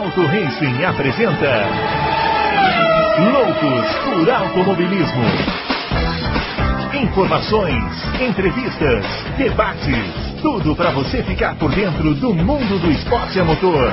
Auto Racing apresenta Loucos por Automobilismo. Informações, entrevistas, debates, tudo para você ficar por dentro do mundo do esporte a motor.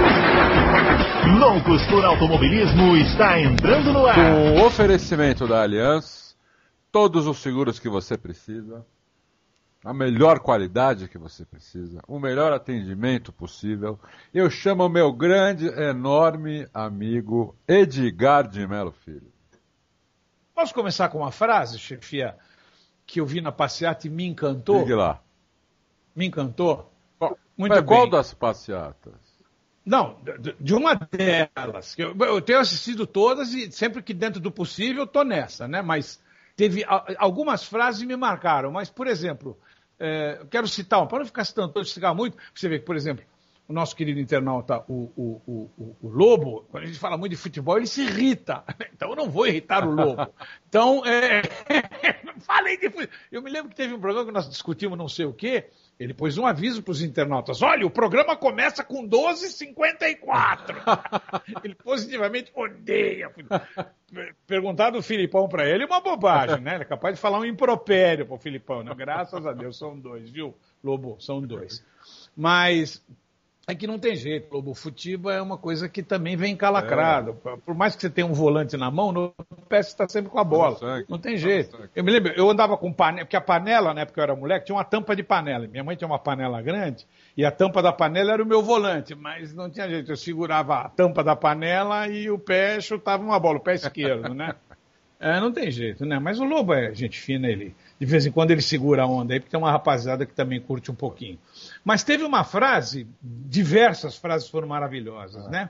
Loucos por Automobilismo está entrando no ar. Com o oferecimento da Allianz, todos os seguros que você precisa, a melhor qualidade que você precisa, o melhor atendimento possível. Eu chamo o meu grande, enorme amigo Edgar de Melo Filho. Posso começar com uma frase, chefia, que eu vi na passeata e me encantou? Ligue lá. Me encantou? Muito bem. Qual das passeatas? Não, de uma delas. Eu tenho assistido todas e sempre que dentro do possível estou nessa, né? Mas teve algumas frases que me marcaram. Mas, por exemplo, eu quero citar uma, para não ficar citando todos, citar muito, você vê que, por exemplo, o nosso querido internauta, o Lobo, quando a gente fala muito de futebol, ele se irrita. Então eu não vou irritar o Lobo. Então, falei de futebol. Eu me lembro que teve um programa que nós discutimos não sei o quê, ele pôs um aviso para os internautas. Olha, o programa começa com 12h54. Ele positivamente odeia futebol. Perguntar do Filipão para ele é uma bobagem, né? Ele é capaz de falar um impropério para o Filipão, né? Graças a Deus, são dois, viu, Lobo? São dois. Mas é que não tem jeito, Lobo. O futebol é uma coisa que também vem encalacrado. Por mais que você tenha um volante na mão, no pé você está sempre com a bola. Não tem jeito. Eu me lembro, eu andava com panela, porque a panela, na época que eu era moleque, tinha uma tampa de panela. Minha mãe tinha uma panela grande e a tampa da panela era o meu volante, mas não tinha jeito. Eu segurava a tampa da panela e o pé chutava uma bola, o pé esquerdo, né? Não tem jeito, né? Mas o Lobo é gente fina, ele de vez em quando ele segura a onda aí, porque tem uma rapaziada que também curte um pouquinho. Mas teve uma frase, diversas frases foram maravilhosas, né?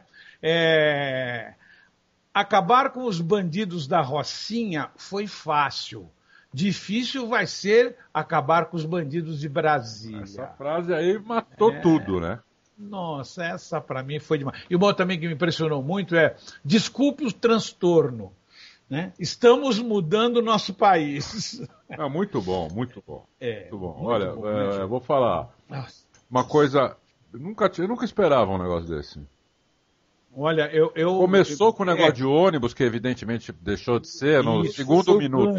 Acabar com os bandidos da Rocinha foi fácil. Difícil vai ser acabar com os bandidos de Brasília. Essa frase aí matou tudo, né? Nossa, essa pra mim foi demais. E o bom também que me impressionou muito é, desculpe o transtorno, né? Estamos mudando o nosso país. Muito bom, muito bom. Muito bom. Muito Olha, bom, eu vou falar uma coisa, eu nunca esperava um negócio desse. Olha, Começou com o negócio de ônibus, que evidentemente deixou de ser no segundo minuto.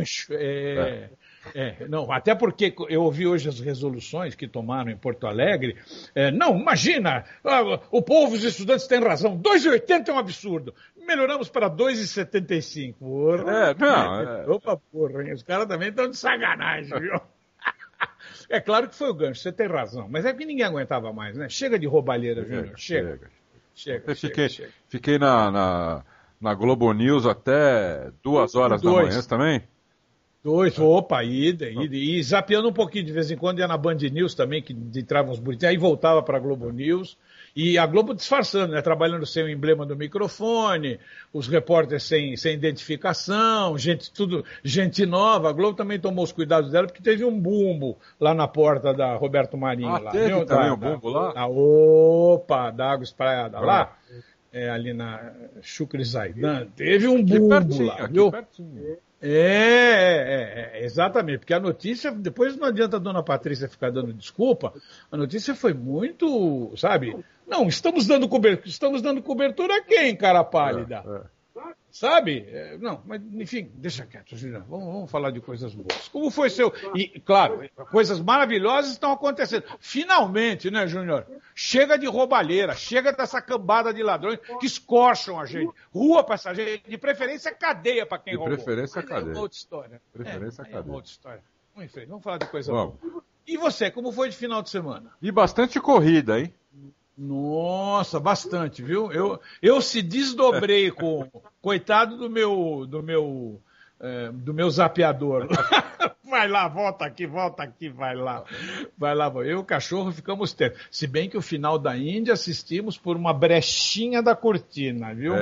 Não, até porque eu ouvi hoje as resoluções que tomaram em Porto Alegre. Não, imagina, o povo, os estudantes têm razão, 2,80 é um absurdo. Melhoramos para 2,75. Opa, porra, hein? Os caras também estão de sacanagem, viu? É claro que foi o gancho, você tem razão, mas é que ninguém aguentava mais, né? Chega de roubalheira, Júnior, chega. Fiquei na Globo News até 2 horas da manhã também. Opa, ida. E zapeando um pouquinho, de vez em quando ia na Band News também, que entrava uns bonitinhos, aí voltava para a Globo News. E a Globo disfarçando, né? Trabalhando sem o emblema do microfone, os repórteres sem identificação, gente nova. A Globo também tomou os cuidados dela, porque teve um bumbo lá na porta da Roberto Marinho. Lá. Teve também um bumbo lá? Da água espraiada lá. Ali na Chucre Zaidan. Teve um bumbo lá, viu? Pertinho. Exatamente, porque a notícia, depois não adianta a dona Patrícia ficar dando desculpa, a notícia foi muito, sabe? Não, estamos dando cobertura a quem, cara pálida? Sabe? Não, mas enfim, deixa quieto, Juliano. Vamos falar de coisas boas. Como foi seu... E, claro, coisas maravilhosas estão acontecendo. Finalmente, né, Júnior? Chega de roubalheira, chega dessa cambada de ladrões que escorcham a gente. Rua pra essa gente, de preferência cadeia pra quem roubou. De preferência cadeia. É uma outra história. Preferência cadeia. É uma outra história. Vamos falar de coisa boa. E você, como foi de final de semana? E bastante corrida, hein? Nossa, bastante, viu? Eu se desdobrei com coitado do meu zapeador. Vai lá, volta aqui, vai lá. Eu e o cachorro ficamos tendo. Se bem que o final da Índia assistimos por uma brechinha da cortina, viu?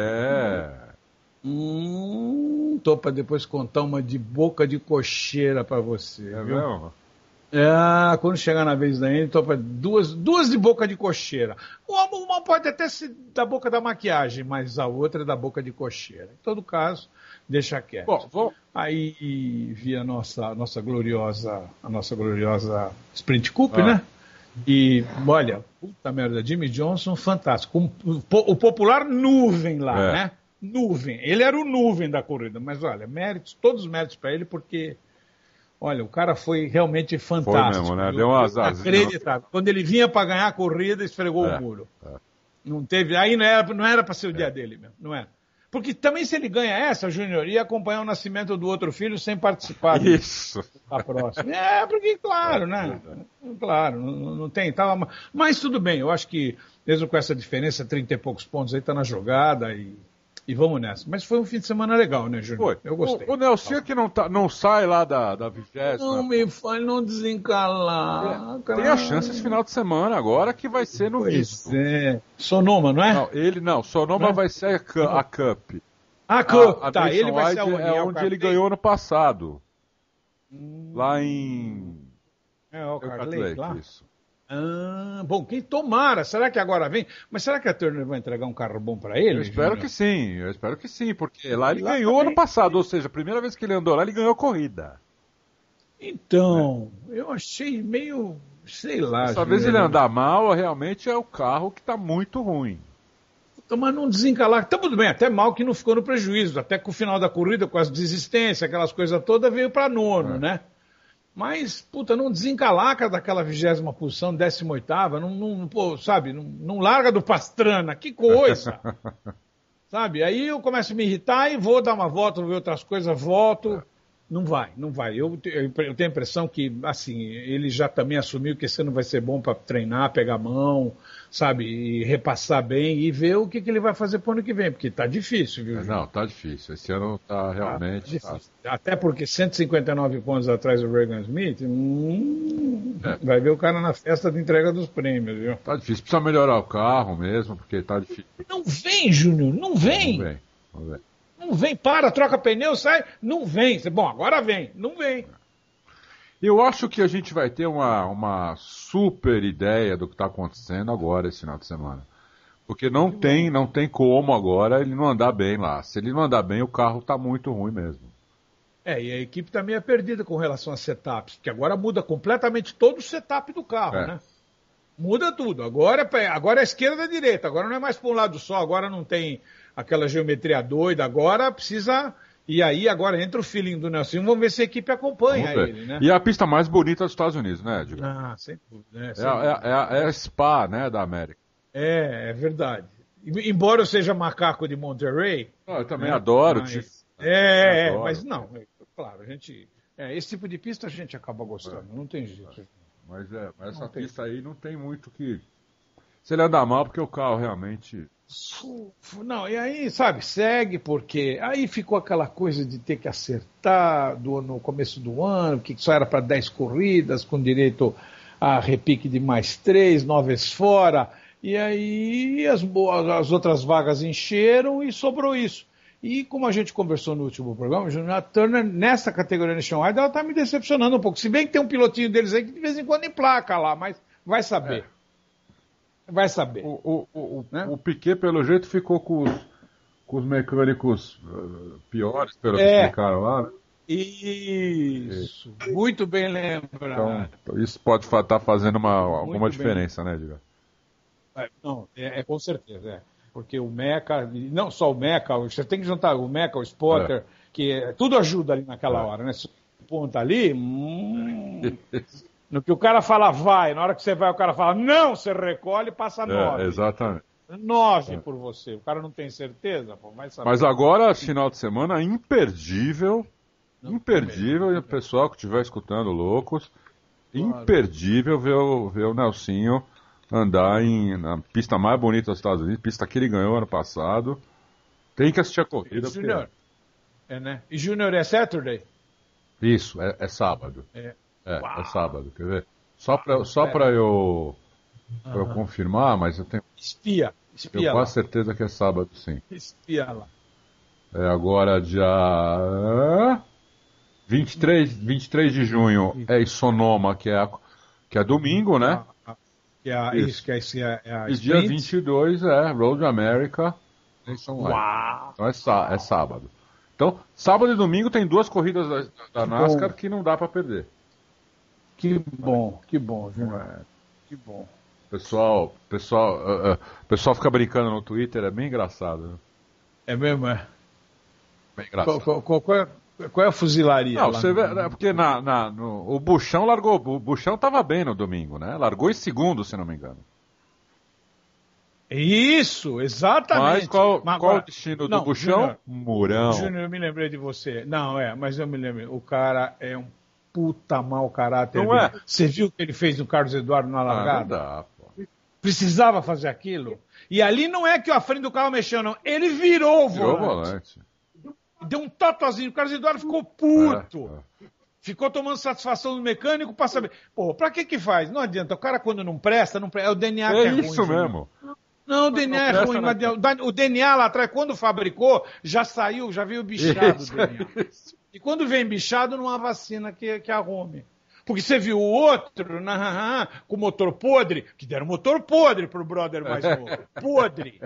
Tô pra depois contar uma de boca de cocheira pra você, viu? Mesmo? Quando chegar na vez da Índia, topa duas de boca de cocheira. Uma pode até ser da boca da maquiagem, mas a outra é da boca de cocheira. Em todo caso, deixa quieto. Bom. Aí vi a nossa gloriosa Sprint Coupe, né? E, olha, puta merda, Jimmy Johnson, fantástico. O popular nuvem lá, né? Nuvem. Ele era o nuvem da corrida, mas olha, méritos, todos os méritos para ele, porque, olha, o cara foi realmente fantástico. Foi mesmo, né? Deu um azar. Inacreditável. Quando ele vinha para ganhar a corrida, esfregou o muro. Não teve, aí não era para ser o dia dele mesmo, não é? Porque também se ele ganha essa, Júnior, ia acompanhar o nascimento do outro filho sem participar. Isso. Da próxima. Porque, claro, né? Claro, não tem. Mas tudo bem, eu acho que, mesmo com essa diferença, 30 e poucos pontos aí, tá na jogada e vamos nessa. Mas foi um fim de semana legal, né, Júnior? Eu gostei. O Nelsinho que não sai lá da 20ª. Não me fale, não desencalar. Tem a chance esse final de semana agora que vai ser no visto. Pois é. Sonoma, não é? Não, Sonoma vai ser a Cup. A Cup, tá, ele vai ser onde ele ganhou ano passado. Lá em... o Carl Lake, lá? Isso. Bom, quem tomara, será que agora vem? Mas será que a Turner vai entregar um carro bom para ele? Eu espero que sim, porque lá ele ganhou ano passado, ou seja, a primeira vez que ele andou lá, ele ganhou corrida. Então, eu achei meio, sei lá. Dessa vez ele andar mal, realmente é o carro que está muito ruim. Mas não desencalar, tá tudo bem, até mal que não ficou no prejuízo, até que o final da corrida, com as desistências, aquelas coisas todas, veio para nono, né? Mas, não desencalaca daquela 20ª posição, 18ª, não larga do Pastrana, que coisa! Sabe? Aí eu começo a me irritar e vou dar uma volta, vou ver outras coisas, volto. Não vai. Eu tenho a impressão que, assim, ele já também assumiu que esse ano vai ser bom para treinar, pegar a mão, sabe, e repassar bem e ver o que ele vai fazer para o ano que vem, porque tá difícil, viu? Não, tá difícil. Esse ano tá realmente... difícil. Até porque 159 pontos atrás do Regan Smith, vai ver o cara na festa de entrega dos prêmios, viu? Tá difícil. Precisa melhorar o carro mesmo, porque tá difícil. Não vem, Júnior, não vem. Não vem. Não vem, troca pneu, sai, não vem. Bom, agora vem, não vem. Eu acho que a gente vai ter uma super ideia do que está acontecendo agora esse final de semana. Porque não tem como agora ele não andar bem lá. Se ele não andar bem, o carro está muito ruim mesmo. E a equipe está meio perdida com relação a setups, porque agora muda completamente todo o setup do carro, né? Muda tudo. Agora é esquerda e direita, agora não é mais para um lado só, agora não tem aquela geometria doida, agora precisa... E aí agora entra o feeling do Nelson, vamos ver se a equipe acompanha ele, né? E a pista mais bonita dos Estados Unidos, né, Edgar? Sem dúvida. É a Spa, né, da América. É verdade. Embora eu seja macaco de Monterey... Eu também adoro. Mas não, claro, a gente... esse tipo de pista a gente acaba gostando, não tem jeito. Mas essa pista aí não tem muito que... Se ele andar mal, porque o carro realmente... Não, e aí, sabe, segue, porque aí ficou aquela coisa de ter que acertar no começo do ano, que só era para 10 corridas, com direito a repique de mais 3, 9 fora, e aí as outras vagas encheram e sobrou isso. E como a gente conversou no último programa, a Turner, nessa categoria Nationwide, ela está me decepcionando um pouco. Se bem que tem um pilotinho deles aí que de vez em quando emplaca lá, mas vai saber. Vai saber. O Piquet, pelo jeito, ficou com os mecânicos piores, pelo que explicaram lá, né? Isso. Muito bem lembrado. Então, isso pode estar fazendo alguma diferença, né, Edgar? Não, com certeza, Porque o Meca, não só o Meca, você tem que juntar o Meca, o Spotter, que tudo ajuda ali naquela hora, né? Se o ponto ali, no que o cara fala vai, na hora que você vai o cara fala não, você recolhe e passa 9. Exatamente. 9 por você. O cara não tem certeza, vai saber. Mas agora, final de semana, imperdível, e o pessoal que estiver escutando loucos, imperdível ver o Nelsinho andar na pista mais bonita dos Estados Unidos, pista que ele ganhou ano passado. Tem que assistir a corrida. Júnior, né? E Júnior é Saturday? Isso, é sábado. É sábado, quer ver? Só para eu confirmar, mas eu tenho... Espia eu tenho quase certeza que é sábado, sim. Espia lá. É agora dia 23 de junho é em Sonoma, que é domingo, né? Isso que é a e dia 22 é Road America Nationwide. Então é sábado. Então, sábado e domingo tem 2 corridas da NASCAR que não dá para perder. Que bom, Júnior. Que bom. Pessoal fica brincando no Twitter, é bem engraçado. Né? É mesmo, é? Bem engraçado. Qual é a fuzilaria? Não, lá você vê, porque o Buchão largou. O Buchão estava bem no domingo, né? Largou em segundo, se não me engano. Isso, exatamente. Mas qual o destino do Buchão? Mourão. Júnior, eu me lembrei de você. Não, mas eu me lembro. O cara é um puta mau caráter. Não é? Você viu o que ele fez no Carlos Eduardo na largada? Não dá, pô. Precisava fazer aquilo? E ali não é que a frente do carro mexeu, não. Ele virou o volante. Deu um totozinho. O Carlos Eduardo ficou puto. Ficou tomando satisfação do mecânico para saber. Pô, pra que faz? Não adianta. O cara, quando não presta, é o DNA que é ruim. É isso mesmo. Não, o DNA é ruim. O DNA lá atrás, quando fabricou, já saiu, já veio bichado o DNA. E quando vem bichado, não há vacina que arrume. Porque você viu o outro, com motor podre, que deram motor podre pro brother mais novo. Podre.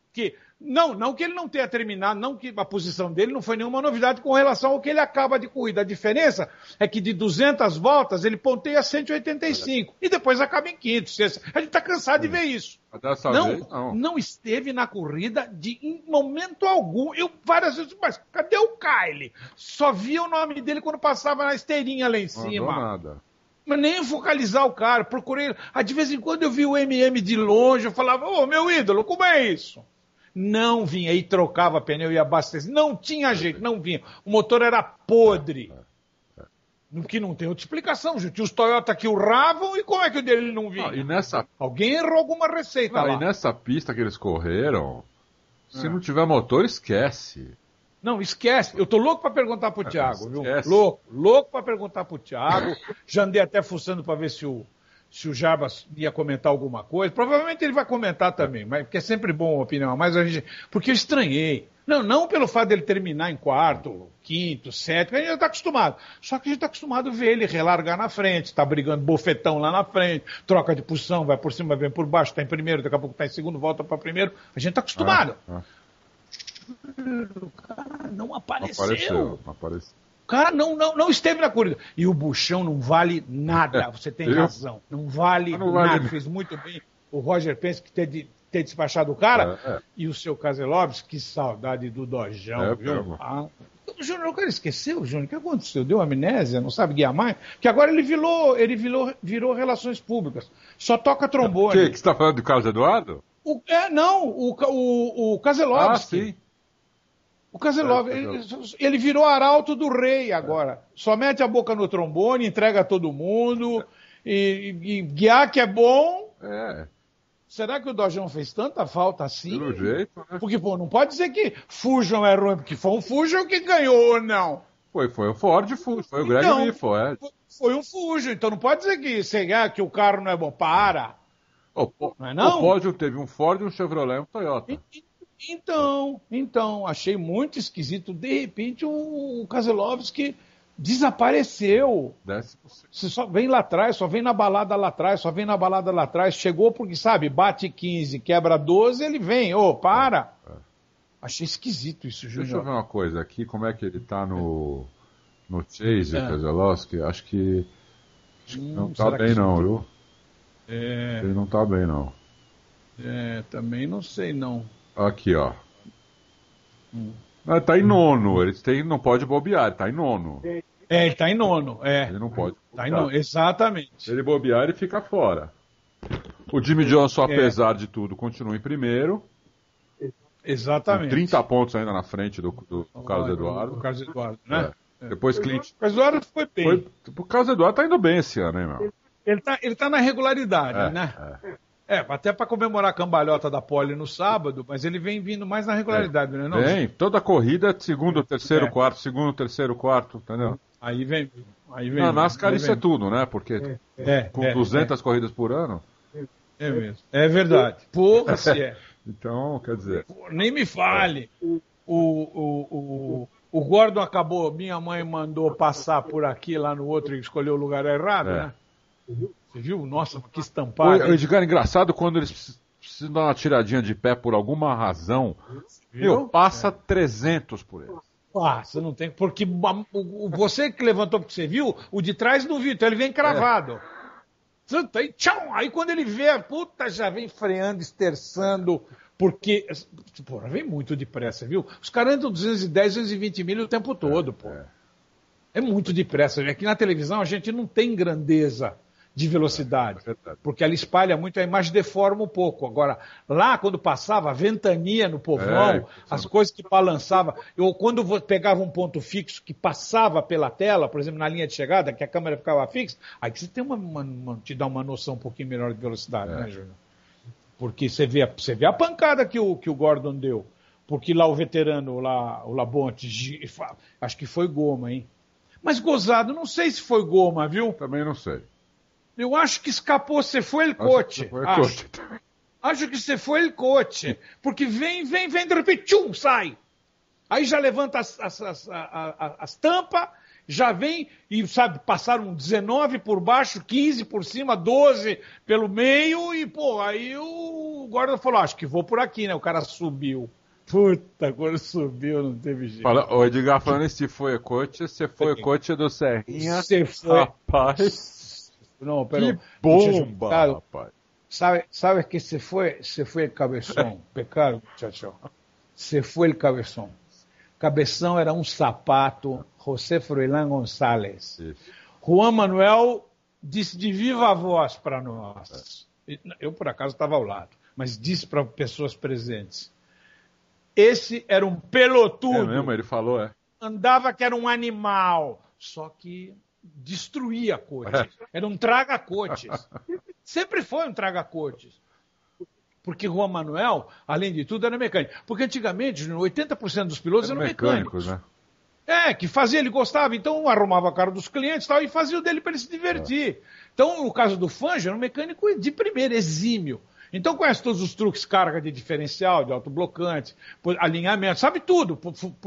Não que ele não tenha terminado, não que a posição dele não foi nenhuma novidade com relação ao que ele acaba de corrida. A diferença é que de 200 voltas ele ponteia 185 e depois acaba em quinto, sexto. A gente está cansado de ver isso. Não esteve na corrida em momento algum. Eu várias vezes, mas cadê o Kyle? Só via o nome dele quando passava na esteirinha lá em cima. Não nada. Mas nem focalizar o cara, procurei. De vez em quando eu vi o MM de longe, eu falava, meu ídolo, como é isso? Não vinha, aí trocava pneu e abastecia. Não tinha jeito, não vinha. O motor era podre. Que não tem outra explicação, gente. Tinha os Toyota que urravam e como é que o dele não vinha? Alguém errou alguma receita lá. E nessa pista que eles correram, se não tiver motor, esquece. Não, esquece. Eu tô louco pra perguntar pro Thiago, viu? Esquece. Louco pra perguntar pro Thiago. Já andei até fuçando pra ver se o Jarbas ia comentar alguma coisa. Provavelmente ele vai comentar também, mas porque é sempre bom a opinião. Mas porque eu estranhei. Não pelo fato dele terminar em quarto, quinto, sétimo, a gente já está acostumado. Só que a gente está acostumado a ver ele relargar na frente, está brigando bofetão lá na frente, troca de posição, vai por cima, vem por baixo, está em primeiro, daqui a pouco está em segundo, volta para primeiro. A gente está acostumado. O cara não apareceu. Não apareceu. O cara não esteve na corrida. E o Buchão não vale nada, você tem razão. Não vale nada. Fez muito bem o Roger Penske que ter despachado o cara. E o seu Keselowski, que saudade do Dojão, viu? O Júnior, o cara esqueceu, Júnior, o que aconteceu? Deu amnésia, não sabe guiar mais? Que agora ele virou relações públicas. Só toca trombone. Que você está falando do Carlos Eduardo? O Keselowski. Sim. O Keselowski, ele virou arauto do rei agora. Só mete a boca no trombone, entrega a todo mundo, e guiar que é bom. Será que o Dojão fez tanta falta assim? Pelo jeito, né? Porque, não pode dizer que Fusion é ruim, porque foi um Fusion que ganhou ou não. Foi o Ford Fusion, foi o Greg Lifford. Foi um Fusion, então não pode dizer que o carro não é bom. Para! Não é não? O pódio teve um Ford, um Chevrolet e um Toyota. Então, achei muito esquisito. De repente, o Keselowski desapareceu. Você só vem lá atrás, só vem na balada lá atrás, chegou porque, sabe, bate 15, quebra 12, ele vem. Para! Achei esquisito isso, Júnior. Deixa eu ver uma coisa aqui, como é que ele tá no Chase, o Keselowski? Acho que não tá bem não, viu? Ele não tá bem não. Também não sei não. Aqui, ó. Tá em nono, ele não pode bobear, ele tá em nono. Ele tá em nono, Ele não pode bobear. Tá em nono, exatamente. Se ele bobear, ele fica fora. O Jimmy Johnson, apesar de tudo, continua em primeiro. Exatamente. Com 30 pontos ainda na frente do Carlos Eduardo. Do Carlos Eduardo, né? Depois Clint. O Carlos Eduardo foi bem. O Carlos Eduardo tá indo bem esse ano, hein, meu? Ele tá na regularidade, né? Até para comemorar a cambalhota da pole no sábado, mas ele vem vindo mais na regularidade, né? Vem, toda corrida, segundo, terceiro, quarto, segundo, terceiro, quarto, entendeu? Aí vem. Na NASCAR isso é tudo, né? Porque com 200 corridas por ano. É mesmo. É verdade. Porra, se é. Então, quer dizer... Nem me fale. O Gordon acabou, minha mãe mandou passar por aqui, lá no outro, e escolheu o lugar errado, né? Você viu? Nossa, que estampado. O Edgar, engraçado quando eles precisam dar uma tiradinha de pé por alguma razão. Passa 300 por ele. Passa, não tem. Porque você que levantou porque você viu, o de trás não viu, então ele vem cravado. Aí, tchau! Aí quando ele vê, a puta, já vem freando, esterçando, porque, porra, vem muito depressa, viu? Os caras andam 210, 220 milhas o tempo todo, pô. É muito depressa. Aqui na televisão a gente não tem grandeza de velocidade, porque ela espalha muito, a imagem deforma um pouco. Agora, lá quando passava, a ventania no povão, as coisas que balançavam, quando pegava um ponto fixo que passava pela tela, por exemplo, na linha de chegada, que a câmera ficava fixa, aí que você tem te dá uma noção um pouquinho melhor de velocidade, né, Júnior? Porque você vê a pancada que o Gordon deu, porque lá o veterano, lá, o Labonte, acho que foi goma, hein? Mas gozado, não sei se foi goma, viu? Também não sei. Eu acho que escapou, você foi el coche. Acho que você foi el coche. Porque vem, de repente, tchum, sai. Aí já levanta as tampas, já vem e, sabe, passaram 19 por baixo, 15 por cima, 12 pelo meio e, pô, aí o guarda falou, acho que vou por aqui, né? O cara subiu. Puta, quando subiu não teve jeito. Fala, o Edgar falando, se foi coach, você foi coach do Serrinha. Você foi. Rapaz. Não, pero, que bomba, rapaz. Sabe que se fue el Cabeção. Pecado, muchacho. Se foi el Cabeção. Cabeção era um sapato, José Froilán González. Isso. Juan Manuel disse de viva voz para nós. Eu, por acaso, estava ao lado, mas disse para pessoas presentes. Esse era um pelotudo. É mesmo, ele falou, Andava que era um animal, só que destruía coches. Era um traga-coches. Sempre foi um traga-coches. Porque Juan Manuel, além de tudo, era mecânico. Porque antigamente, 80% dos pilotos eram mecânicos. Né? Que fazia, ele gostava, então arrumava a cara dos clientes e tal, e fazia o dele para ele se divertir. Então, no caso do Fangio, era um mecânico de primeiro, exímio. Então conhece todos os truques, carga de diferencial, de autoblocante, alinhamento, sabe tudo.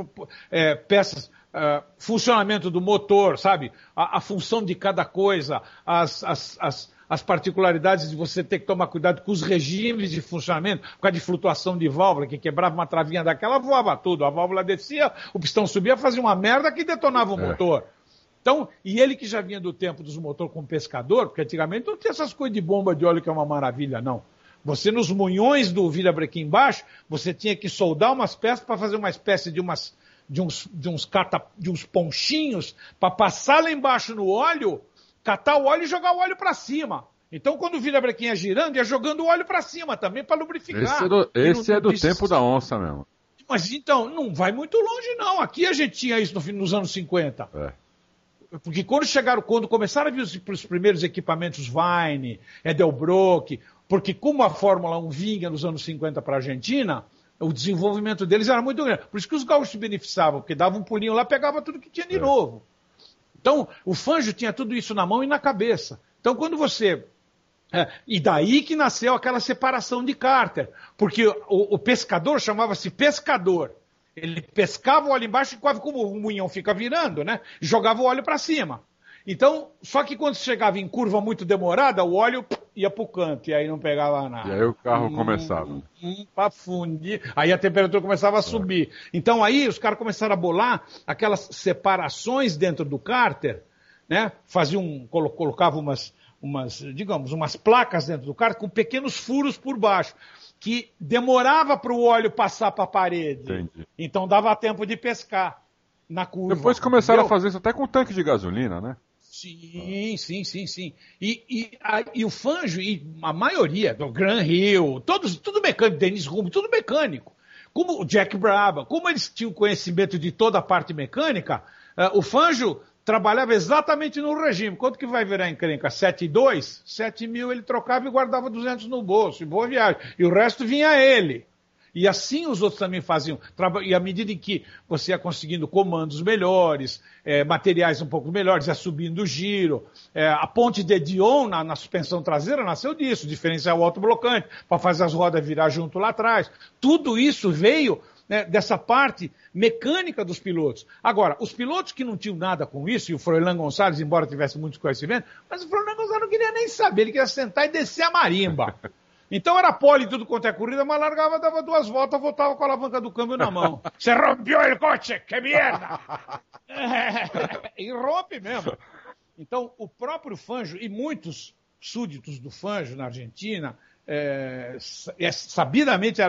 Peças, funcionamento do motor, sabe? A função de cada coisa, as particularidades de você ter que tomar cuidado com os regimes de funcionamento, por causa de flutuação de válvula, que quebrava uma travinha daquela, voava tudo. A válvula descia, o pistão subia, fazia uma merda que detonava o motor. Então, e ele que já vinha do tempo dos motores com pescador, porque antigamente não tinha essas coisas de bomba de óleo que é uma maravilha, não. Você, nos munhões do virabrequim embaixo, você tinha que soldar umas peças para fazer uma espécie de uns ponchinhos para passar lá embaixo no óleo, catar o óleo e jogar o óleo para cima. Então, quando o virabrequim ia girando, ia jogando o óleo para cima também para lubrificar. Esse é do tempo da onça mesmo. Mas então, não vai muito longe, não. Aqui a gente tinha isso nos anos 50. Porque quando começaram a vir os primeiros equipamentos Vine, Edelbrock, porque como a Fórmula 1 vinha nos anos 50 para a Argentina, o desenvolvimento deles era muito grande. Por isso que os gaúchos se beneficiavam, porque davam um pulinho lá, pegava tudo que tinha de novo. Então, o Fangio tinha tudo isso na mão e na cabeça. Então, quando você... e daí que nasceu aquela separação de cárter, porque o pescador chamava-se pescador. Ele pescava o óleo embaixo e quase como o munhão fica virando, né? Jogava o óleo para cima. Então, só que quando chegava em curva muito demorada, o óleo ia pro canto e aí não pegava nada. E aí o carro começava. Para fundir. Aí a temperatura começava a subir. Então aí os caras começaram a bolar aquelas separações dentro do cárter, né? Colocavam umas placas dentro do cárter com pequenos furos por baixo, que demorava para o óleo passar para a parede. Entendi. Então dava tempo de pescar na curva. Depois começaram a fazer isso até com tanque de gasolina, né? Sim. E o Fangio, e a maioria, do Gran Hill, tudo mecânico, Dennis Rumbo, tudo mecânico. Como o Jack Brabham, como eles tinham conhecimento de toda a parte mecânica, o Fangio trabalhava exatamente no regime. Quanto que vai virar encrenca? 7,2? 7 mil ele trocava e guardava 200 no bolso, e boa viagem. E o resto vinha a ele. E assim os outros também faziam. E à medida em que você ia conseguindo comandos melhores, materiais um pouco melhores, ia subindo o giro. A ponte de Dion na suspensão traseira nasceu disso, diferencial autoblocante, para fazer as rodas virar junto lá atrás. Tudo isso veio, né, dessa parte mecânica dos pilotos. Agora, os pilotos que não tinham nada com isso, e o Froilán Gonçalves, embora tivesse muitos conhecimentos, mas o Froilán Gonçalves não queria nem saber, ele queria sentar e descer a marimba. Então era pole tudo quanto é corrida, mas largava, dava 2 voltas, voltava com a alavanca do câmbio na mão. Você rompeu o coche, que merda! E rompe mesmo. Então, o próprio Fangio e muitos súditos do Fangio na Argentina, sabidamente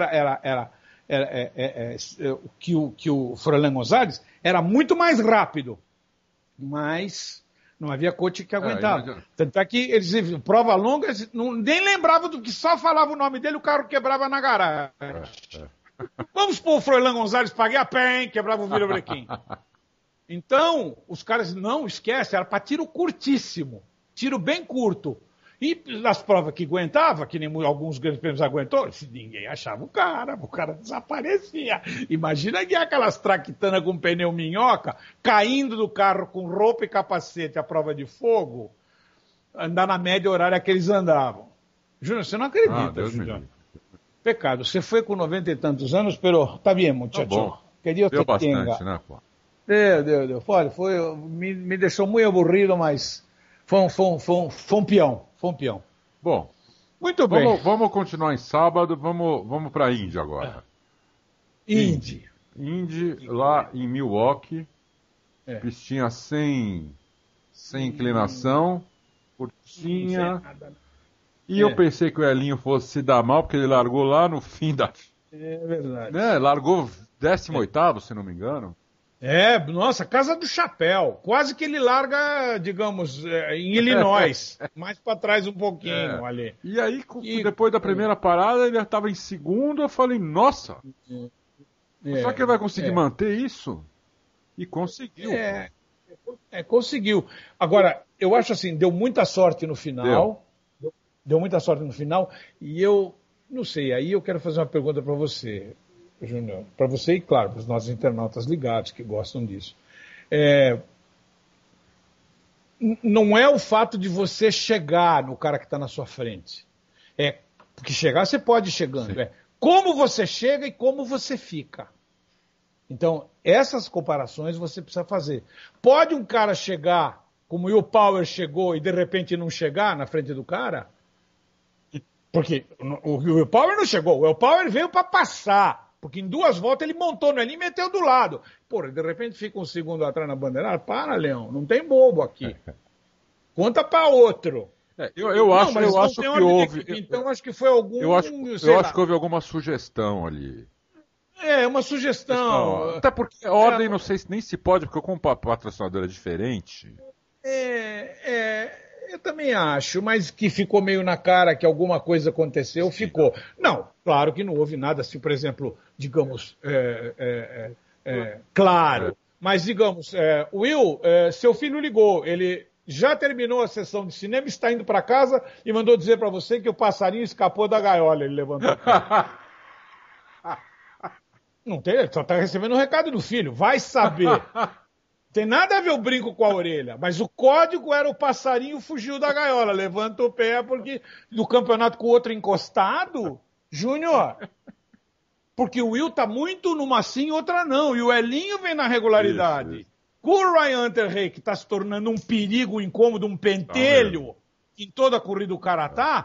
que o Froilán González era muito mais rápido, mas não havia coach que aguentava. Tanto é que eles, prova longa, nem lembrava do que, só falava o nome dele, o carro quebrava na garagem. Vamos pôr o Froilán González para guiar, quebrava o virabrequim. Então, os caras, não, esquece, era para tiro curtíssimo, tiro bem curto. E nas provas que aguentava, que nem alguns grandes prêmios aguentou, ninguém achava o cara desaparecia. Imagina guiar aquelas traquitanas com pneu minhoca, caindo do carro com roupa e capacete à prova de fogo, andar na média horária que eles andavam. Júnior, você não acredita, Júnior. Pecado, você foi com 90 e tantos anos, pero tá bien, muchacho. Tá bom. Deu bastante, né, pô? Deu. Olha, me deixou muito aburrido, mas foi um peão. Bom, muito bem. Vamos continuar em sábado, vamos para a Indy agora. Indy, lá em Milwaukee, pistinha sem inclinação, curtinha. E eu pensei que o Elinho fosse se dar mal, porque ele largou lá no fim da... É verdade. Né? Largou 18º, se não me engano. Nossa, Casa do Chapéu. Quase que ele larga, digamos, em Illinois. Mais para trás um pouquinho ali. E aí, depois da primeira parada, ele já estava em segundo. Eu falei, nossa, será que ele vai conseguir manter isso? E conseguiu. Conseguiu. Agora, eu acho assim, deu muita sorte no final. Deu muita sorte no final. E eu, não sei, aí eu quero fazer uma pergunta para você, Júnior, para você e, claro, para os nossos internautas ligados que gostam disso. Não é o fato de você chegar no cara que está na sua frente. Porque chegar você pode ir chegando. Sim. Como você chega e como você fica. Então, essas comparações você precisa fazer. Pode um cara chegar, como o Will Power chegou, e de repente não chegar na frente do cara? Porque o Will Power não chegou. O Will Power veio para passar. Porque em 2 voltas ele montou no Elinho e meteu do lado. Porra, de repente fica um segundo atrás na bandeirada. Para, Leão, não tem bobo aqui. Conta para outro. Eu acho que houve. Então acho que foi algum. Eu acho que houve alguma sugestão ali. Uma sugestão. Até porque a ordem não sei se nem se pode, porque como o patrocinador é diferente. Eu também acho, mas que ficou meio na cara que alguma coisa aconteceu, ficou. Não, claro que não houve nada assim, por exemplo, digamos, claro. Mas, digamos, Will, seu filho ligou, ele já terminou a sessão de cinema, está indo para casa e mandou dizer para você que o passarinho escapou da gaiola, ele levantou. Não tem, ele só está recebendo um recado do filho, vai saber. Tem nada a ver o brinco com a orelha, mas o código era o passarinho fugiu da gaiola, levanta o pé porque do campeonato com o outro encostado, Júnior, porque o Will tá muito numa sim, outra não, e o Elinho vem na regularidade. Isso. Com o Ryan Hunter-Reay, que tá se tornando um perigo, um incômodo, um pentelho, em toda a corrida o cara tá,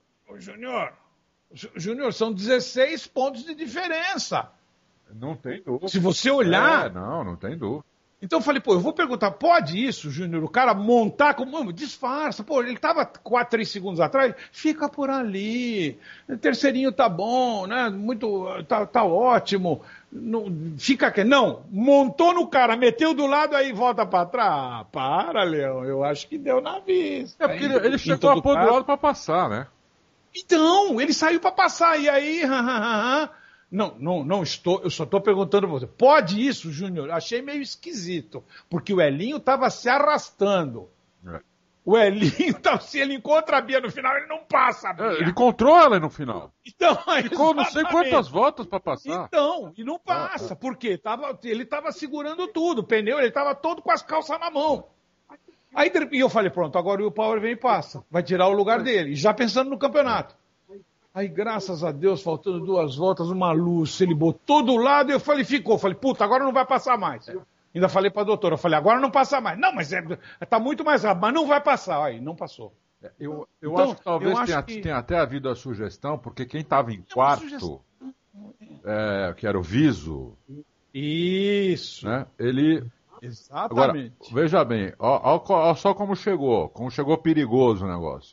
Júnior, são 16 pontos de diferença. Não tem dúvida. Se você olhar... não tem dúvida. Então eu falei, eu vou perguntar, pode isso, Júnior, o cara montar como... Disfarça, ele estava 4, 3 segundos atrás, fica por ali, terceirinho tá bom, né, tá ótimo, fica aqui. Não, montou no cara, meteu do lado, aí volta para trás. Para, Leão, eu acho que deu na vista. Porque ele chegou a pôr do lado para passar, né? Então, ele saiu para passar, e aí... Não estou, eu só estou perguntando para você. Pode isso, Júnior? Achei meio esquisito, porque o Elinho estava se arrastando. O Elinho, se ele encontra a Bia no final, ele não passa a Bia. Ele encontrou ela no final. Então, ficou não sei quantas voltas para passar. Então, e não passa, porque ele estava segurando tudo, o pneu, ele estava todo com as calças na mão. Aí e eu falei, pronto, agora o Power vem e passa, vai tirar o lugar dele, já pensando no campeonato. Aí, graças a Deus, faltando 2 voltas, uma luz, ele botou do lado e eu falei, puta, agora não vai passar mais. Ainda falei pra doutora, agora não passa mais. Não, mas tá muito mais rápido, mas não vai passar. Aí, não passou. Eu acho que talvez tenha até havido a sugestão, porque quem estava em quarto, que era o Viso... Isso. Né, ele... Exatamente. Agora, veja bem, ó só como chegou perigoso o negócio.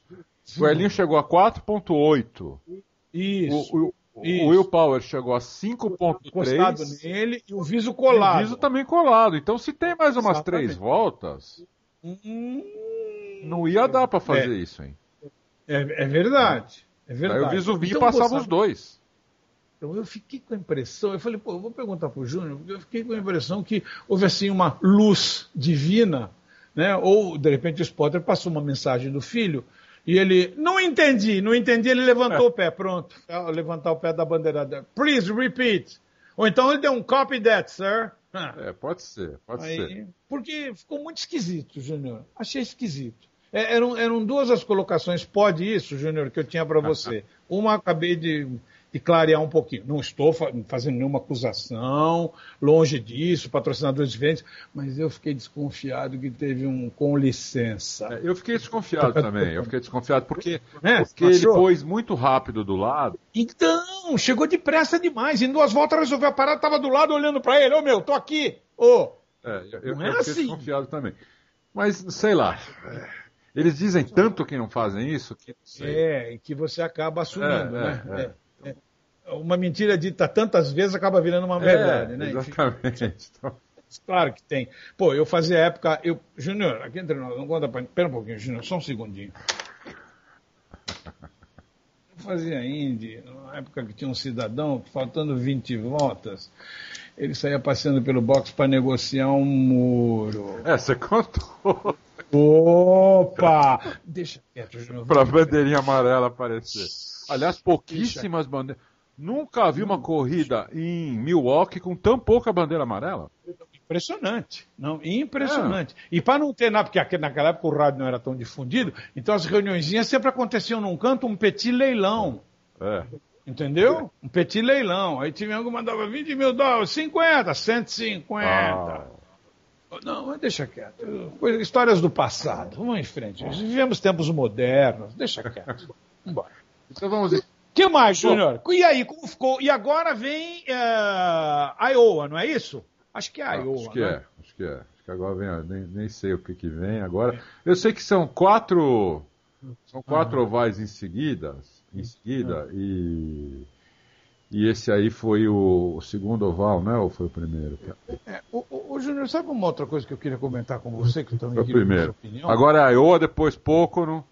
O Elinho chegou a 4.8. Isso. O Will Power chegou a 5.3. Encostado nele e o Viso colado. E o Viso também colado. Então, se tem mais umas Exatamente. 3 voltas, não ia dar para fazer isso, hein? É verdade. É verdade. Aí o Viso vinha e então, passava os dois. Então eu fiquei com a impressão, eu falei, eu vou perguntar pro Júnior, porque eu fiquei com a impressão que houve assim uma luz divina, né? Ou de repente o Spotter passou uma mensagem do filho e ele, não entendi, ele levantou o pé, pronto, levantar o pé da bandeira, please repeat. Ou então ele deu um copy that, sir. Pode ser. Porque ficou muito esquisito, Júnior. Achei esquisito. Eram 2 as colocações, pode isso, Júnior, que eu tinha para você. Uma acabei de clarear um pouquinho. Não estou fazendo nenhuma acusação, longe disso, patrocinadores diferentes, mas eu fiquei desconfiado que teve um com licença. Eu fiquei desconfiado também. Porque ele pôs muito rápido do lado. Então, chegou depressa demais. Em 2 voltas resolveu a parada, estava do lado olhando para ele. Ô, tô aqui. Eu não é fiquei assim. desconfiado também. Mas, sei lá. Eles dizem tanto que não fazem isso que não sei. E que você acaba assumindo, né? Uma mentira dita tantas vezes acaba virando uma verdade, né? Exatamente. Então... Claro que tem. Pô, eu fazia época... Júnior, aqui entre nós, não conta pra... Espera um pouquinho, Júnior, só um segundinho. Eu fazia Indy, na época que tinha um cidadão, faltando 20 voltas, ele saía passeando pelo box para negociar um muro. Você contou. Opa! Deixa quieto, Júnior. Pra bandeirinha amarela aparecer. Aliás, pouquíssimas bandeiras. Nunca vi uma corrida em Milwaukee com tão pouca bandeira amarela. Impressionante. Impressionante. E para não ter nada, porque naquela época o rádio não era tão difundido, então as reuniõezinhas sempre aconteciam num canto, um petit leilão. Entendeu? Um petit leilão. Aí tinha alguém que mandava $20 mil, 50, 150. Não, mas deixa quieto. Histórias do passado. Vamos em frente. Vivemos tempos modernos. Deixa quieto. Vambora. Então vamos ver. O que mais, Júnior? E aí, como ficou? E agora vem Iowa, não é isso? Acho que é Iowa. Acho que é. Acho que agora vem, nem sei o que vem agora. Eu sei que são 4 ovais em seguida, e esse aí foi o segundo oval, né? Ou foi o primeiro? O Júnior, sabe uma outra coisa que eu queria comentar com você, que eu também foi queria o primeiro. a sua opinião? Agora é Iowa, depois Pocono.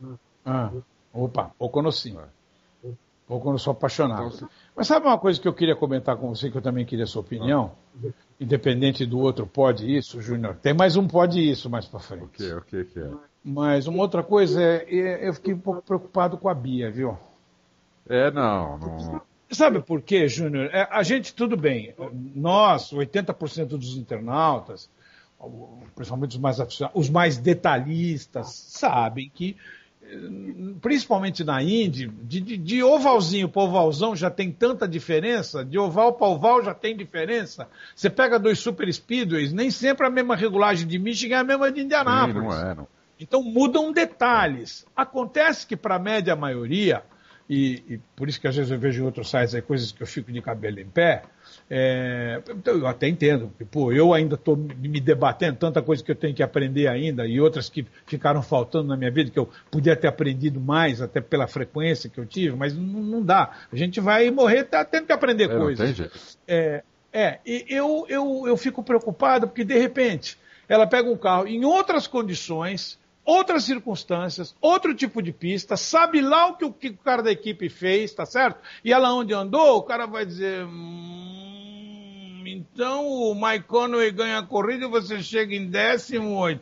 Pocono sim. Pocono sou apaixonado. Mas sabe uma coisa que eu queria comentar com você, que eu também queria a sua opinião? Independente do outro pode isso, Júnior. Tem mais um pode isso mais pra frente. O que é? Mas uma outra coisa eu fiquei um pouco preocupado com a Bia, viu? Não. Sabe por quê, Júnior? A gente, tudo bem, nós, 80% dos internautas, principalmente os mais aficionados, os mais detalhistas, sabem que, principalmente na Indy, de ovalzinho para ovalzão já tem tanta diferença, de oval para oval já tem diferença. Você pega 2 super speedways, nem sempre a mesma regulagem de Michigan é a mesma de Indianápolis. Não. Então mudam detalhes. Acontece que para a média maioria, e por isso que às vezes eu vejo em outros sites aí coisas que eu fico de cabelo em pé, então eu até entendo, porque eu ainda estou me debatendo, tanta coisa que eu tenho que aprender ainda, e outras que ficaram faltando na minha vida, que eu podia ter aprendido mais, até pela frequência que eu tive, mas não dá. A gente vai morrer tendo que aprender coisas. Não tem jeito. E eu fico preocupado, porque de repente ela pega um carro em outras condições, outras circunstâncias, outro tipo de pista, sabe lá o que o cara da equipe fez, tá certo? E ela onde andou, o cara vai dizer, então o Mike Conway ganha a corrida e você chega em 18º.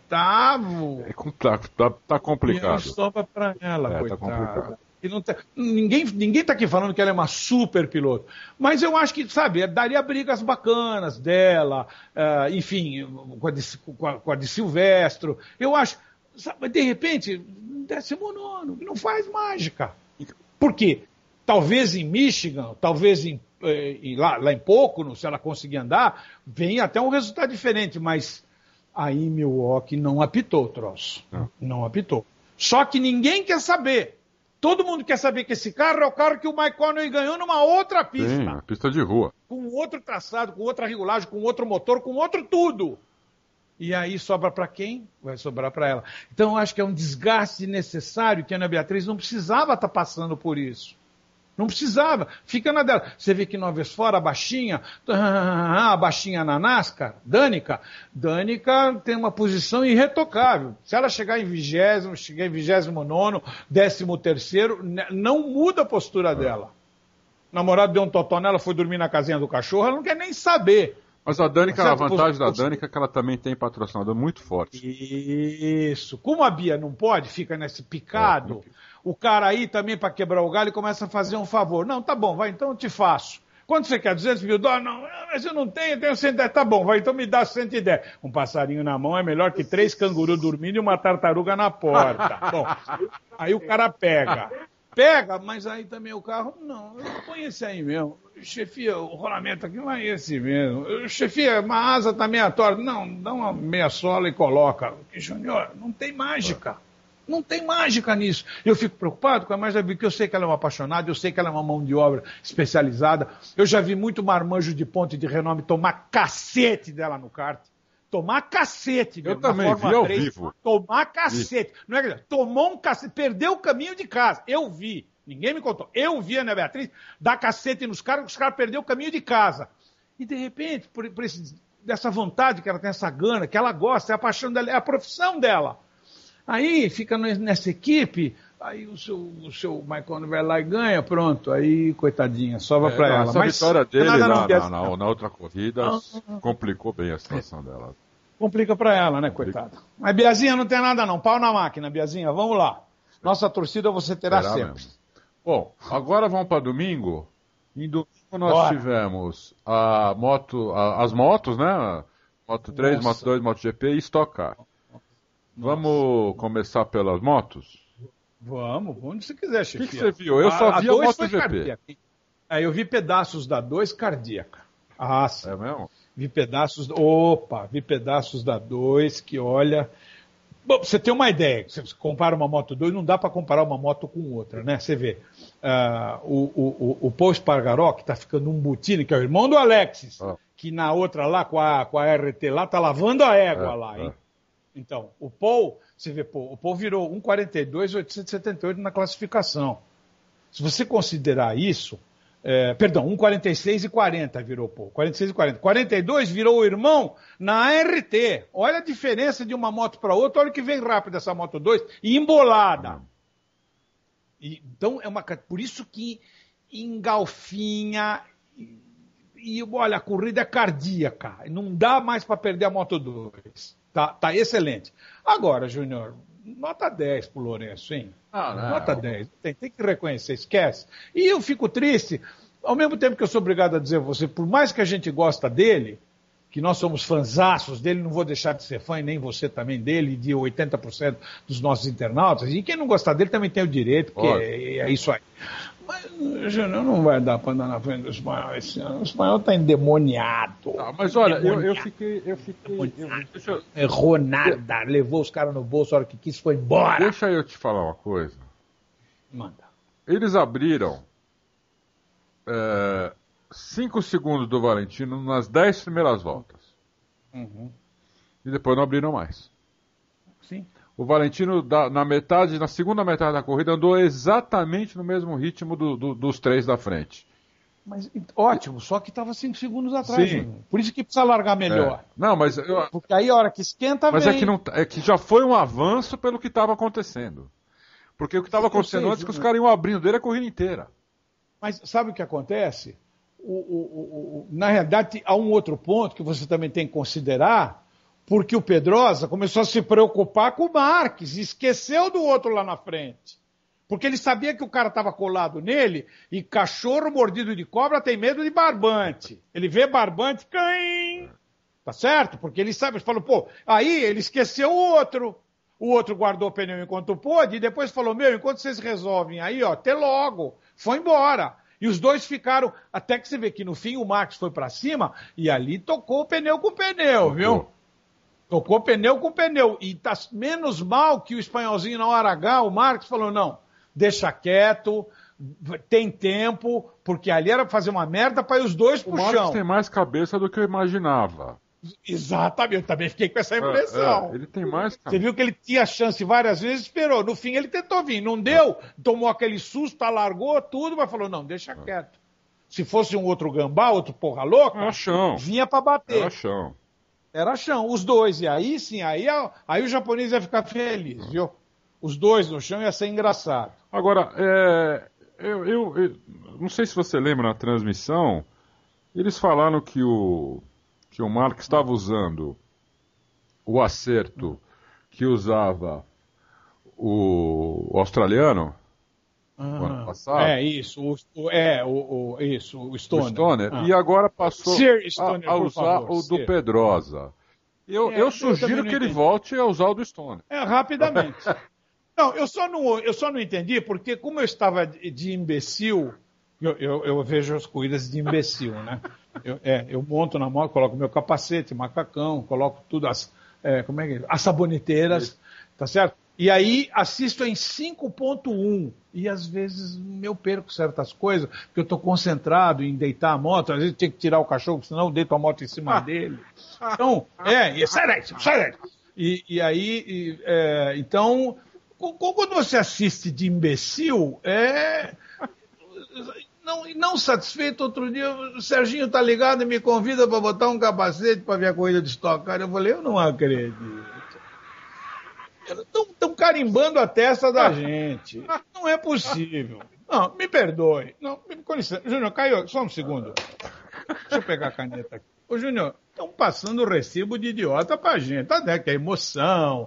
Tá complicado. E sobra pra ela, coitada. Tá complicado. E ninguém tá aqui falando que ela é uma super piloto. Mas eu acho que, sabe, daria brigas bacanas dela, enfim, com a de Silvestro. Eu acho... Sabe, de repente, 19º, não faz mágica. Por quê? Talvez em Michigan, talvez lá em Pocono, se ela conseguir andar, venha até um resultado diferente, mas aí Milwaukee não apitou o troço. Não apitou. Só que ninguém quer saber. Todo mundo quer saber que esse carro é o carro que o Mike Conway ganhou numa outra pista. Sim, pista de rua. Com outro traçado, com outra regulagem, com outro motor, com outro tudo. E aí sobra para quem? Vai sobrar para ela. Então eu acho que é um desgaste necessário que a Ana Beatriz não precisava estar passando por isso. Não precisava. Fica na dela. Você vê que Nova vez fora, a baixinha na NASCAR, Danica tem uma posição irretocável. Se ela chegar em 20º, chegar em 29º, 13º, não muda a postura dela. O namorado deu um totó nela, foi dormir na casinha do cachorro, ela não quer nem saber. Mas a Danica, a vantagem da Danica é que ela também tem patrocinador muito forte. Isso. Como a Bia não pode, fica nesse picado, o cara aí também, para quebrar o galho, começa a fazer um favor. Não, tá bom, vai, então eu te faço. Quanto você quer? 200 mil dólares? Não, mas eu não tenho, eu tenho 110. Tá bom, vai, então me dá 110. Um passarinho na mão é melhor que 3 cangurus dormindo e uma tartaruga na porta. Bom, aí o cara pega, mas aí também o carro, não, põe esse aí mesmo. Chefia, o rolamento aqui vai esse mesmo. Chefia, uma asa tá meia torta. Não, dá uma meia sola e coloca. Júnior, não tem mágica. Não tem mágica nisso. Eu fico preocupado com a imagem da Bia, porque eu sei que ela é uma apaixonada, eu sei que ela é uma mão de obra especializada. Eu já vi muito marmanjo de ponte de renome tomar cacete dela no kart. Tomar cacete, eu também vi ao vivo. Tomar cacete. Não é que tomou um cacete, perdeu o caminho de casa. Eu vi. Ninguém me contou. Eu vi a Ana Beatriz dar cacete nos caras, os caras perderam o caminho de casa. E, de repente, por dessa vontade que ela tem, essa gana, que ela gosta, é a paixão dela, é a profissão dela. Aí fica nessa equipe, aí o seu Michael vai lá e ganha, pronto. Aí, coitadinha, sobra pra ela. Essa mas vitória dele na outra corrida complicou bem a situação dela. Complica pra ela, né, coitada. Mas, Biazinha, não tem nada não. Pau na máquina, Biazinha, vamos lá. Nossa torcida você terá sempre. Mesmo. Bom, agora vamos para domingo. Em domingo nós tivemos as motos, né? Moto 3, Moto 2, MotoGP e Stock Car. Vamos começar pelas motos? Vamos, onde você quiser, chefe. O que você viu? Eu só vi a MotoGP. Eu vi pedaços da 2 cardíaca. Ah, sim. É mesmo? Vi pedaços da 2 que, olha... Bom, pra você ter uma ideia, você compara uma Moto 2, não dá para comparar uma moto com outra, né? Você vê, o Paul Espargaró, que tá ficando um butine, que é o irmão do Alexis, que na outra lá, com a RT lá, tá lavando a égua lá, hein? Então, o Paul, você vê, o Paul virou 1,42,878 na classificação. Se você considerar isso, 1,46,40 virou Paul, 46,40. 42 virou o irmão na RT. Olha a diferença de uma moto para outra, olha que vem rápido essa Moto 2 e embolada. Então, por isso que engalfinha e olha, a corrida é cardíaca. Não dá mais para perder a Moto 2. Tá excelente. Agora, Júnior, nota 10 pro Lourenço, hein? Não. Nota 10. Tem que reconhecer, esquece. E eu fico triste, ao mesmo tempo que eu sou obrigado a dizer a você, por mais que a gente gosta dele, que nós somos fãzaços dele, não vou deixar de ser fã, e nem você também dele, de 80% dos nossos internautas, e quem não gostar dele também tem o direito, porque é isso aí. Mas, Júnior, não vai dar para andar na frente do espanhol esse ano. O espanhol está endemoniado. Mas olha, eu fiquei. Errou nada, levou os caras no bolso a hora que quis, foi embora. Deixa eu te falar uma coisa. Manda. Eles abriram 5 segundos do Valentino nas 10 primeiras voltas. E depois não abriram mais. Sim. O Valentino, na segunda metade da corrida, andou exatamente no mesmo ritmo dos 3 da frente. Mas ótimo, só que estava 5 segundos atrás. Sim. Né? Por isso que precisa largar melhor. Não, mas porque aí a hora que esquenta mas vem. É que já foi um avanço pelo que estava acontecendo. Porque o que estava acontecendo antes é que os caras iam abrindo dele a corrida inteira. Mas sabe o que acontece? Na realidade, há um outro ponto que você também tem que considerar, porque o Pedrosa começou a se preocupar com o Marques, esqueceu do outro lá na frente. Porque ele sabia que o cara estava colado nele, e cachorro mordido de cobra tem medo de barbante. Ele vê barbante, caim! Tá certo? Porque ele sabe, ele falou, aí ele esqueceu o outro. O outro guardou o pneu enquanto pôde, e depois falou, enquanto vocês resolvem aí, até logo. Foi embora. E os dois ficaram, até que você vê que no fim o Marques foi para cima, e ali tocou o pneu com o pneu, viu? Tocou pneu com pneu. E tá menos mal que o espanholzinho na hora H, o Marques falou, não, deixa quieto, tem tempo, porque ali era pra fazer uma merda para ir os dois pro chão. O Marques tem mais cabeça do que eu imaginava. Exatamente, eu também fiquei com essa impressão. Ele tem mais, cara. Você viu que ele tinha chance várias vezes, esperou. No fim ele tentou vir, não deu, tomou aquele susto, alargou tudo, mas falou, não, deixa quieto. Se fosse um outro gambá, outro porra louca, Era chão. vinha pra bater. Era chão. Era chão, os dois. E aí sim, aí o japonês ia ficar feliz, viu? Os dois no chão ia ser engraçado. Agora, eu não sei se você lembra na transmissão, eles falaram que o Mark estava usando o acerto que usava o australiano no ano passado. Isso, o Stoner. O Stoner. E agora passou Stoner, a usar favor, o do Pedrosa. Eu sugiro que ele volte a usar o do Stoner. Rapidamente. Não, eu só não entendi, porque como eu estava de imbecil, eu vejo as corridas de imbecil, né? Eu monto na moto, coloco meu capacete, macacão, coloco tudo, as saboneteiras, tá certo? E aí assisto em 5.1 e às vezes eu perco certas coisas, porque eu estou concentrado em deitar a moto, às vezes tem que tirar o cachorro, senão eu deito a moto em cima dele. Então, sai daí. E aí, então, quando você assiste de imbecil, não satisfeito, outro dia o Serginho tá ligado e me convida para botar um capacete para ver a corrida de Stock Car. Eu falei, eu não acredito. Estão carimbando a testa da gente. Não é possível. Não, me perdoe. Não, com licença. Júnior, caiu. Só um segundo. Deixa eu pegar a caneta aqui. Ô, Júnior, estão passando o recibo de idiota pra gente. Tá, né? Que é emoção.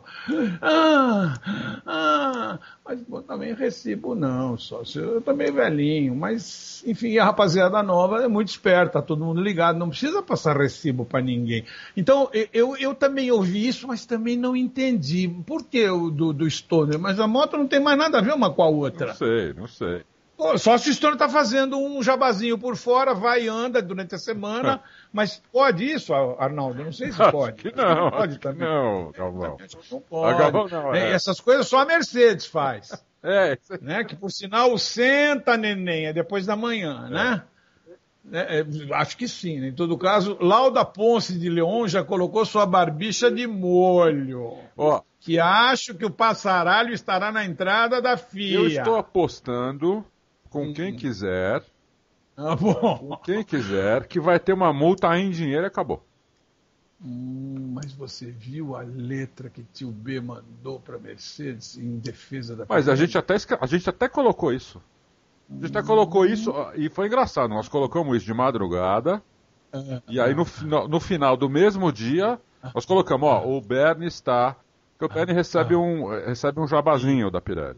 Mas bom, também recibo não, sócio. Eu tô meio velhinho, mas, enfim, a rapaziada nova é muito esperta, tá todo mundo ligado, não precisa passar recibo pra ninguém. Então, eu também ouvi isso, mas também não entendi. Por que o do Stoner? Mas a moto não tem mais nada a ver uma com a outra. Não sei. Pô, só se o Stoner tá fazendo um jabazinho por fora, vai e anda durante a semana, mas pode isso, Arnaldo? Eu não sei se pode. Acho que não. Pode também. Não, Galvão. Não pode. Galvão não, Essas coisas só a Mercedes faz. Isso né? Que por sinal senta, neném, é depois da manhã, né? Acho que sim, né? Em todo caso, Lauda Ponce de Leon já colocou sua barbicha de molho. Que acho que o passaralho estará na entrada da FIA. Eu estou apostando com quem quiser. Com quem quiser, que vai ter uma multa em dinheiro e acabou. Mas você viu a letra que tio B mandou para Mercedes em defesa da... Mas a gente até colocou isso. A gente até colocou isso e foi engraçado. Nós colocamos isso de madrugada e aí no final do mesmo dia nós colocamos, o Bernie está... Porque o Bernie recebe um jabazinho da Pirelli.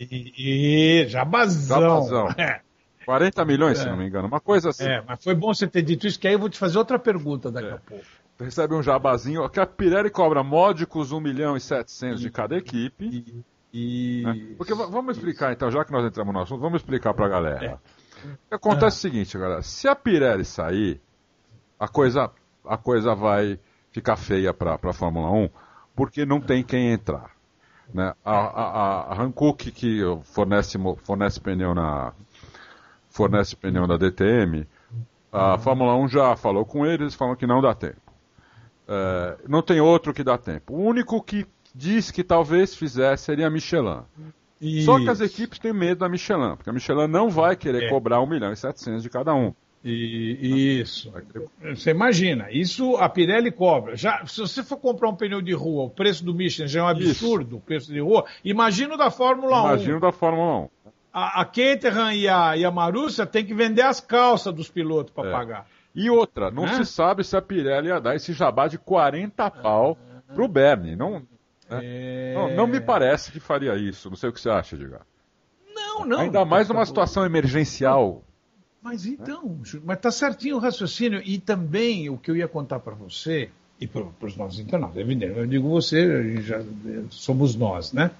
Jabazão. 40 milhões, se não me engano, uma coisa assim. Mas foi bom você ter dito isso, que aí eu vou te fazer outra pergunta daqui a pouco. Recebe um jabazinho, que a Pirelli cobra módicos 1.700.000 de cada equipe. Né? Porque vamos explicar então, já que nós entramos no assunto, vamos explicar pra galera. O que acontece é o seguinte, galera, se a Pirelli sair, a coisa vai ficar feia pra Fórmula 1, porque não tem quem entrar. Né? A Hankook, que fornece pneu da DTM, a Fórmula 1 já falou com eles falam que não dá tempo. Não tem outro que dá tempo. O único que diz que talvez fizesse seria a Michelin. Isso. Só que as equipes têm medo da Michelin, porque a Michelin não vai querer cobrar 1.700.000 de cada um. Isso. Você imagina, isso a Pirelli cobra. Já, se você for comprar um pneu de rua, o preço do Michelin já é um absurdo, o preço de rua. Imagina o da Fórmula 1. Imagina o da Fórmula 1. A Caterham e a Marussia tem que vender as calças dos pilotos para pagar. E outra, não se sabe se a Pirelli ia dar esse jabá de 40 pau pro Bernie. Não me parece que faria isso. Não sei o que você acha, Edgar. Não. Ainda mais numa situação emergencial. Mas então, mas tá certinho o raciocínio. E também o que eu ia contar para você, e para os nossos internautas, evidente, eu digo você, já somos nós, né?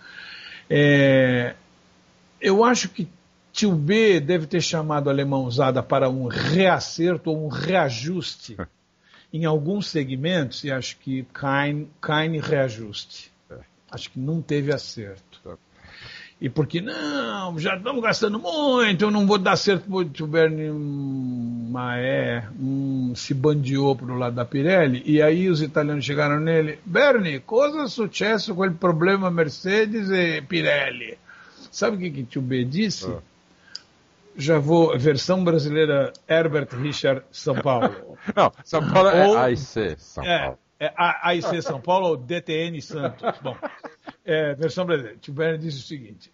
Eu acho que tio B deve ter chamado a alemãozada para um reacerto ou um reajuste em alguns segmentos, e acho que kein reajuste. Acho que não teve acerto. E porque, não, já estamos gastando muito, eu não vou dar certo para o tio Bernie Maé se bandiou pro lado da Pirelli, e aí os italianos chegaram nele: Bernie, cosa successo com o problema Mercedes e Pirelli? Sabe o que tio B disse? Já vou, versão brasileira, Herbert Richard São Paulo. Não, São Paulo é AIC São Paulo. AIC São Paulo ou DTN Santos. Bom, versão brasileira. Tio Bernie disse o seguinte: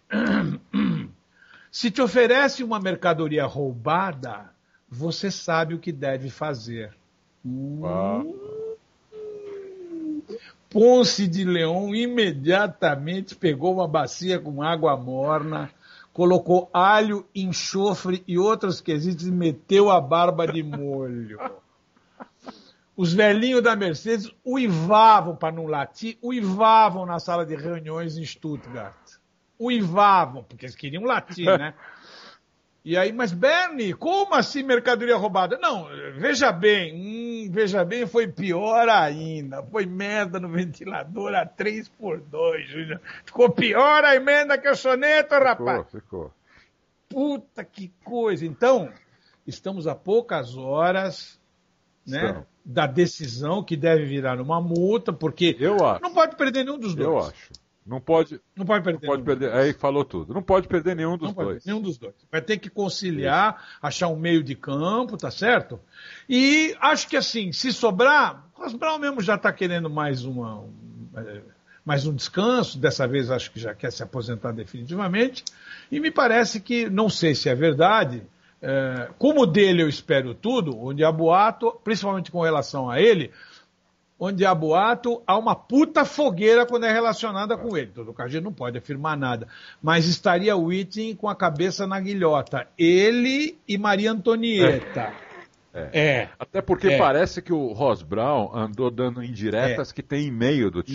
se te oferece uma mercadoria roubada, você sabe o que deve fazer. Ponce de Leão imediatamente pegou uma bacia com água morna, colocou alho, enxofre e outros quesitos e meteu a barba de molho. Os velhinhos da Mercedes uivavam, para não latir, uivavam na sala de reuniões em Stuttgart. Uivavam, porque eles queriam latir, né? E aí, mas Bernie, como assim mercadoria roubada? Não, veja bem, foi pior ainda. Foi merda no ventilador a 3x2, Júnior. Ficou pior a emenda que o soneto, rapaz. Ficou. Puta que coisa. Então, estamos a poucas horas, né, da decisão que deve virar uma multa, porque não pode perder nenhum dos dois. Eu acho. Não pode perder. Aí falou tudo. Não pode perder nenhum dos dois. Nenhum dos dois. Vai ter que conciliar, achar um meio de campo, tá certo? E acho que assim, se sobrar, o Rosbrau mesmo já está querendo mais um descanso. Dessa vez acho que já quer se aposentar definitivamente. E me parece que, não sei se é verdade, como dele eu espero tudo, onde há boato, principalmente com relação a ele, onde há boato, há uma puta fogueira quando é relacionada com ele. Todo caso, a gente não pode afirmar nada. Mas estaria o Whiting com a cabeça na guilhota. Ele e Maria Antonieta. Até porque parece que o Ross Brown andou dando indiretas que tem e-mail do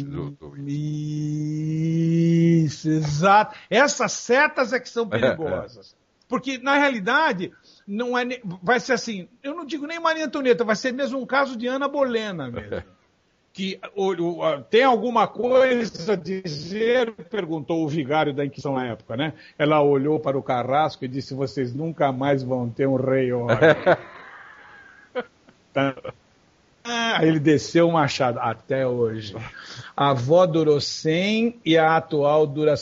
Isso, exato. Essas setas é que são perigosas. Porque, na realidade, não é, vai ser assim, eu não digo nem Maria Antonieta, vai ser mesmo um caso de Ana Bolena mesmo. Que tem alguma coisa a dizer, perguntou o vigário da Inquisição na época, né? Ela olhou para o Carrasco e disse: vocês nunca mais vão ter um rei homem. Aí ele desceu o machado, até hoje. A avó durou 100 e a atual dura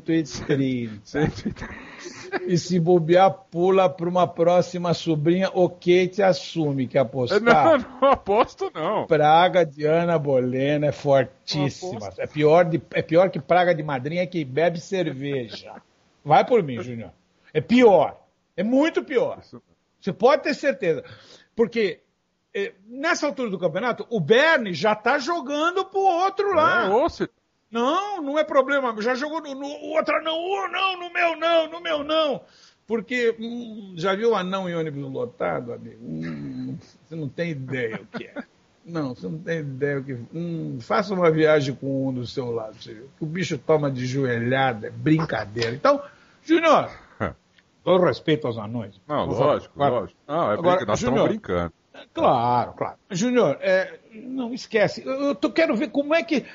130. E se bobear, pula para uma próxima sobrinha, ok, te assume que apostar. Não aposto, não. Praga de Ana Bolena é fortíssima. É pior que praga de madrinha que bebe cerveja. Vai por mim, Júnior. É pior. É muito pior. Você pode ter certeza. Porque nessa altura do campeonato, o Bernie já está jogando pro outro lá. Não é problema. Já jogou no outro, no meu não. Porque já viu anão em ônibus lotado, amigo? Você não tem ideia o que é. Não, você não tem ideia o que é. Faça uma viagem com um do seu lado, você viu? Que o bicho toma de joelhada, é brincadeira. Então, Júnior, todo respeito aos anões. Não, lógico. Não, agora, nós estamos brincando. Claro. Júnior, não esquece. Eu quero ver como é que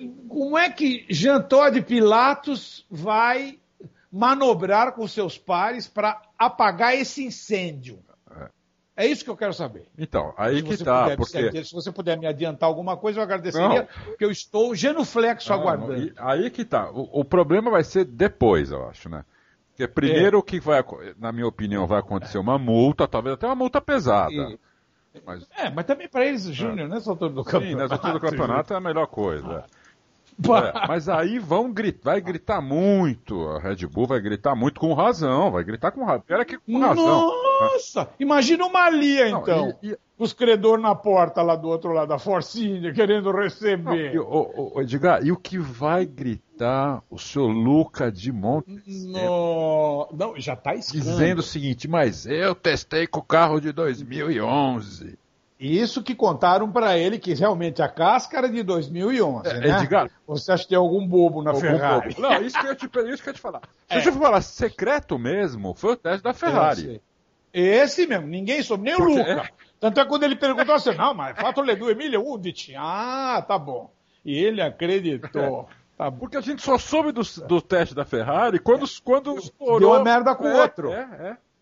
Jean Todt Pilatos vai manobrar com seus pares para apagar esse incêndio. É isso que eu quero saber. Então, aí que tá. Se você puder me adiantar alguma coisa, eu agradeceria, porque eu estou genuflexo aguardando. Aí que tá. O problema vai ser depois, eu acho, né? Porque primeiro o que vai, na minha opinião, vai acontecer uma multa, talvez até uma multa pesada. Mas também para eles, Júnior, nessa altura do campeonato. Sim, nessa altura do campeonato é a melhor coisa. Mas aí vai gritar muito, a Red Bull vai gritar muito com razão, Era que com razão. Nossa, imagina uma Lia, então. Os credores na porta lá do outro lado, da Forcinha, querendo receber. Edgar, e o que vai gritar o seu Luca de Montes? Não, já está escrito. Dizendo o seguinte: mas eu testei com o carro de 2011. Isso que contaram para ele, que realmente a cáscara de 2011, né? Edgar, você acha que tem algum bobo na Ferrari? Bobo. Não, isso que eu ia te falar. Se eu for falar secreto mesmo, foi o teste da Ferrari. Esse mesmo, ninguém soube, nem o Luca. Tanto é quando ele perguntou assim, não, mas fato do Emílio Udit. Tá bom. E ele acreditou. Tá bom. Porque a gente só soube do teste da Ferrari quando estourou. Deu uma merda com o outro.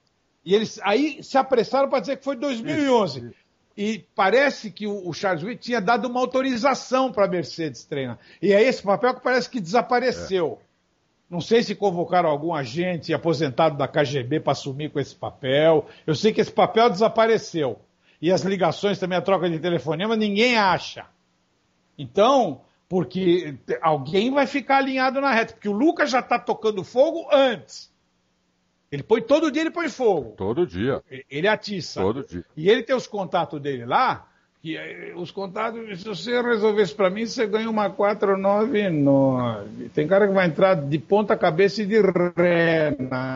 E eles aí se apressaram para dizer que foi 2011. E parece que o Charles White tinha dado uma autorização para a Mercedes treinar. E aí esse papel que parece que desapareceu. Não sei se convocaram algum agente aposentado da KGB para assumir com esse papel. Eu sei que esse papel desapareceu. E as ligações também, a troca de telefonema, ninguém acha. Então, porque alguém vai ficar alinhado na reta. Porque o Lucas já está tocando fogo antes. Ele põe todo dia, ele põe fogo. Todo dia. Ele atiça. Todo dia. E ele tem os contatos dele lá, que os contatos, se você resolver isso para mim, você ganha uma 499. Tem cara que vai entrar de ponta cabeça e de ré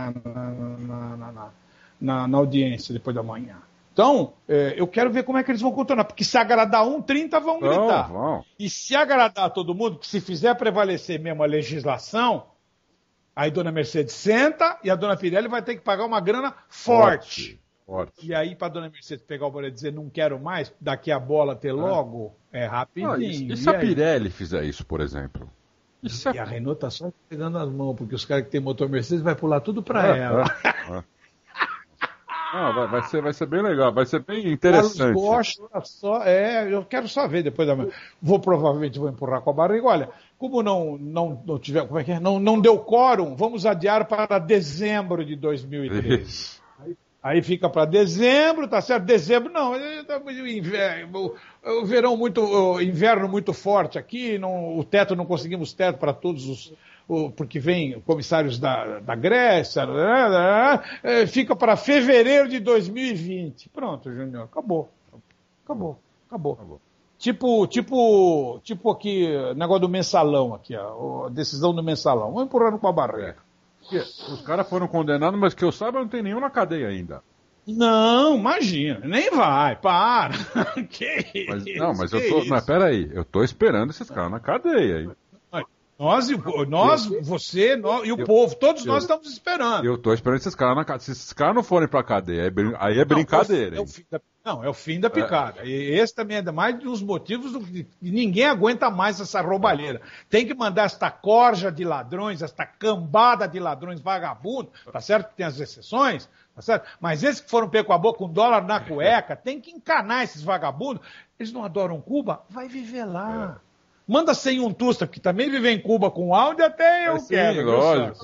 na audiência depois da manhã. Então, eu quero ver como é que eles vão contornar, porque se agradar 30 vão gritar. Vão. E se agradar todo mundo, que se fizer prevalecer mesmo a legislação, aí dona Mercedes senta e a dona Pirelli vai ter que pagar uma grana forte. E aí, para dona Mercedes pegar o boleto e dizer não quero mais, daqui a bola ter logo, é rapidinho. E se a Pirelli fizer isso, por exemplo? E a Renault tá só pegando as mãos, porque os caras que tem motor Mercedes vai pular tudo para ela. Não, vai ser bem legal, vai ser bem interessante. Eu quero só ver depois da manhã. Provavelmente vou empurrar com a barriga. Olha, como não tiver, como é que é? Não deu quórum, vamos adiar para dezembro de 2013. Aí fica para dezembro, tá certo? Dezembro não, o verão o inverno muito forte aqui, o teto não conseguimos teto para todos porque vem comissários da Grécia, fica para fevereiro de 2020. Pronto, Júnior, acabou. Tipo aqui, negócio do mensalão aqui, a decisão do mensalão. Vamos empurrando com a barriga. Os caras foram condenados, mas que eu saiba não tem nenhum na cadeia ainda. Não, imagina, nem vai, para. Peraí, eu tô esperando esses caras na cadeia, hein? Você e o povo, todos nós estamos esperando. Eu tô esperando esses caras na cadeia. Se esses caras não forem pra cadeia, aí é brincadeira. É o fim da picada. E esse também é mais dos motivos que ninguém aguenta mais essa roubalheira. Tem que mandar esta corja de ladrões, esta cambada de ladrões vagabundos, tá certo que tem as exceções, tá certo? Mas esses que foram pego com a boca com $1 na cueca, tem que encanar esses vagabundos. Eles não adoram Cuba? Vai viver lá. Manda sem um tusta, porque também viver em Cuba com áudio até eu quero. Lógico.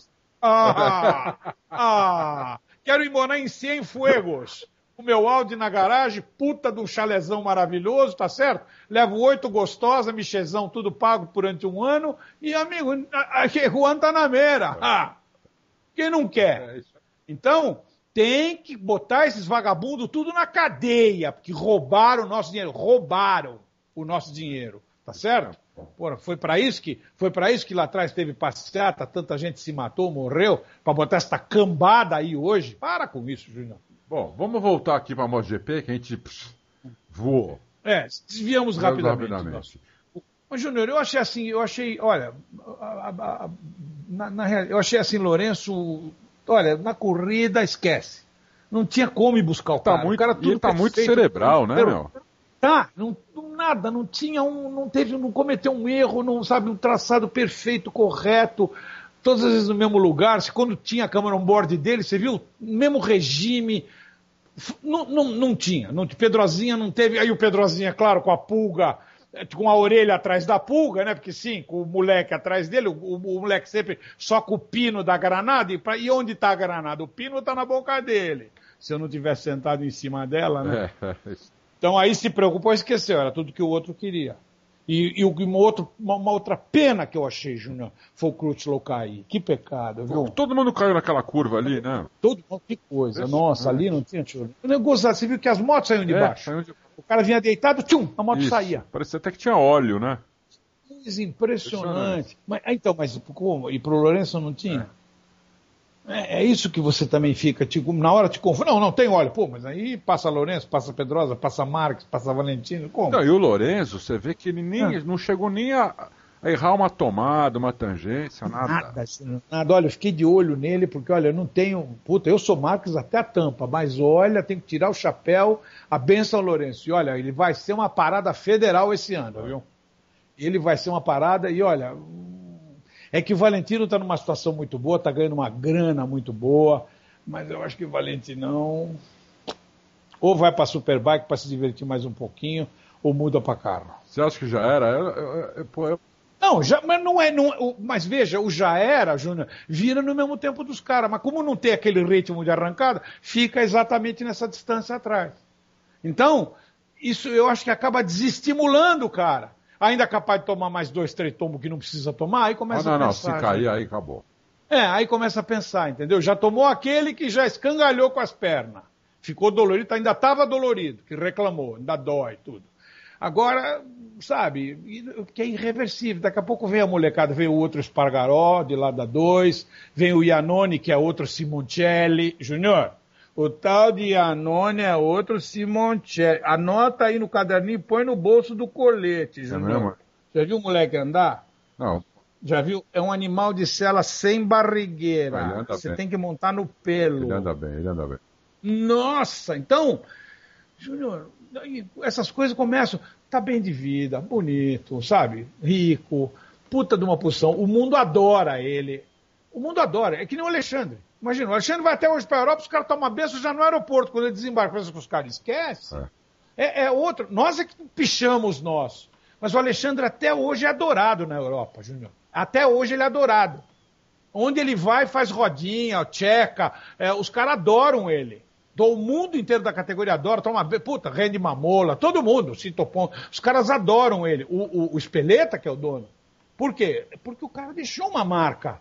Quero ir morar em Cienfuegos. O meu Audi na garagem, puta de um chalezão maravilhoso, tá certo? Levo 8 gostosas, michezão, tudo pago durante um ano. E, amigo, Guantanamera. Quem não quer? Então, tem que botar esses vagabundos tudo na cadeia, porque roubaram o nosso dinheiro. Roubaram o nosso dinheiro, tá certo? Porra, foi para isso que lá atrás teve passeata, tanta gente se matou, morreu, para botar essa cambada aí hoje. Para com isso, Júnior. Bom, vamos voltar aqui para a MotoGP, que a gente voou. Desviamos rapidamente. Mas, Júnior, eu achei assim, olha, eu achei assim, Lourenço, olha, na corrida, esquece. Não tinha como ir buscar o cara. O cara tudo tá muito cerebral, né, meu? Não cometeu um erro, não sabe, um traçado perfeito, correto, todas as vezes no mesmo lugar. Quando tinha a câmera on board dele, você viu? Mesmo regime. Não tinha. Pedrozinha não teve. Aí o Pedrozinha, claro, com a pulga, com a orelha atrás da pulga, né? Porque sim, com o moleque atrás dele, o moleque sempre só com o pino da granada. E onde está a granada? O pino está na boca dele. Se eu não tivesse sentado em cima dela, né? Então aí se preocupou e esqueceu, era tudo que o outro queria. E uma outra pena que eu achei, Júnior, foi o Crutchlow cair. Que pecado, viu? Todo mundo caiu naquela curva ali, né? Todo mundo, que coisa. Nossa, ali não tinha tiro. Você viu que as motos saíam de baixo. O cara vinha deitado, a moto saía. Parecia até que tinha óleo, né? Coisa impressionante. Mas como? E pro Lourenço não tinha? É isso que você também fica, na hora te confunde. Não tem óleo. Pô, mas aí passa Lourenço, passa Pedrosa, passa Marques, passa Valentino, como? Não, e o Lourenço, você vê que ele não chegou nem a errar uma tomada, uma tangência, nada. Nada. Olha, eu fiquei de olho nele, porque, olha, eu não tenho... Puta, eu sou Marques até a tampa, mas olha, tem que tirar o chapéu, a benção Lourenço. E olha, ele vai ser uma parada federal esse ano, viu? Ele vai ser uma parada e, olha... É que o Valentino está numa situação muito boa, está ganhando uma grana muito boa. Mas eu acho que o Valentinão ou vai para Superbike para se divertir mais um pouquinho, ou muda para carro. Você acha que já era? Não, mas não é. Mas veja, o já era, Júnior, vira no mesmo tempo dos caras. Mas como não tem aquele ritmo de arrancada, fica exatamente nessa distância atrás. Então, isso eu acho que acaba desestimulando o cara. Ainda é capaz de tomar mais 2, 3 tombos que não precisa tomar, aí começa a pensar. Se cair, aí acabou. Aí começa a pensar, entendeu? Já tomou aquele que já escangalhou com as pernas. Ficou dolorido, ainda estava dolorido, que reclamou, ainda dói, tudo. Agora, sabe, que é irreversível. Daqui a pouco vem a molecada, vem o outro Espargaró, de lá da 2, vem o Iannone, que é outro Simoncelli. Júnior, o tal de Iannone é outro Simoncelli. Anota aí no caderninho e põe no bolso do colete, Júnior. Já viu o moleque andar? Não. Já viu? É um animal de sela sem barrigueira. Você tem que montar no pelo. Ele anda bem. Nossa, então, Júnior, essas coisas começam, tá bem de vida, bonito, sabe? Rico, puta de uma posição. O mundo adora ele. O mundo adora. É que nem o Alexandre. Imagina, o Alexandre vai até hoje para a Europa, os caras tomam uma benção já no aeroporto, quando ele desembarca, pensa que os caras esquecem. É outro. Nós é que pichamos nós. Mas o Alexandre até hoje é adorado na Europa, Júnior. Até hoje ele é adorado. Onde ele vai, faz rodinha, checa. Os caras adoram ele. O mundo inteiro da categoria adora. Rende Mamola, todo mundo, Citopon. Os caras adoram ele. O Espeleta, que é o dono. Por quê? Porque o cara deixou uma marca.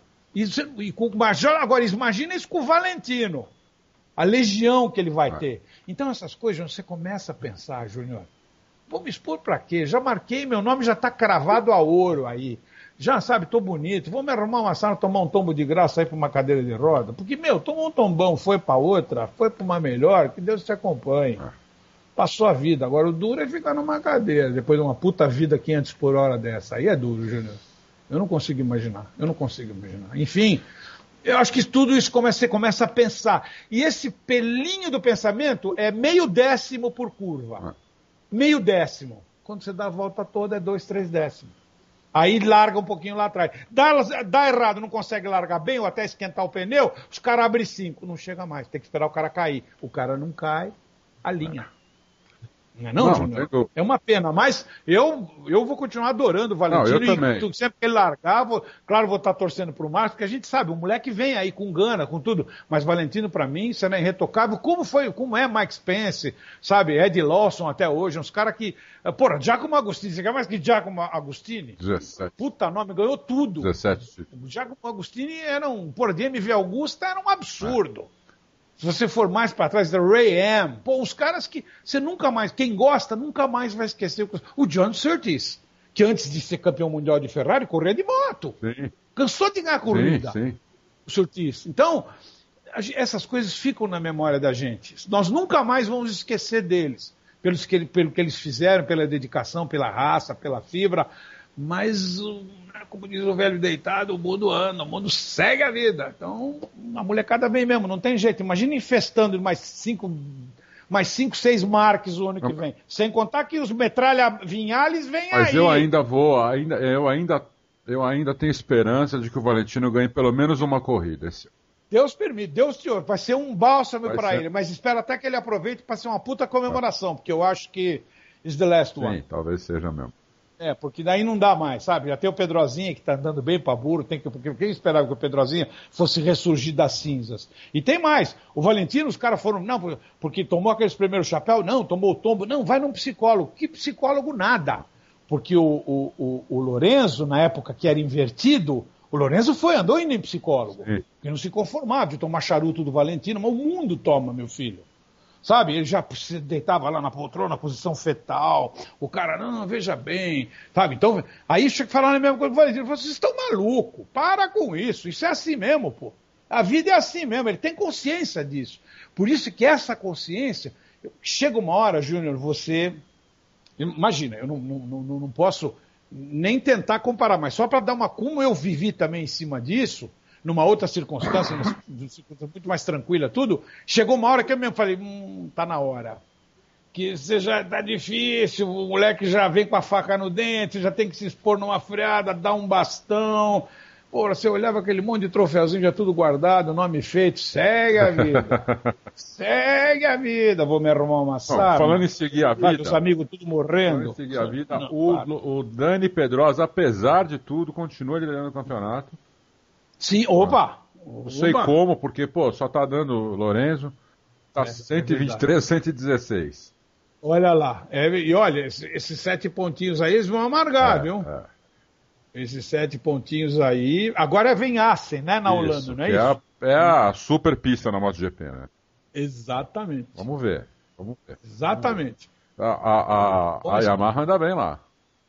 Agora, imagina isso com o Valentino. A legião que ele vai ter. Então, essas coisas, você começa a pensar, Júnior. Vou me expor pra quê? Já marquei, meu nome já tá cravado a ouro aí. Já, sabe, tô bonito. Vou me arrumar uma sala, tomar um tombo de graça aí pra uma cadeira de roda. Porque, tomou um tombão, foi pra outra, foi pra uma melhor, que Deus te acompanhe. Passou a vida. Agora, o duro é ficar numa cadeira, depois de uma puta vida 500 por hora dessa. Aí é duro, Júnior. Eu não consigo imaginar. Enfim, eu acho que tudo isso você começa a pensar. E esse pelinho do pensamento é 0,5 por curva. 0,5. Quando você dá a volta toda, é 2, 3 décimos. Aí larga um pouquinho lá atrás. Dá errado, não consegue largar bem, ou até esquentar o pneu, os caras abrem 5. Não chega mais, tem que esperar o cara cair. O cara não cai, alinha. Não, Júnior? É uma pena, mas eu vou continuar adorando o Valentino. Eu também. Sempre que ele largar, vou estar torcendo pro Marcos, porque a gente sabe, o moleque vem aí com gana, com tudo, mas Valentino pra mim, isso é irretocável, como é Mike Spence, sabe, Ed Lawson até hoje, uns caras que, Giacomo Agostini, você quer mais que Giacomo Agostini? 17. Puta nome, ganhou tudo. 17. O Giacomo Agostini de MV Augusta era um absurdo. Se você for mais para trás, da Ray M, os caras que você nunca mais, quem gosta, nunca mais vai esquecer. O John Surtees, que antes de ser campeão mundial de Ferrari, corria de moto. Sim. Cansou de ganhar corrida. Sim. O Surtees. Então, essas coisas ficam na memória da gente. Nós nunca mais vamos esquecer deles. Pelo que eles fizeram, pela dedicação, pela raça, pela fibra. Mas, como diz o velho deitado, o mundo anda, o mundo segue a vida. Então, a molecada vem mesmo, não tem jeito. Imagina infestando mais 5, 6 marques o ano que vem. Sem contar que os metralha Vinhales vêm aí. Mas eu ainda tenho esperança de que o Valentino ganhe pelo menos uma corrida esse ano. Deus permite, Deus senhor, vai ser um bálsamo para ele, mas espero até que ele aproveite para ser uma puta comemoração, porque eu acho que is the last one. Sim, talvez seja mesmo. Porque daí não dá mais, sabe? Já tem o Pedrozinha que tá andando bem para burro, porque quem esperava que o Pedrozinha fosse ressurgir das cinzas? E tem mais, o Valentino, os caras foram, não, porque tomou aqueles primeiros chapéus, não, tomou o tombo, não, vai num psicólogo. Que psicólogo nada? Porque o Lorenzo, na época que era invertido, o Lorenzo andou indo em psicólogo, que não se conformava de tomar charuto do Valentino, mas o mundo toma, meu filho. Sabe, ele já se deitava lá na poltrona, na posição fetal, o cara, não, veja bem, sabe, então, aí tinha que falar a mesma coisa, ele falou, vocês estão malucos, para com isso é assim mesmo, pô, a vida é assim mesmo, ele tem consciência disso, por isso que essa consciência, chega uma hora, Júnior, você, imagina, eu não posso nem tentar comparar, mas só para dar como eu vivi também em cima disso, numa outra circunstância, muito mais tranquila, tudo, chegou uma hora que eu mesmo falei, tá na hora. Que já tá difícil, o moleque já vem com a faca no dente, já tem que se expor numa freada, dar um bastão. Porra, você olhava aquele monte de troféuzinho já tudo guardado, nome feito, segue a vida. Segue a vida, vou me arrumar uma sala. Falando em seguir a vida... Os amigos tudo morrendo. Falando em seguir a vida, o Dani Pedrosa, apesar de tudo, continua liderando o campeonato. Sim, opa! Não sei como, porque, só tá dando Lorenzo. Tá 123, 116. Olha lá. E olha, esses 7 pontinhos aí, eles vão amargar, viu? Esses 7 pontinhos aí. Agora vem Assen, né, na Holanda, não é isso? É a super pista na MotoGP, né? Exatamente. Vamos ver. Exatamente. A Yamaha anda bem lá.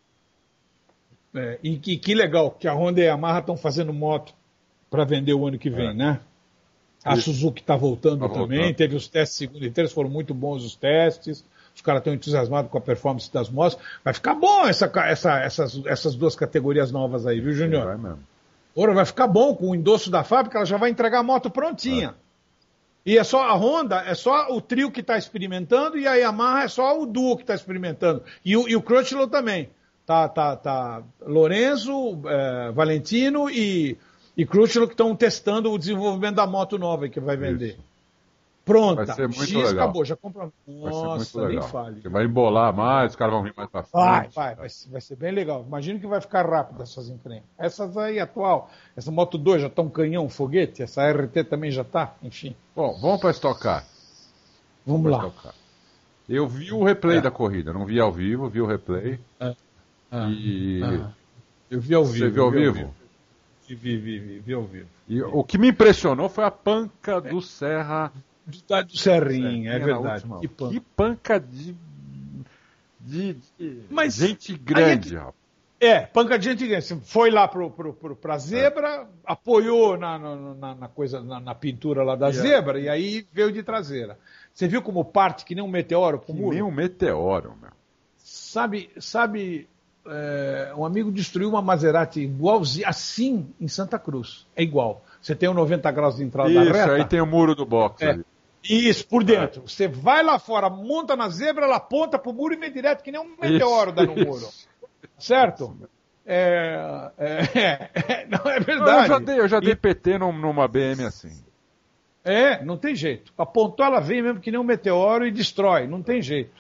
E que legal que a Honda e a Yamaha estão fazendo moto para vender o ano que vem, né? A Suzuki está voltando também, teve os testes segunda e terça, foram muito bons os testes, os caras estão entusiasmados com a performance das motos. Vai ficar bom essas duas categorias novas aí, viu, Júnior? Vai mesmo. Ora, vai ficar bom com o endosso da fábrica, ela já vai entregar a moto prontinha. E é só a Honda, é só o trio que está experimentando, e a Yamaha é só o duo que está experimentando. E o Crutchlow também. Tá Lorenzo, Valentino e Crutchlow que estão testando o desenvolvimento da moto nova que vai vender. Isso. Pronta. Vai ser muito legal. Acabou, já compra. Nossa, nem fale. Você vai embolar mais, os caras vão vir mais pra frente. Vai ser bem legal. Imagino que vai ficar rápido essas encrencas. Essas aí, atual, essa Moto 2 já tá um canhão, um foguete, essa RT também já tá, enfim. Bom, vamos para Estocar. Vamos lá. Estocar. Eu vi o replay da corrida, não vi ao vivo, vi o replay. Eu vi ao vivo. Você viu ao vivo? Vi ao vivo. E o que me impressionou foi a panca do Serra. Do Serrinha, é verdade. Que panca de gente grande, rapaz. Panca de gente grande. Foi lá pra zebra, apoiou na pintura lá da zebra, e aí veio de traseira. Você viu como parte que nem um meteoro pro muro? Que nem um meteoro, meu. Sabe, um amigo destruiu uma Maserati igualzinha, assim, em Santa Cruz. É igual. Você tem 90 graus de entrada da reta. Isso, aí tem o muro do box ali. Isso, por dentro. Você vai lá fora, monta na zebra, ela aponta pro muro e vem direto, que nem um meteoro dá no muro. Certo? Não, é verdade. Eu já dei PT numa BM assim. Não tem jeito. Apontou, ela vem mesmo que nem um meteoro e destrói. Não tem jeito.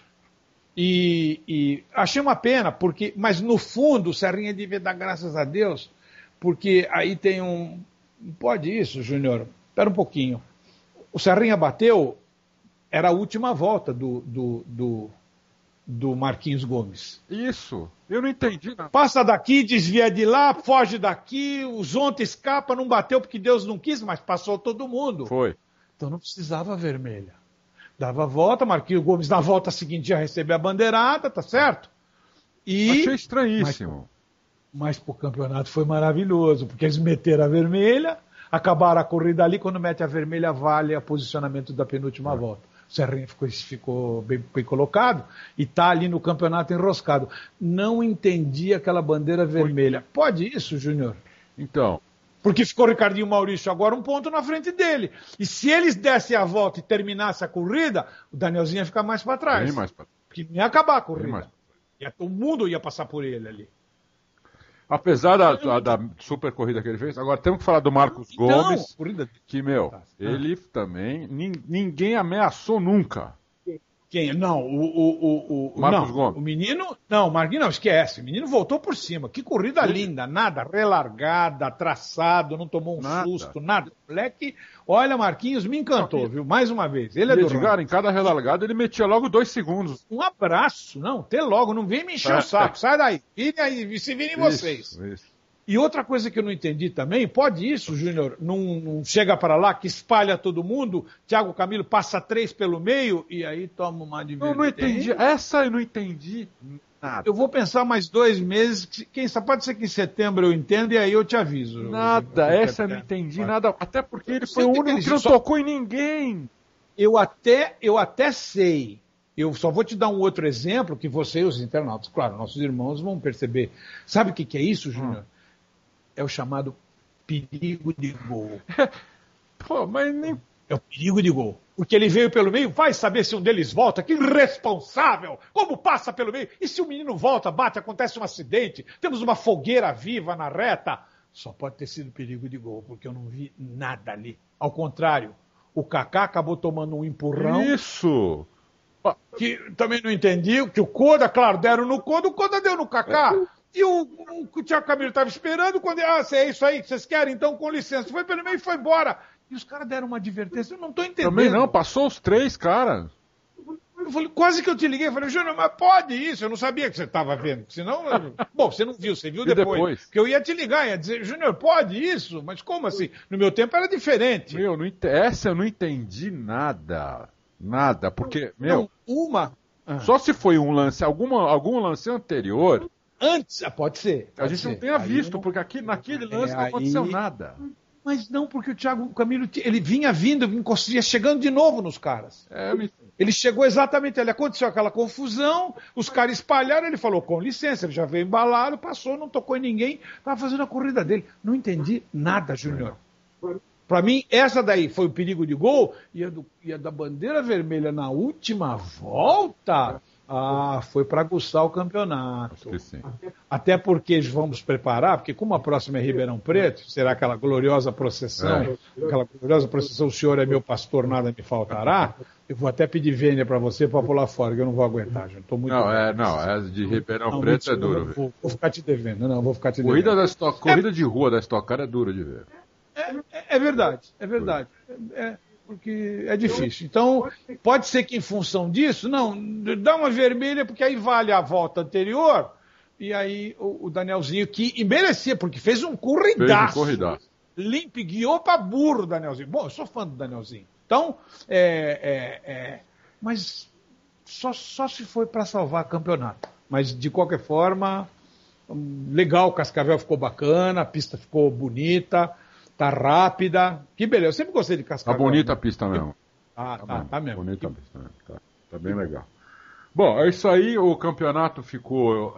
E achei uma pena, mas no fundo o Serrinha devia dar graças a Deus, porque aí tem um... Pode isso, Júnior? Espera um pouquinho. O Serrinha bateu, era a última volta do Marquinhos Gomes. Isso, eu não entendi nada. Passa daqui, desvia de lá, foge daqui, o Zonta escapa, não bateu porque Deus não quis, mas passou todo mundo. Foi. Então não precisava vermelha. Dava a volta, Marquinhos Gomes na volta seguinte já recebeu a bandeirada, tá certo? Achei estranhíssimo. Mas pro campeonato foi maravilhoso, porque eles meteram a vermelha, acabaram a corrida ali, quando mete a vermelha vale a posicionamento da penúltima volta. O Serrinha ficou bem colocado e tá ali no campeonato enroscado. Não entendi aquela bandeira vermelha. Pode isso, Júnior? Então... Porque ficou o Ricardinho Maurício agora um ponto na frente dele. E se eles dessem a volta e terminassem a corrida, o Danielzinho ia ficar mais para trás. Bem mais pra... Porque não ia acabar a corrida. O mundo ia passar por ele ali. Apesar da super corrida que ele fez, agora temos que falar do Marcos Gomes, que, ele também, ninguém ameaçou nunca. Quem? Não, o Marcos Gomes. O menino, não, o Marquinhos não, esquece. O menino voltou por cima. Que corrida linda, nada, relargada, traçado, não tomou susto, nada. O moleque, olha, Marquinhos me encantou, viu? Mais uma vez. Ele é do Edgar, em cada relargada, ele metia logo 2 segundos. Um abraço, não, até logo, não vem me encher o saco, sai daí. Se virem vocês. Isso. E outra coisa que eu não entendi também, pode isso, Júnior, não chega para lá, que espalha todo mundo, Thiago Camilo passa 3 pelo meio e aí toma uma de Eu não entendi, essa eu não entendi nada. Eu vou pensar mais 2 meses, quem sabe pode ser que em setembro eu entenda e aí eu te aviso. Nada, essa eu não entendi nada, até porque ele foi o único que não tocou em ninguém. Eu até sei. Eu só vou te dar um outro exemplo que você e os internautas, claro, nossos irmãos vão perceber. Sabe o que é isso, Júnior? É o chamado perigo de gol. Pô, mas nem... É o perigo de gol. Porque ele veio pelo meio, vai saber se um deles volta. Que irresponsável! Como passa pelo meio? E se o menino volta, bate, acontece um acidente, temos uma fogueira viva na reta. só pode ter sido perigo de gol, porque eu não vi nada ali. Ao contrário, o Kaká acabou tomando um empurrão. Isso! Que também não entendi, que o Koda, claro, deram no Koda, o Koda deu no Kaká. E o Thiago Camilo estava esperando, quando é isso aí que vocês querem, então com licença. Foi pelo meio e foi embora. E os caras deram uma advertência, eu não estou entendendo. Também não, passou os 3, cara. Eu falei, quase que eu te liguei, eu falei, Júnior, mas pode isso, eu não sabia que você estava vendo, senão, bom, você não viu, você viu depois. Que eu ia te ligar, ia dizer, Júnior, pode isso? Mas como assim? No meu tempo era diferente. Essa eu não entendi nada, porque, só se foi um lance, algum lance anterior... Antes, pode ser. A gente não tenha visto, porque naquele lance não aconteceu nada. Mas não, porque o Thiago Camilo, ele vinha chegando de novo nos caras. Ele chegou exatamente ali, aconteceu aquela confusão, os caras espalharam, ele falou, com licença, ele já veio embalado, passou, não tocou em ninguém, estava fazendo a corrida dele. Não entendi nada, Júnior. Para mim, essa daí foi o perigo de gol, e a da bandeira vermelha na última volta... foi para aguçar o campeonato. Acho que sim. Até porque vamos preparar, porque como a próxima é Ribeirão Preto, será aquela gloriosa procissão, o senhor é meu pastor, nada me faltará, eu vou até pedir vênia para você para pular fora, que eu não vou aguentar, gente. Tô muito de Ribeirão Preto é duro. Vou ficar te devendo, vou ficar te devendo. Corrida de rua da Stock Car é duro de ver. É verdade. Porque é difícil. Então, pode ser que em função disso, dá uma vermelha, porque aí vale a volta anterior, e aí o Danielzinho, que merecia, porque fez um corridaço. Limpo, guiou pra burro o Danielzinho. Bom, eu sou fã do Danielzinho. Então, mas só se foi para salvar campeonato. Mas, de qualquer forma, legal, o Cascavel ficou bacana, a pista ficou bonita, tá rápida. Que beleza, eu sempre gostei de Cascavel. Tá bonita a pista mesmo. Tá mesmo. Bonita a pista mesmo. Tá bem legal. Bom, é isso aí, o campeonato ficou...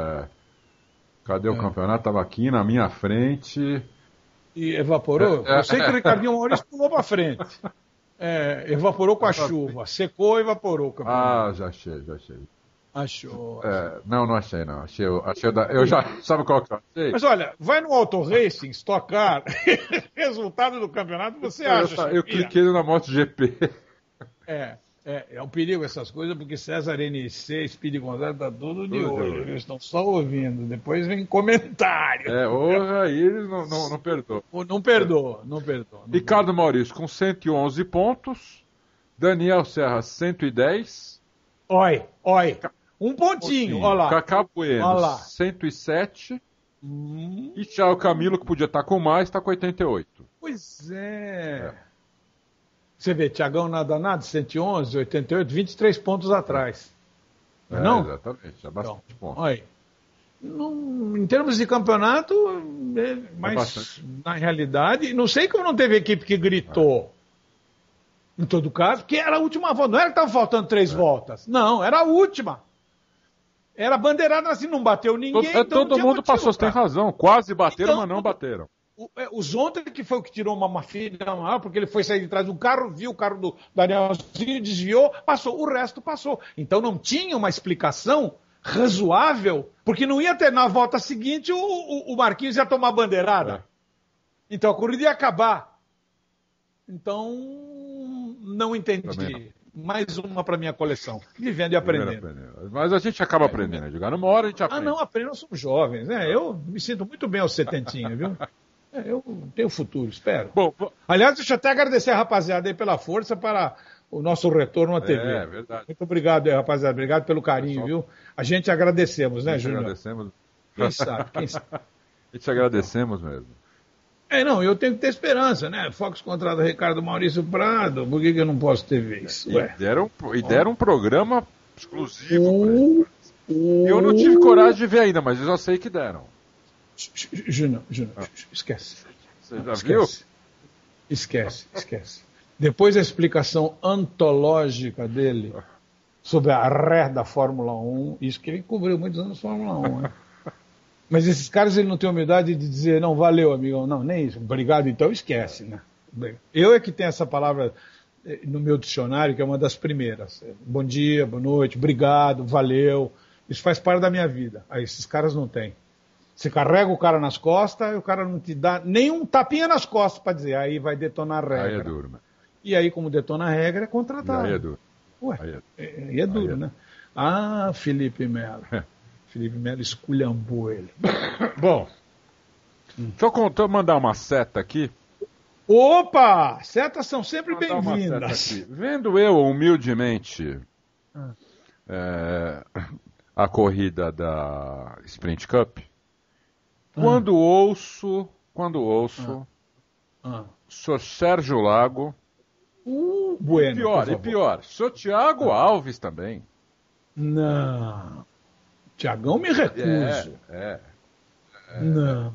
Cadê o campeonato? Tava aqui na minha frente. E evaporou? Eu sei que o Ricardinho Maurício pulou pra frente. Evaporou com a chuva. Secou e evaporou o campeonato. Já achei. Achou. Não achei não. Eu já... Sabe qual que eu achei? Mas olha, vai no Auto Racing, Stock Car, resultado do campeonato, você acha? Eu cliquei na MotoGP. É um perigo essas coisas, porque César NC, Speed Gonzalez, tá tudo de olho. Eles estão só ouvindo. Depois vem comentário. Aí eles não perdoam. Não perdoa. Ricardo Maurício com 111 pontos. Daniel Serra, 110. Oi. Um pontinho, olha lá. Cacá Bueno, 107. E Thiago Camilo, que podia estar com mais, está com 88. Pois é. Você vê, Thiagão nada, 111, 88, 23 pontos atrás. Não? Exatamente, já bastante pontos. Olha aí. Em termos de campeonato, mas na realidade, não sei como não teve equipe que gritou. Em todo caso, que era a última volta. Não era que estava faltando 3 voltas. Não, era a última. Era bandeirada assim, não bateu ninguém. Todo mundo passou, você tem razão. Quase bateram, mas não bateram. O Zonta, que foi o que tirou uma filha maior, porque ele foi sair de trás do carro, viu o carro do Danielzinho, desviou, passou. O resto passou. Então não tinha uma explicação razoável, porque não ia ter na volta seguinte o Marquinhos ia tomar bandeirada. Então a corrida ia acabar. Então, não entendi. Mais uma para minha coleção. Vivendo e aprendendo. Mas a gente acaba aprendendo, Edgar. Numa hora a gente aprende. Não, aprendo, nós somos jovens, né? Eu me sinto muito bem aos 70, viu? Eu tenho futuro, espero. Bom, aliás, deixa eu até agradecer a rapaziada aí pela força para o nosso retorno à TV. É verdade. Muito obrigado aí, rapaziada. Obrigado pelo carinho, viu? A gente agradecemos, né, Júnior? Agradecemos. Quem sabe? A gente agradecemos mesmo. Eu tenho que ter esperança, né? Fox contrata Ricardo Maurício Prado, por que eu não posso ter vez? E deram um programa exclusivo. Eu não tive coragem de ver ainda, mas eu já sei que deram. Júnior, esquece. Você já viu? Esquece. Depois da explicação antológica dele sobre a ré da Fórmula 1, isso que ele cobriu muitos anos Fórmula 1, né? Mas esses caras, ele não tem humildade de dizer, não, valeu, amigão, não, nem isso, obrigado, então esquece, né? Eu é que tenho essa palavra no meu dicionário, que é uma das primeiras. Bom dia, boa noite, obrigado, valeu, isso faz parte da minha vida. Aí esses caras não têm. Você carrega o cara nas costas e o cara não te dá nem um tapinha nas costas para dizer, aí vai detonar a regra. Aí é duro, mano. E aí, como detona a regra, é contratado. Aí é duro. Ué, aí é duro, né? Ah, Felipe Melo. Felipe Melo esculhambou ele. Bom, deixa eu mandar uma seta aqui. Opa! Setas são sempre bem-vindas. Vendo eu humildemente a corrida da Sprint Cup, quando ouço o Sr. Sérgio Lago, bueno, e pior, Sr. Thiago Alves também. Não. Tiagão me recuso. Não.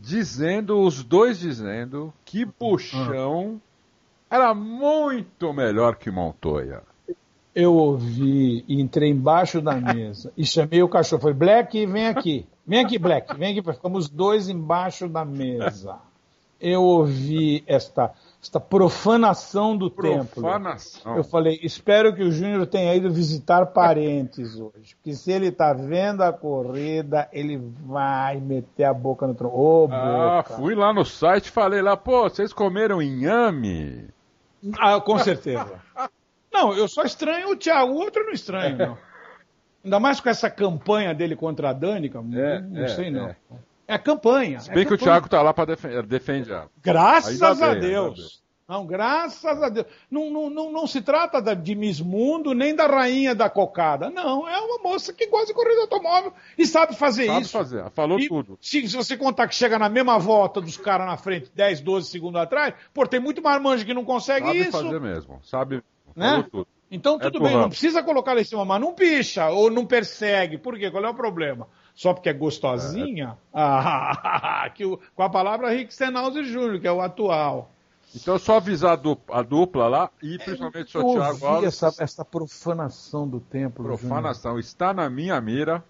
Os dois dizendo que Buchão era muito melhor que Montoya. Eu ouvi e entrei embaixo da mesa e chamei o cachorro. Falei, Black, vem aqui. Vem aqui, Black. Vem aqui. Ficamos dois embaixo da mesa. Eu ouvi esta profanação do templo. Eu falei, espero que o Júnior tenha ido visitar parentes hoje. Porque se ele está vendo a corrida, ele vai meter a boca no tronco. Fui lá no site e falei lá, pô, vocês comeram inhame? Com certeza. Não, eu só estranho o Thiago, o outro eu não estranho, não. Ainda mais com essa campanha dele contra a Danica, não sei não. É a campanha. Se bem que o Thiago tá lá para defender. Graças a Deus. Não, graças a Deus. Não se trata de Miss Mundo, nem da rainha da cocada. Não, é uma moça que gosta de corrida de automóvel e sabe fazer isso. Sabe fazer, falou tudo. Se você contar que chega na mesma volta dos caras na frente, 10, 12 segundos atrás, tem muito marmanjo que não consegue isso. Sabe fazer mesmo, sabe, né? Tudo. Então tudo bem, não precisa colocar lá em cima, mas não picha ou não persegue. Por quê? Qual é o problema? Só porque é gostosinha? Com a palavra Rick Stenhouse Jr., que é o atual. Então, só avisar a dupla lá, e principalmente o Sr. Thiago Alves. Essa profanação do templo. Profanação. Júnior. Está na minha mira.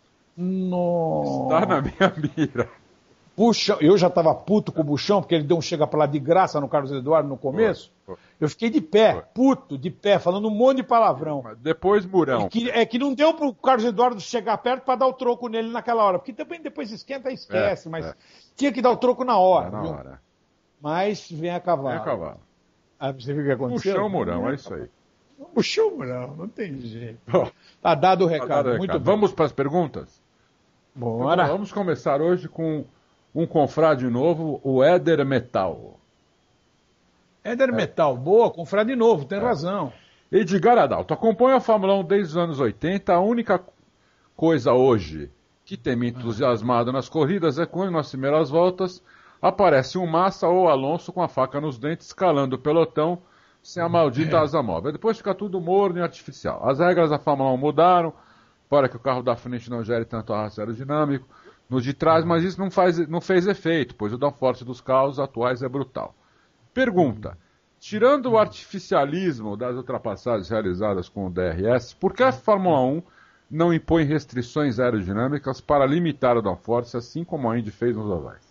Nossa. Está na minha mira. Buchão, eu já estava puto com o Buchão, porque ele deu um chega pra lá de graça no Carlos Eduardo no começo. Eu fiquei de pé, puto, de pé, falando um monte de palavrão. Mas depois Murão. Que não deu pro Carlos Eduardo chegar perto para dar o troco nele naquela hora. Porque também depois esquenta e esquece, mas tinha que dar o troco na hora. Na hora. Mas vem a cavalo. Vem a cavalo. Você viu o que aconteceu? Buchão Murão, é isso aí. Buchão Murão, não tem jeito. Tá dado o recado. Muito bem. Vamos para as perguntas? Bora. Então, vamos começar hoje com um confrade novo, o Éder Metal. Éder Metal, boa, confrade novo, tem razão. Edgar Adalto, acompanho a Fórmula 1 desde os anos 80, a única coisa hoje que tem me entusiasmado nas corridas é quando nas primeiras voltas aparece um Massa ou Alonso com a faca nos dentes, escalando o pelotão sem a maldita asa móvel. Depois fica tudo morno e artificial. As regras da Fórmula 1 mudaram, para que o carro da frente não gere tanto arrasto aerodinâmico no de trás, mas isso não fez efeito, pois o downforce dos carros atuais é brutal. Pergunta, tirando o artificialismo das ultrapassagens realizadas com o DRS, por que a Fórmula 1 não impõe restrições aerodinâmicas para limitar o downforce, assim como a Indy fez nos ovais?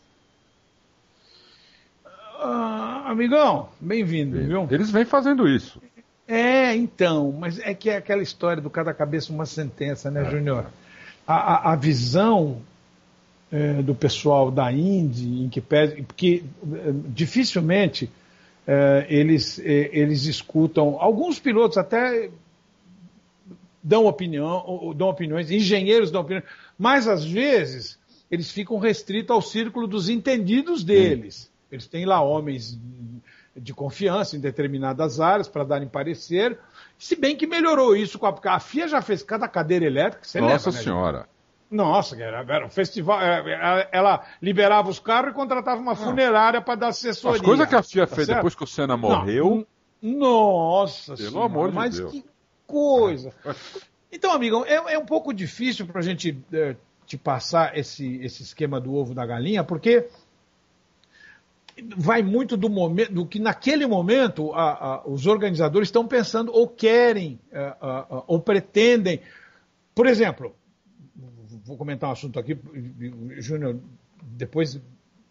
Amigão, bem-vindo, viu? Eles vêm fazendo isso. Então, mas é que é aquela história do cada cabeça uma sentença, né, Júnior? A visão do pessoal da Indy, em que pede, porque dificilmente eles escutam, alguns pilotos até dão opiniões, engenheiros dão opiniões, mas às vezes eles ficam restritos ao círculo dos entendidos deles. Eles têm lá homens de confiança em determinadas áreas para darem parecer, se bem que melhorou isso, porque a FIA já fez cada cadeira elétrica, você Nossa lembra, Senhora! Né? Nossa, era um festival, ela liberava os carros e contratava uma funerária para dar assessoria. As coisas que a FIA fez certo? Depois que o Senna morreu... Nossa Pelo Senhora, amor de mas Deus. Que coisa! Então, amigão, é um pouco difícil para a gente te passar esse esquema do ovo da galinha, porque vai muito do momento, do que naquele momento os organizadores estão pensando ou querem ou pretendem. Por exemplo, vou comentar um assunto aqui, Júnior, depois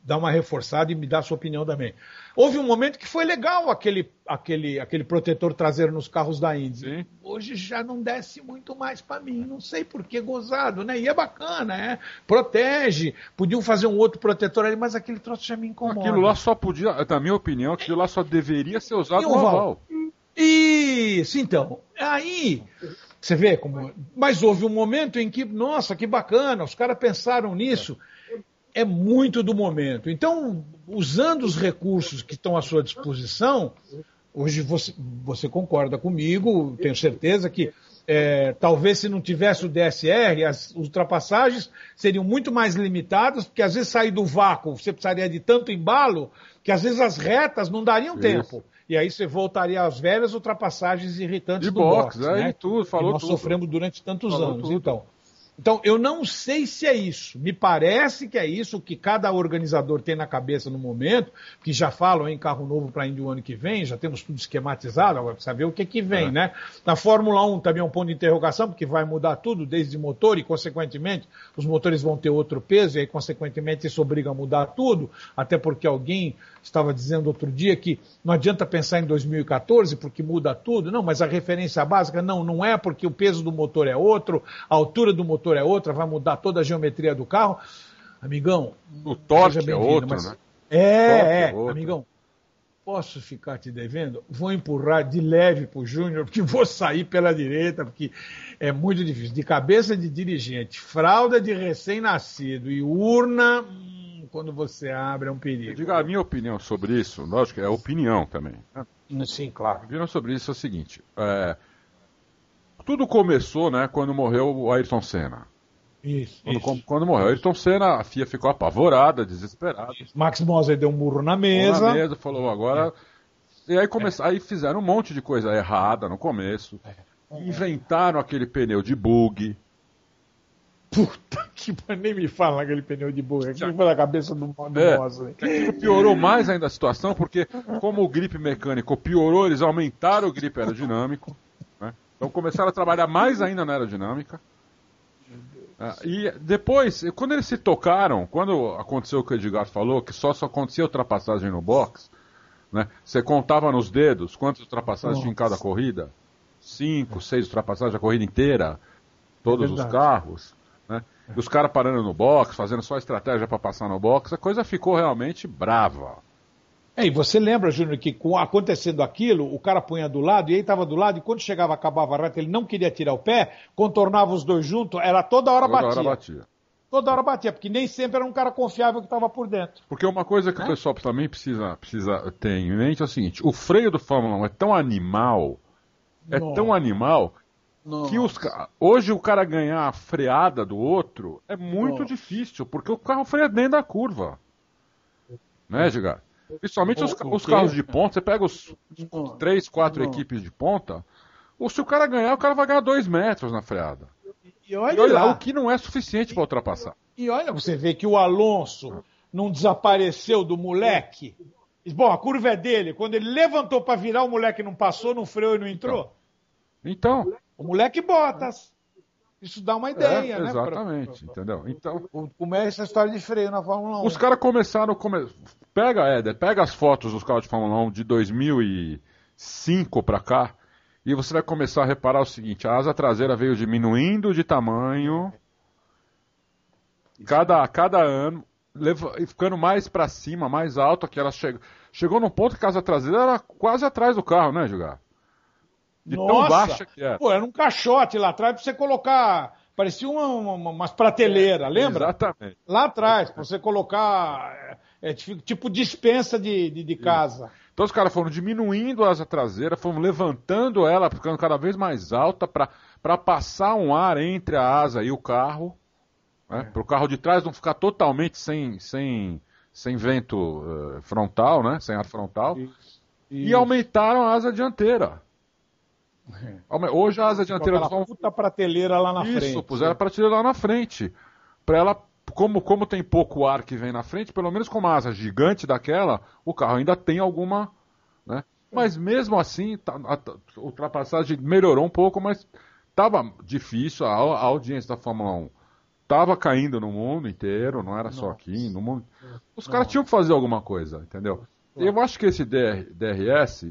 dar uma reforçada e me dar a sua opinião também. Houve um momento que foi legal aquele protetor traseiro nos carros da Indy. Sim. Hoje já não desce muito mais para mim, não sei por que gozado, né? E é bacana, protege, podiam fazer um outro protetor ali, mas aquele troço já me incomoda. Aquilo lá só podia, na minha opinião, aquilo lá só deveria ser usado no oval. Isso, então. Aí, você vê como... Mas houve um momento em que, nossa, que bacana, os caras pensaram nisso. É muito do momento. Então, usando os recursos que estão à sua disposição, hoje você concorda comigo, tenho certeza que talvez se não tivesse o DSR, as ultrapassagens seriam muito mais limitadas, porque às vezes sair do vácuo você precisaria de tanto embalo que às vezes as retas não dariam tempo. E aí você voltaria às velhas ultrapassagens irritantes do box, né? Tudo, falou que nós tudo. Sofremos durante tantos anos. Tudo. Então, eu não sei se é isso. Me parece que é isso que cada organizador tem na cabeça no momento, que já falam em carro novo para Indy o ano que vem, já temos tudo esquematizado, agora precisa ver o que vem, né? Na Fórmula 1 também é um ponto de interrogação, porque vai mudar tudo, desde motor, e consequentemente os motores vão ter outro peso, e aí consequentemente isso obriga a mudar tudo, até porque alguém estava dizendo outro dia que não adianta pensar em 2014 porque muda tudo. Não, mas a referência básica, não é porque o peso do motor é outro, a altura do motor é outra, vai mudar toda a geometria do carro. Amigão, o torque é outro, mas... né? Amigão, posso ficar te devendo? Vou empurrar de leve pro Júnior, porque vou sair pela direita, porque é muito difícil. De cabeça de dirigente, fralda de recém-nascido e urna... Quando você abre, é um perigo. Diga a minha opinião sobre isso, lógico, é opinião também. Sim, claro. A opinião sobre isso é o seguinte, tudo começou, né, quando morreu o Ayrton Senna. Isso. Quando morreu o Ayrton Senna, a FIA ficou apavorada, desesperada. Max Moser deu um murro na mesa. Falou, agora... E aí, aí fizeram um monte de coisa errada no começo. Inventaram aquele pneu de bug. Puta que nem me fala aquele pneu de bug. Aquilo foi na cabeça do Moser. Aquilo piorou mais ainda a situação, porque como o grip mecânico piorou, eles aumentaram o grip aerodinâmico. Né? Então começaram a trabalhar mais ainda na aerodinâmica. E depois, quando eles se tocaram, quando aconteceu o que o Edgar falou, que só acontecia ultrapassagem no box, né? Você contava nos dedos quantas ultrapassagens tinha em cada corrida? 5, 6 ultrapassagens a corrida inteira, todos os carros. Né? E os caras parando no box, fazendo só estratégia para passar no box, a coisa ficou realmente brava. E você lembra, Júnior, que acontecendo aquilo, o cara punha do lado, e aí estava do lado, e quando chegava, acabava a reta, ele não queria tirar o pé, contornava os dois juntos, era toda hora batia. Toda hora batia, porque nem sempre era um cara confiável que estava por dentro. Porque uma coisa que o pessoal também precisa ter em mente é o seguinte, o freio do Fórmula 1 é tão animal, que hoje o cara ganhar a freada do outro é muito difícil, porque o carro freia dentro da curva. Né, Edgar? Principalmente os carros de ponta, você pega os 3, 4 equipes de ponta, ou se o cara ganhar, o cara vai ganhar 2 metros na freada. E olha lá, o que não é suficiente para ultrapassar. E olha, você vê que o Alonso não desapareceu do moleque. Bom, a curva é dele. Quando ele levantou para virar, o moleque não passou, não freou e não entrou. Então. O moleque Bottas. Isso dá uma ideia, né? Exatamente, entendeu? Então, como é essa história de freio na Fórmula 1? Os caras começaram... Pega as fotos dos carros de Fórmula 1 de 2005 para cá, e você vai começar a reparar o seguinte, a asa traseira veio diminuindo de tamanho, cada ano, ficando mais para cima, mais alta, que ela chegou num ponto que a asa traseira era quase atrás do carro, né, Edgar? De tão baixa que é. Pô, era um caixote lá atrás pra você colocar. Parecia umas prateleiras, lembra? Exatamente. Lá atrás, pra você colocar. Tipo dispensa de casa. Então os caras foram diminuindo a asa traseira, foram levantando ela, ficando cada vez mais alta, para passar um ar entre a asa e o carro, né? Para o carro de trás não ficar totalmente sem vento frontal, né? Sem ar frontal. E aumentaram a asa dianteira. Hoje a asa dianteira uma puta prateleira lá na frente. Isso, puseram a prateleira lá na frente. Para ela, como tem pouco ar que vem na frente, pelo menos com uma asa gigante daquela, o carro ainda tem alguma, né? Mas mesmo assim, a ultrapassagem melhorou um pouco, mas estava difícil. A audiência da Fórmula 1 estava caindo no mundo inteiro, não era só aqui, no mundo. Os caras tinham que fazer alguma coisa, entendeu? Eu acho que esse DRS,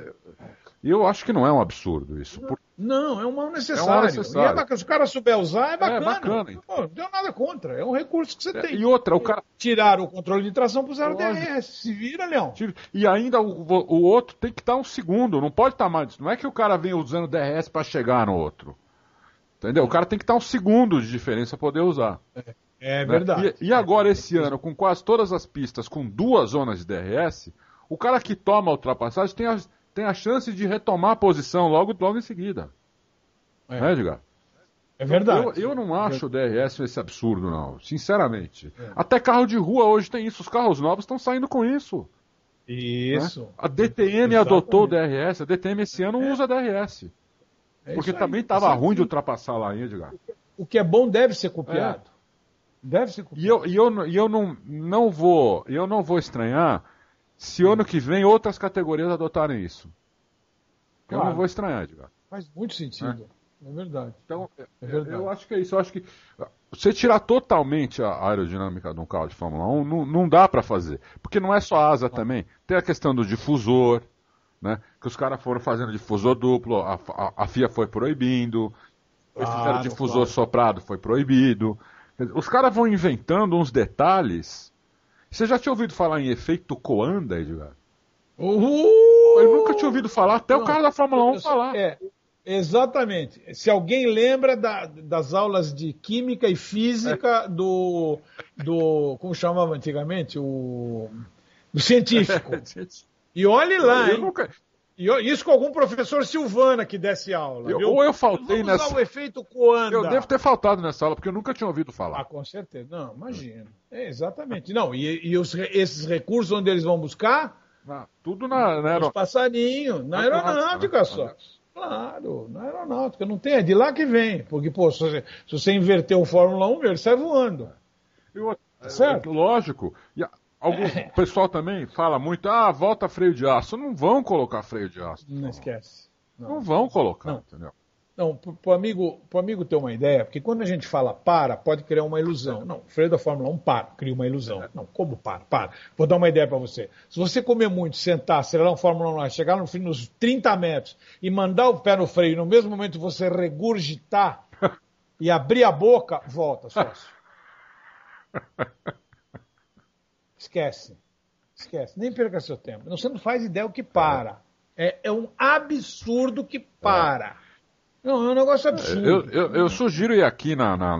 eu acho que não é um absurdo isso. Não, é um mal necessário. É um mal necessário. E é bacana. Se o cara souber usar, é bacana. É bacana. Pô, não tenho nada contra. É um recurso que você tem. E outra, o cara... Tiraram o controle de tração, puseram o DRS. Se vira, Leão. E ainda o outro tem que estar um segundo, não pode estar mais. Não é que o cara vem usando DRS para chegar no outro. Entendeu? O cara tem que estar um segundo de diferença para poder usar. É verdade. Né? E agora, esse ano, com quase todas as pistas com 2 zonas de DRS, o cara que toma a ultrapassagem tem a chance de retomar a posição logo em seguida. Né, Edgar? É verdade. Eu não acho o DRS esse absurdo, não. Sinceramente. Até carro de rua hoje tem isso. Os carros novos estão saindo com isso. Isso. Né? A DTM adotou o DRS. A DTM esse ano usa DRS. Porque também estava ruim de ultrapassar lá, hein, Edgar? O que é bom deve ser copiado. Deve ser copiado. E eu não vou estranhar se ano que vem outras categorias adotarem isso. Claro. Eu não vou estranhar, Edgar. Faz muito sentido. É verdade. Então, eu acho que é isso. Eu acho que você tirar totalmente a aerodinâmica de um carro de Fórmula 1 não dá para fazer. Porque não é só asa também. Tem a questão do difusor, né? Que os caras foram fazendo difusor duplo, a FIA foi proibindo. Eles fizeram difusor soprado, foi proibido. Os caras vão inventando uns detalhes. Você já tinha ouvido falar em efeito Coanda, Edgar? Eu nunca tinha ouvido falar, até o cara da Fórmula 1 falar. Exatamente. Se alguém lembra das aulas de química e física do como chamava antigamente? Do científico. E olhe lá, hein? Isso com algum professor Silvana que desse aula. Ou eu faltei Vamos nessa. usar o efeito Coanda. Eu devo ter faltado nessa aula, porque eu nunca tinha ouvido falar. Com certeza. Não, imagina. Exatamente. Não, esses recursos onde eles vão buscar? Tudo na Os passarinhos, na aeronáutica só. Claro, na aeronáutica. Não tem, é de lá que vem. Porque, pô, se você inverter o Fórmula 1, ele sai voando. Certo? Lógico. O pessoal também fala muito, volta freio de aço. Não vão colocar freio de aço. Não esquece. Não vão colocar, entendeu? Não, pro amigo ter uma ideia, porque quando a gente fala pode criar uma ilusão. Não, o freio da Fórmula 1 cria uma ilusão. Não, como para? Vou dar uma ideia para você. Se você comer muito, sentar, acelerar um Fórmula 1, chegar no fim nos 30 metros e mandar o pé no freio, no mesmo momento você regurgitar e abrir a boca, volta, sócio. Esquece. Nem perca seu tempo. Você não faz ideia o que para. É um absurdo que para. Não, é um negócio absurdo. Eu sugiro ir aqui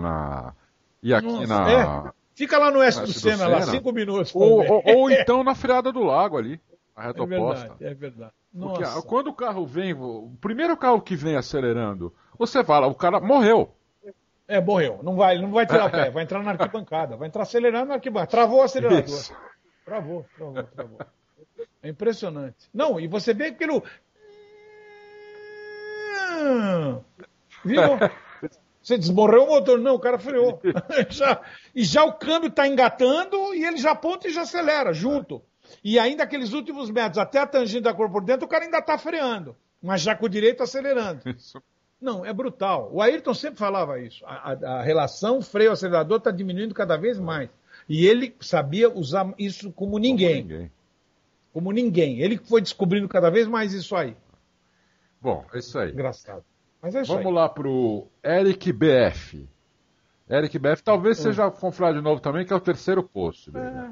Fica lá no S do Senna, lá, 5 minutos. Ou então na freada do lago ali, a reta oposta. É verdade. Porque quando o carro vem, o primeiro carro que vem acelerando, você fala, o cara morreu. Morreu. Não vai tirar o pé, vai entrar na arquibancada, vai entrar acelerando na arquibancada. Travou o acelerador. Isso. Travou. É impressionante. Não, e você vê aquilo... Viu? Você desmorreu o motor. Não, o cara freou. Já o câmbio está engatando e ele já aponta e já acelera junto. E ainda aqueles últimos metros, até a tangente da cor por dentro, o cara ainda está freando. Mas já com o direito acelerando. Isso. Não, é brutal. O Ayrton sempre falava isso. A relação freio-acelerador está diminuindo cada vez mais. E ele sabia usar isso como ninguém. Como ninguém. Ele foi descobrindo cada vez mais isso aí. Bom, é isso aí. Engraçado. Mas é isso Vamos lá para o Eric BF. Eric BF talvez seja confrade de novo também, que é o terceiro posto.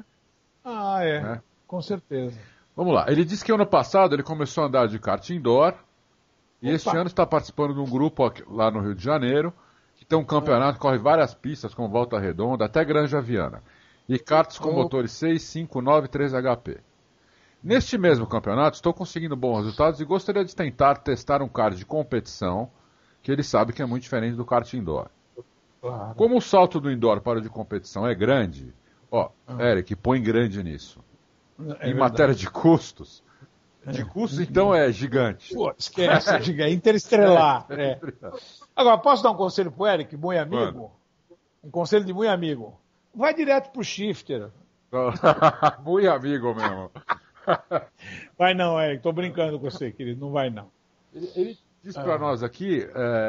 Com certeza. Vamos lá. Ele disse que ano passado ele começou a andar de kart indoor e este ano está participando de um grupo aqui, lá no Rio de Janeiro, que tem um campeonato que corre várias pistas, como Volta Redonda, até Granja Viana. E karts com motores 6, 5, 9 e 3 HP. Neste mesmo campeonato, estou conseguindo bons resultados e gostaria de tentar testar um kart de competição, que ele sabe que é muito diferente do kart indoor. Claro. Como o salto do indoor para o de competição é grande, Eric, põe grande nisso. Em matéria de custos, então é gigante. Pô, esquece, é gigante, interestrelar. Agora, posso dar um conselho pro Eric, muito amigo? Mano. Um conselho de muito amigo. Vai direto pro shifter. Muito amigo mesmo. Vai não, Eric, tô brincando com você, querido, não vai não. Diz para nós aqui,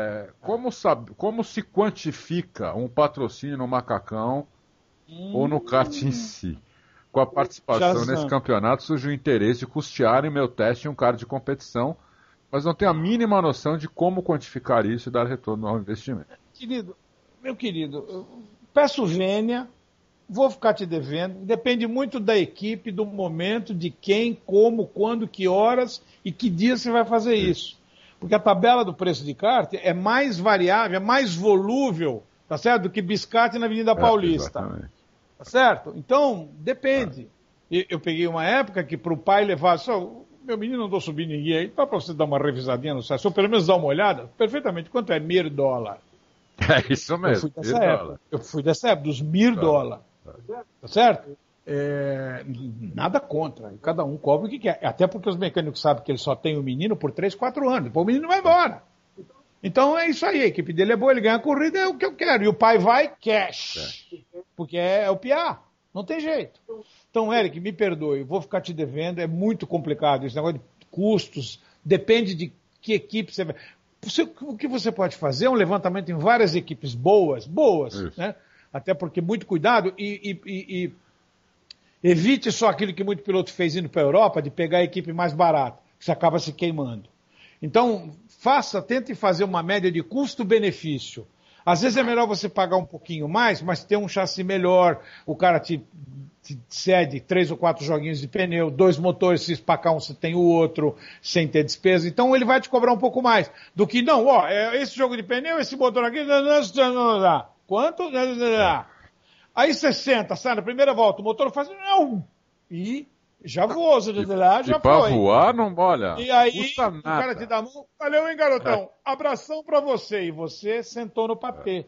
como se quantifica um patrocínio no Macacão ou no kart em si? Com a participação nesse campeonato, surge o interesse de custearem meu teste em um kart de competição, mas não tenho a mínima noção de como quantificar isso e dar retorno ao investimento. Meu querido, peço vênia, vou ficar te devendo, depende muito da equipe, do momento, de quem, como, quando, que horas e que dia você vai fazer isso. Porque a tabela do preço de kart é mais variável, é mais volúvel, tá certo? Do que biscate na Avenida Paulista. Exatamente. Tá certo? Então, depende. Eu peguei uma época que para o pai levar meu menino não estou subindo ninguém aí, para você dar uma revisadinha no site, ou pelo menos dar uma olhada, perfeitamente, quanto é $1.000? É isso mesmo. Eu fui dessa época, dos $1.000. Tá certo? Nada contra. Cada um cobra o que quer. Até porque os mecânicos sabem que ele só tem o menino por 3, 4 anos. Depois o menino vai embora. Então é isso aí. A equipe dele é boa, ele ganha a corrida, é o que eu quero. E o pai vai cash. Porque é o piá. Não tem jeito. Então, Eric, me perdoe. Eu vou ficar te devendo. É muito complicado esse negócio de custos. Depende de que equipe você vai. O que você pode fazer é um levantamento em várias equipes boas, né? Até porque muito cuidado e evite só aquilo que muito piloto fez indo para a Europa, de pegar a equipe mais barata, que você acaba se queimando. Então, tente fazer uma média de custo-benefício. Às vezes é melhor você pagar um pouquinho mais, mas ter um chassi melhor, o cara te cede 3 ou 4 joguinhos de pneu, 2 motores, se espacar um, você tem o outro, sem ter despesa. Então ele vai te cobrar um pouco mais do que, não, esse jogo de pneu, esse motor aqui, quanto? Aí você senta, sai na primeira volta, o motor faz, não, e já voou, já pra foi. Voar, não, olha, e aí custa o nada. cara te dá a mão, valeu, hein, garotão, abração pra você, e você sentou no patê.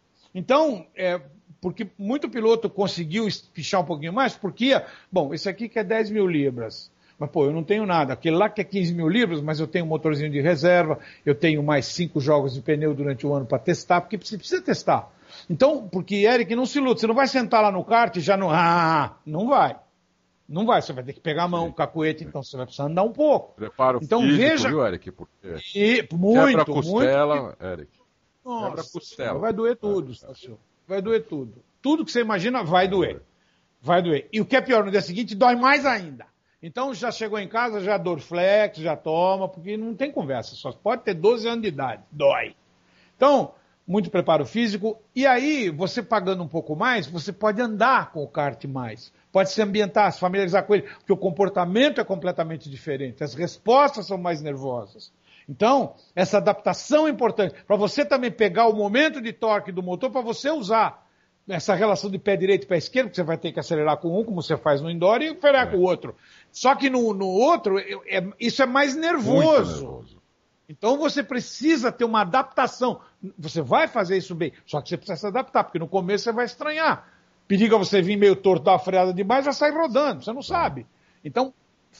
Então, porque muito piloto conseguiu pichar um pouquinho mais, porque, bom, esse aqui que é 10 mil libras, mas pô, eu não tenho nada, aquele lá que é 15 mil libras, mas eu tenho um motorzinho de reserva, eu tenho mais 5 jogos de pneu durante o ano para testar, porque você precisa testar. Então, porque, Eric, não se ilude, você não vai sentar lá no kart e já não, não vai. Não vai, você vai ter que pegar a mão, cacuete, então você vai precisar andar um pouco. Preparo então, físico, veja... viu, Eric? Porque quebra costela, Eric. Nossa, quebra costela. Vai doer tudo, Stasio. Vai doer tudo. Tudo que você imagina vai doer. Vai doer. E o que é pior, no dia seguinte dói mais ainda. Então já chegou em casa, já Dorflex, já toma, porque não tem conversa. Só pode ter 12 anos de idade. Dói. Então, muito preparo físico. E aí, você pagando um pouco mais, você pode andar com o kart mais. Pode se ambientar, se familiarizar com ele, porque o comportamento é completamente diferente. As respostas são mais nervosas. Então, essa adaptação é importante. Para você também pegar o momento de torque do motor, para você usar essa relação de pé direito e pé esquerdo, que você vai ter que acelerar com um, como você faz no indoor, e frear com o outro. Só que no outro, isso é mais nervoso. Então você precisa ter uma adaptação. Você vai fazer isso bem, só que você precisa se adaptar, porque no começo você vai estranhar. Periga você vir meio torto, dar uma freada demais, já sai rodando, você não sabe. Então,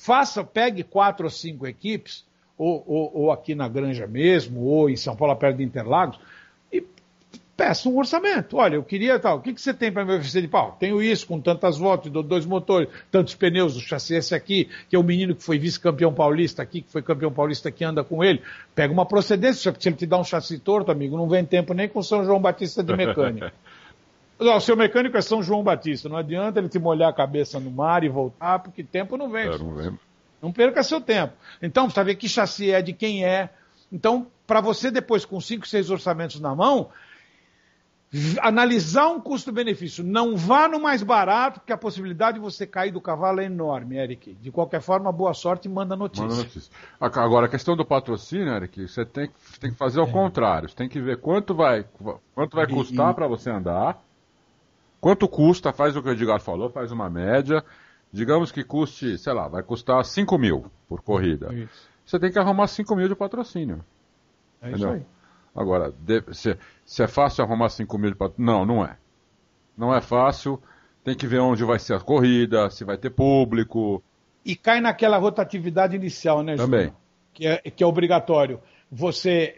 pegue 4 ou 5 equipes, ou aqui na Granja mesmo, ou em São Paulo, perto de Interlagos, e peça um orçamento. Olha, eu queria tal, o que você tem para me oferecer de pau? Tenho isso, com tantas voltas, 2 motores, tantos pneus, o chassi esse aqui, que é o menino que foi vice-campeão paulista aqui, que foi campeão paulista que anda com ele. Pega uma procedência, se ele te dá um chassi torto, amigo, não vem tempo nem com São João Batista de mecânica. Não, o seu mecânico é São João Batista, não adianta ele te molhar a cabeça no mar e voltar, porque tempo não vem. Não perca seu tempo. Então, precisa ver que chassi é, de quem é. Então, para você depois, com 5, 6 orçamentos na mão, analisar um custo-benefício. Não vá no mais barato, porque a possibilidade de você cair do cavalo é enorme, Eric. De qualquer forma, boa sorte e manda notícia. Agora, a questão do patrocínio, Eric, você tem que fazer ao contrário. Você tem que ver quanto vai custar para você andar. Quanto custa, faz o que o Edgar falou, faz uma média. Digamos que custe, sei lá, vai custar 5 mil por corrida. Isso. Você tem que arrumar 5 mil de patrocínio. É isso aí. Agora, se é fácil arrumar 5 mil de patrocínio, não é. Não é fácil. Tem que ver onde vai ser a corrida, se vai ter público. E cai naquela rotatividade inicial, né, Júlio? Também. Que é obrigatório. Você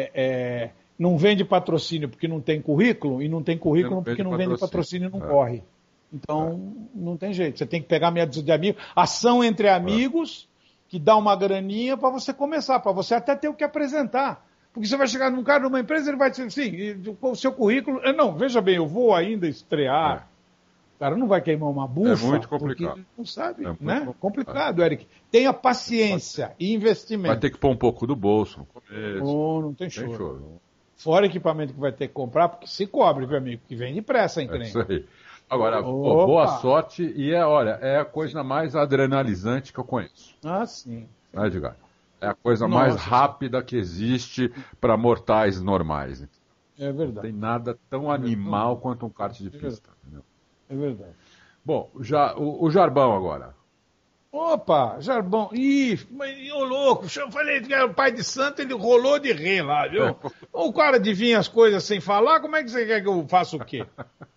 não vende patrocínio porque não tem currículo, e não tem currículo porque não vende patrocínio e não corre. Então, não tem jeito. Você tem que pegar meia dúzia de amigos. Ação entre amigos, que dá uma graninha para você começar, para você até ter o que apresentar. Porque você vai chegar num cara, numa empresa, ele vai dizer assim, o seu currículo... Não, veja bem, eu vou ainda estrear. O cara não vai queimar uma bufa. É muito complicado. Porque ele não sabe, muito né? Complicado, Eric. Tenha paciência e investimento. Vai ter que pôr um pouco do bolso no começo. Não tem choro. Fora equipamento que vai ter que comprar, porque se cobre, meu amigo, que vem depressa, hein, isso aí. Agora, boa sorte e é a coisa mais adrenalizante que eu conheço. Ah, sim. Né, Edgar? É a coisa mais rápida que existe para mortais normais. É verdade. Não tem nada tão animal quanto um kart de pista. É verdade. Bom, o Jarbão agora. Opa, Jarbão. Ih, mas ô louco, eu falei que era o pai de santo, ele rolou de rir lá, viu? O cara adivinha as coisas sem falar, como é que você quer que eu faça o quê?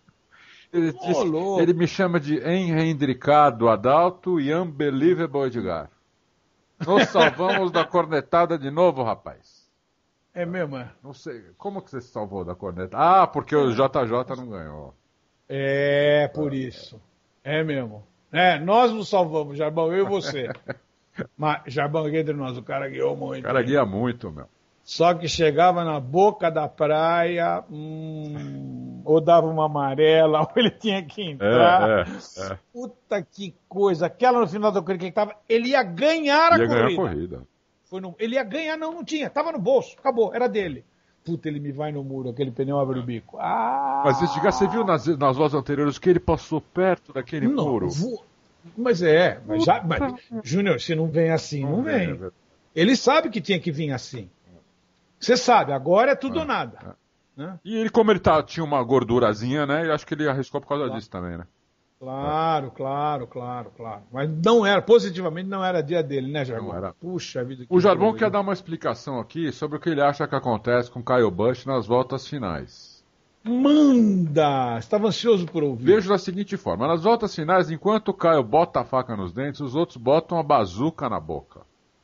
Ele me chama de enrendricado Adalto e unbelievable Edgar. Nós salvamos da cornetada de novo, rapaz. É mesmo, é? Não sei, como que você se salvou da cornetada? Porque o JJ não ganhou. É, por isso. É mesmo. Nós nos salvamos, Jarbão, eu e você. Mas, Jarbão, aqui entre nós, o cara guiou muito. O cara guia muito, meu. Só que chegava na boca da praia, ou dava uma amarela, ou ele tinha que entrar. Puta que coisa. Aquela no final da corrida, ele ia ganhar a corrida. Ele ia ganhar, não tinha. Tava no bolso, acabou, era dele. Puta, ele me vai no muro, aquele pneu abre o bico. Mas você viu nas vozes anteriores que ele passou perto daquele muro? Mas Júnior, se não vem assim, não vem. Ele sabe que tinha que vir assim. Você sabe, agora é tudo ou nada. Né? E ele, como ele tinha uma gordurazinha, né? Eu acho que ele arriscou por causa disso também, né? Claro. Mas não era, positivamente não era dia dele, né, Jarbão? Puxa vida. O Jarbão quer dar uma explicação aqui sobre o que ele acha que acontece com Kyle Busch nas voltas finais. Manda! Estava ansioso por ouvir. Vejo da seguinte forma, nas voltas finais, enquanto o Kyle bota a faca nos dentes, os outros botam a bazuca na boca.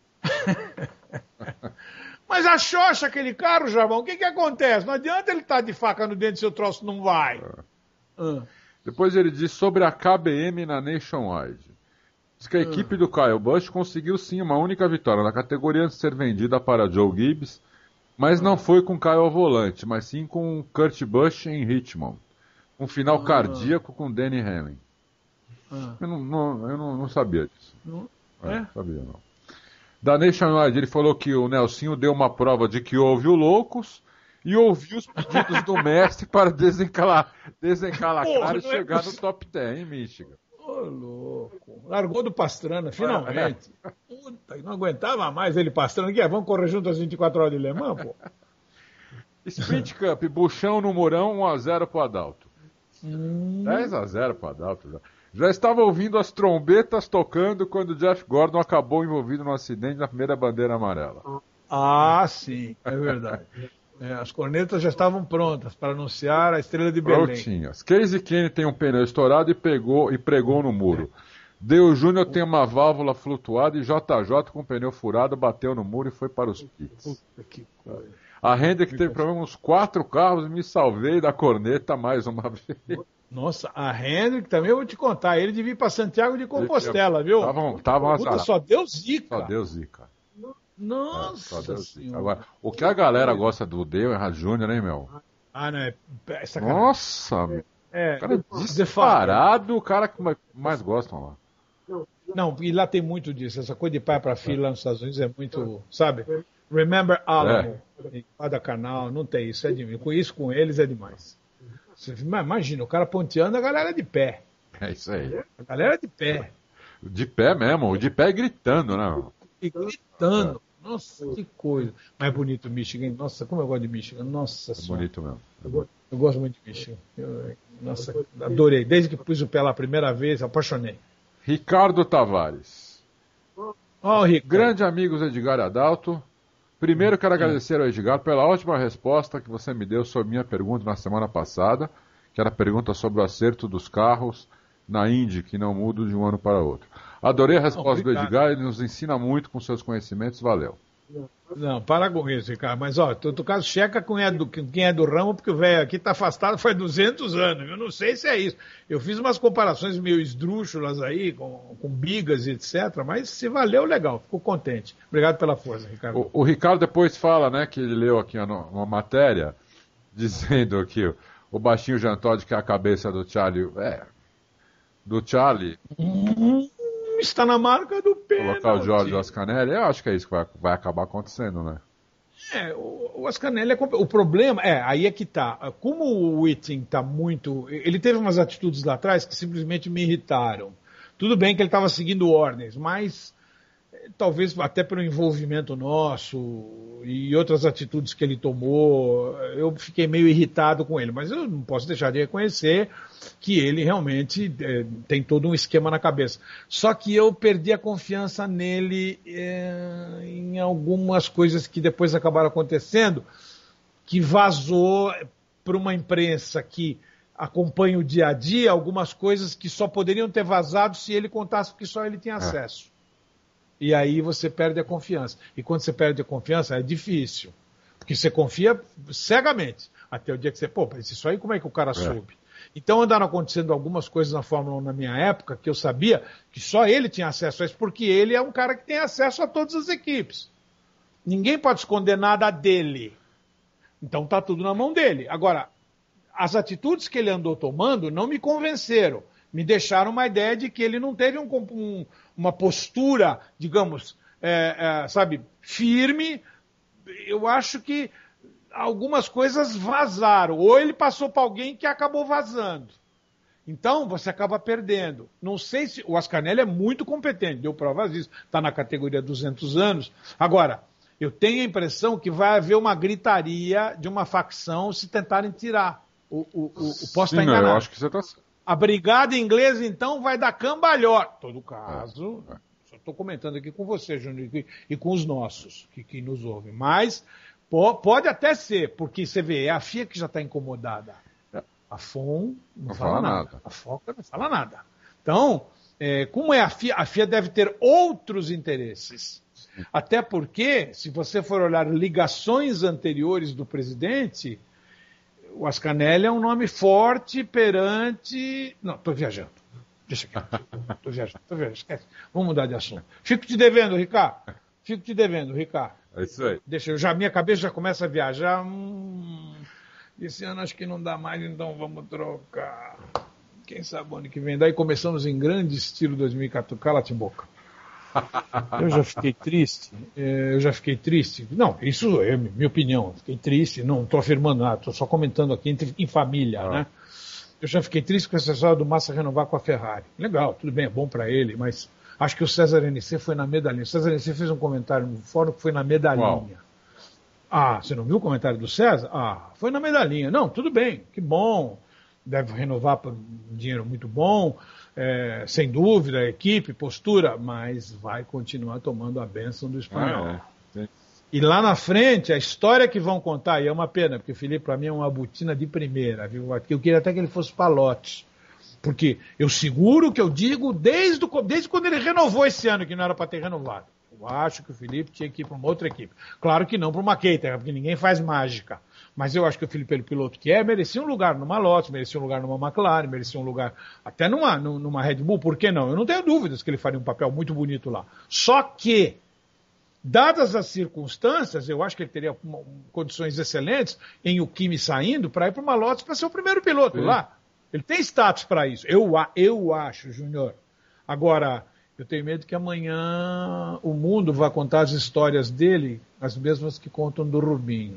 Mas a xoxa aquele carro, Jarbão, o que acontece? Não adianta ele estar de faca no dente se o troço não vai. Depois ele diz sobre a KBM na Nationwide. Diz que a equipe do Kyle Busch conseguiu sim uma única vitória na categoria antes de ser vendida para Joe Gibbs, mas não foi com Kyle ao volante, mas sim com Kurt Busch em Richmond. Um final cardíaco com Danny Hamlin. Eu não sabia disso. Não sabia, não. Da Nationwide, ele falou que o Nelsinho deu uma prova de que ouve o Loucos e ouviu os pedidos do mestre para desencalacrar e chegar no top 10 em Michigan. Ô, louco. Largou do Pastrana, finalmente. Puta, não aguentava mais ele Pastrana. Vamos correr junto às 24 horas de Le Mans, pô? Sprint Cup, Buchão no Mourão, 1-0 pro Adalto. 10-0 pro Adalto. Já estava ouvindo as trombetas tocando quando Jeff Gordon acabou envolvido no acidente na primeira bandeira amarela. Ah, sim, é verdade. As cornetas já estavam prontas para anunciar a estrela de Belém. Prontinhas. Casey Kenny tem um pneu estourado e pregou no muro. Dale Júnior tem uma válvula flutuada e JJ com o pneu furado bateu no muro e foi para os pits. Puta que coisa. A Hendrick teve problema nos 4 carros e me salvei da corneta mais uma vez. Nossa, a Hendrick também eu vou te contar. Ele devia ir para Santiago de Compostela, viu? Tava Puta, só deu zica. Só deu zica. Nossa Agora, o que a galera gosta do Dale Júnior, hein, meu? Não, é sacanagem. Nossa, meu. O cara disparado, o cara que mais gostam lá. Não, e lá tem muito disso. Essa coisa de pai para filho lá nos Estados Unidos é muito, sabe? Remember Alamo, Guadalcanal, não tem isso, é demais. Com isso, com eles é demais. Imagina, o cara ponteando, a galera de pé. É isso aí. A galera de pé. De pé mesmo, de pé gritando, né? E gritando. Nossa, que coisa. Mas é bonito o Michigan. Nossa, como eu gosto de Michigan. Nossa senhora. Bonito mesmo. Eu gosto muito de Michigan. Nossa, adorei. Desde que pus o pé lá a primeira vez, apaixonei. Ricardo Tavares. Ricardo. Grande amigo Edgar Adalto. Primeiro quero agradecer ao Edgar pela ótima resposta que você me deu sobre minha pergunta na semana passada, que era a pergunta sobre o acerto dos carros na Indy, que não muda de um ano para outro. Adorei a resposta do Edgar, ele nos ensina muito com seus conhecimentos, valeu. Não, para com isso, Ricardo. Mas, ó, todo caso, checa quem é do ramo, porque o velho aqui está afastado faz 200 anos. Eu não sei se é isso. Eu fiz umas comparações meio esdrúxulas aí, com bigas e etc., mas se valeu, legal. Fico contente. Obrigado pela força, Ricardo. O Ricardo depois fala, né, que ele leu aqui uma matéria dizendo que o baixinho Jean Todt, que é a cabeça do Charlie, Está na marca do pênalti. Colocar o Jorge Ascanelli, eu acho que é isso que vai acabar acontecendo, né? O Ascanelli o problema aí é que tá. Como o Whiting tá muito. Ele teve umas atitudes lá atrás que simplesmente me irritaram. Tudo bem que ele estava seguindo ordens, mas talvez até pelo envolvimento nosso e outras atitudes que ele tomou, eu fiquei meio irritado com ele. Mas eu não posso deixar de reconhecer que ele realmente tem todo um esquema na cabeça. Só que eu perdi a confiança nele em algumas coisas que depois acabaram acontecendo, que vazou para uma imprensa que acompanha o dia a dia, algumas coisas que só poderiam ter vazado se ele contasse que só ele tinha acesso. E aí você perde a confiança. E quando você perde a confiança, é difícil. Porque você confia cegamente. Até o dia que você, mas isso aí como é que o cara soube? Então andaram acontecendo algumas coisas na Fórmula 1 na minha época que eu sabia que só ele tinha acesso a isso, porque ele é um cara que tem acesso a todas as equipes. Ninguém pode esconder nada dele. Então tá tudo na mão dele. Agora, as atitudes que ele andou tomando não me convenceram. Me deixaram uma ideia de que ele não teve uma postura, digamos, firme. Eu acho que algumas coisas vazaram. Ou ele passou para alguém que acabou vazando. Então, você acaba perdendo. Não sei se... O Ascanelli é muito competente, deu provas disso. Está na categoria 200 anos. Agora, eu tenho a impressão que vai haver uma gritaria de uma facção se tentarem tirar. Posso estar enganado. Eu acho que você está... A brigada inglesa, então, vai dar cambalhota. Em todo caso, só estou comentando aqui com você, Júnior, e com os nossos que nos ouvem. Mas pode até ser, porque você vê, é a FIA que já está incomodada. A FOM não fala nada. A FOCA não fala nada. Então, como é a FIA deve ter outros interesses. Até porque, se você for olhar ligações anteriores do presidente... O Ascanelli é um nome forte perante... Não, estou viajando. Deixa aqui. Estou viajando. Esquece. Vamos mudar de assunto. Fico te devendo, Ricardo. É isso aí. Minha cabeça já começa a viajar. Esse ano acho que não dá mais, então vamos trocar. Quem sabe o ano que vem. Daí começamos em grande estilo 2014. Cala-te boca. Eu já fiquei triste. Não, isso é minha opinião. Fiquei triste, não estou afirmando nada, estou só comentando aqui em família, né? Eu já fiquei triste com essa história do Massa renovar com a Ferrari. Legal, tudo bem, é bom para ele, mas acho que o César NC foi na medalhinha. O César NC fez um comentário no fórum que foi na medalhinha. Você não viu o comentário do César? Foi na medalhinha. Não, tudo bem, que bom. Deve renovar por um dinheiro muito bom. Sem dúvida, equipe, postura, mas vai continuar tomando a bênção do espanhol. E lá na frente, a história que vão contar, e é uma pena, porque o Felipe, para mim, é uma botina de primeira, viu? Eu queria até que ele fosse Palote, porque eu seguro que eu digo desde quando ele renovou esse ano, que não era para ter renovado. Eu acho que o Felipe tinha que ir para uma outra equipe. Claro que não para uma Caterham, porque ninguém faz mágica. Mas eu acho que o Felipe, pelo piloto que merecia um lugar numa Lotus, merecia um lugar numa McLaren, merecia um lugar até numa Red Bull, por que não? Eu não tenho dúvidas que ele faria um papel muito bonito lá. Só que, dadas as circunstâncias, eu acho que ele teria condições excelentes em o Kimi saindo para ir para uma Lotus para ser o primeiro piloto lá. Ele tem status para isso. Eu acho, Júnior. Agora, eu tenho medo que amanhã o mundo vá contar as histórias dele, as mesmas que contam do Rubinho.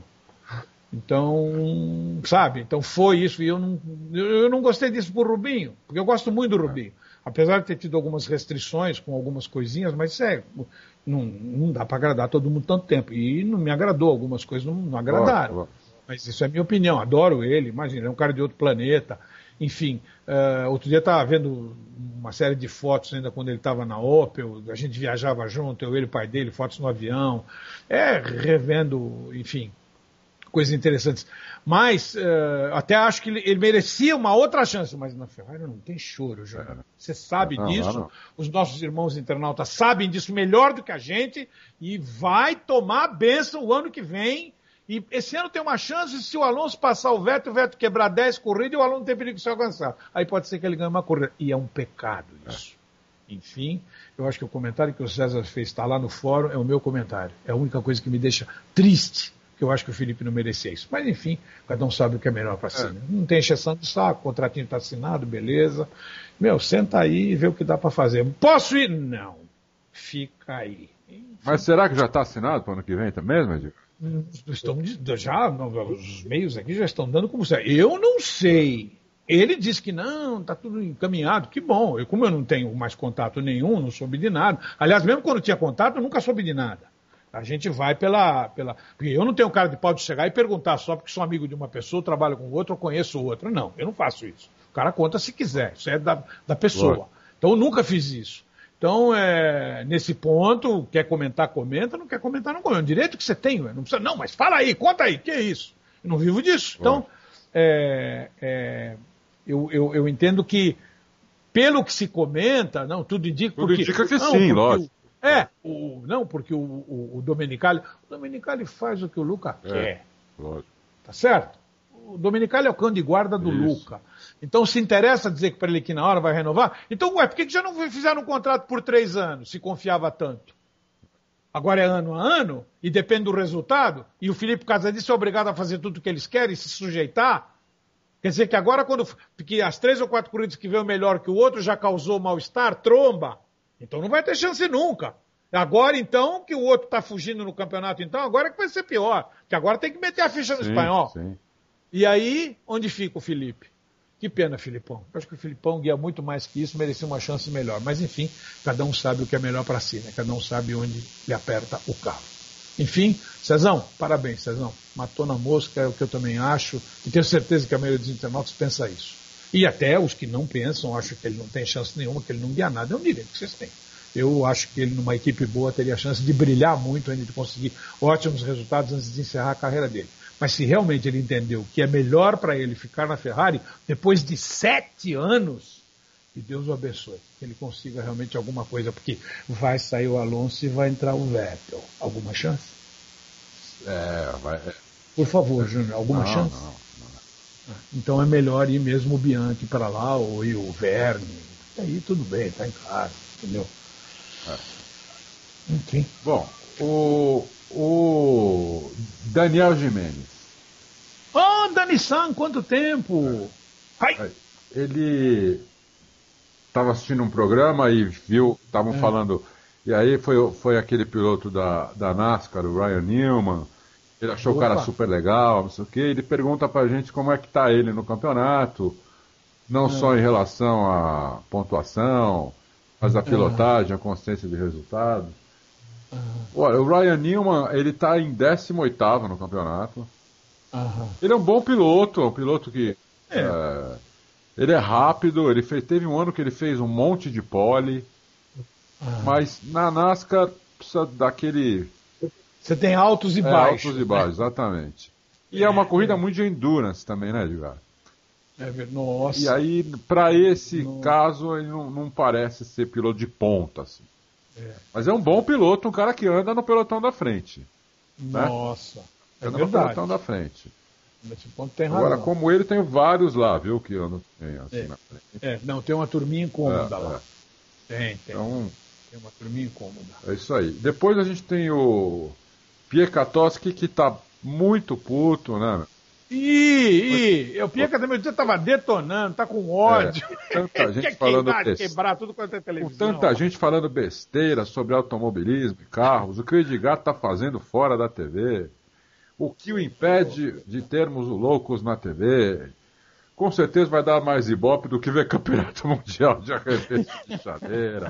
Então, sabe? Então foi isso. E eu não gostei disso pro Rubinho, porque eu gosto muito do Rubinho. Apesar de ter tido algumas restrições com algumas coisinhas, mas não dá para agradar todo mundo tanto tempo. E não me agradou, algumas coisas não agradaram. Mas isso é minha opinião, adoro ele, imagina, ele é um cara de outro planeta. Enfim, outro dia estava vendo uma série de fotos ainda quando ele estava na Opel, a gente viajava junto, ele e o pai dele, fotos no avião, revendo, enfim, coisas interessantes. Mas até acho que ele merecia uma outra chance, mas na Ferrari não tem choro, Júnior. Você sabe disso, não. Os nossos irmãos internautas sabem disso melhor do que a gente e vai tomar a benção o ano que vem. E esse ano tem uma chance, se o Alonso passar o Vettel quebrar 10 corridas e o Alonso tem perigo de se alcançar. Aí pode ser que ele ganhe uma corrida. E é um pecado isso. Enfim, eu acho que o comentário que o César fez está lá no fórum, é o meu comentário. É a única coisa que me deixa triste, que eu acho que o Felipe não merecia isso. Mas enfim, cada um sabe o que é melhor para si. Né? Não tem encheção de saco, o contratinho está assinado, beleza. Senta aí e vê o que dá para fazer. Posso ir? Não. Fica aí. Enfim. Mas será que já está assinado para o ano que vem também, Edgar? Os meios aqui já estão dando como certo. Eu não sei. Ele disse que não, está tudo encaminhado, que bom. Como eu não tenho mais contato nenhum, não soube de nada. Aliás, mesmo quando tinha contato, eu nunca soube de nada. A gente vai pela... Porque eu não tenho cara de pau de chegar e perguntar só porque sou amigo de uma pessoa, trabalho com outra ou conheço outra. Não, eu não faço isso. O cara conta se quiser, isso é da pessoa. Claro. Então eu nunca fiz isso. Então, nesse ponto, quer comentar, comenta, não quer comentar, não comenta. É um direito que você tem, não precisa, não, mas fala aí, conta aí, que é isso? Eu não vivo disso. Então, eu entendo que, pelo que se comenta, não, tudo indica... Tudo indica que sim, lógico. Porque o Domenicali... O Domenicali faz o que o Luca quer. Lógico. Tá certo? O Domenicali é o cão de guarda do Luca. Então, se interessa dizer que para ele aqui na hora vai renovar? Então, por que já não fizeram um contrato por 3 anos, se confiava tanto? Agora é ano a ano, e depende do resultado, e o Felipe, por causa disso, é obrigado a fazer tudo o que eles querem, se sujeitar? Quer dizer que agora, porque as 3 ou 4 corridas que veio melhor que o outro já causou mal-estar, tromba, então não vai ter chance nunca. Agora, então, que o outro está fugindo no campeonato, então, agora é que vai ser pior, porque agora tem que meter a ficha no espanhol. Sim. E aí, onde fica o Felipe? Que pena, Filipão. Eu acho que o Filipão guia muito mais que isso, merecia uma chance melhor. Mas, enfim, cada um sabe o que é melhor para si, né? Cada um sabe onde lhe aperta o carro. Enfim, Cezão, parabéns, Cezão. Matou na mosca, é o que eu também acho, e tenho certeza que a maioria dos internautas pensa isso. E até os que não pensam, acham que ele não tem chance nenhuma, que ele não guia nada, é um direito que vocês têm. Eu acho que ele, numa equipe boa, teria a chance de brilhar muito, ainda de conseguir ótimos resultados antes de encerrar a carreira dele. Mas se realmente ele entendeu que é melhor para ele ficar na Ferrari, depois de 7 anos, que Deus o abençoe, que ele consiga realmente alguma coisa, porque vai sair o Alonso e vai entrar o Vettel. Alguma chance? Vai. Por favor, Júnior, alguma chance? Não. Então é melhor ir mesmo o Bianchi para lá, ou ir o Verne. Aí tudo bem, tá em casa, entendeu? Enfim. Bom, o Daniel Gimenez. Dani-san, quanto tempo? Ele estava assistindo um programa e viu, estavam falando, e aí foi aquele piloto da NASCAR, o Ryan Newman, ele achou o cara super legal, não sei o quê, ele pergunta pra gente como é que tá ele no campeonato, não só em relação à pontuação, mas a pilotagem, a consistência de resultado. Olha, o Ryan Newman, ele está em 18º no campeonato. Ele é um bom piloto, um piloto que... ele é rápido, teve um ano que ele fez um monte de pole, mas na NASCAR precisa daquele... Você tem altos e baixos. Altos e baixos, exatamente. E é uma corrida muito de endurance também, né, Edgar? Nossa. E aí, para esse caso, ele não parece ser piloto de ponta, assim. Mas é um bom piloto, um cara que anda no pelotão da frente. Nossa. Né? Anda no pelotão da frente. Nesse ponto tem razão. Agora, como ele, tem vários lá, viu, que andam assim na frente. Não, tem uma turminha incômoda lá. Tem. Então, tem uma turminha incômoda. É isso aí. Depois a gente tem o Pierre Katowski, que tá muito puto, né? O Pieca também estava detonando, tá com ódio. Tanta gente falando quebrar tudo quanto é televisão. Com tanta gente falando besteira sobre automobilismo e carros, o que o Edgar tá fazendo fora da TV, o que o impede de termos o Loucos na TV, com certeza vai dar mais ibope do que ver campeonato mundial de arremesso de chadeira.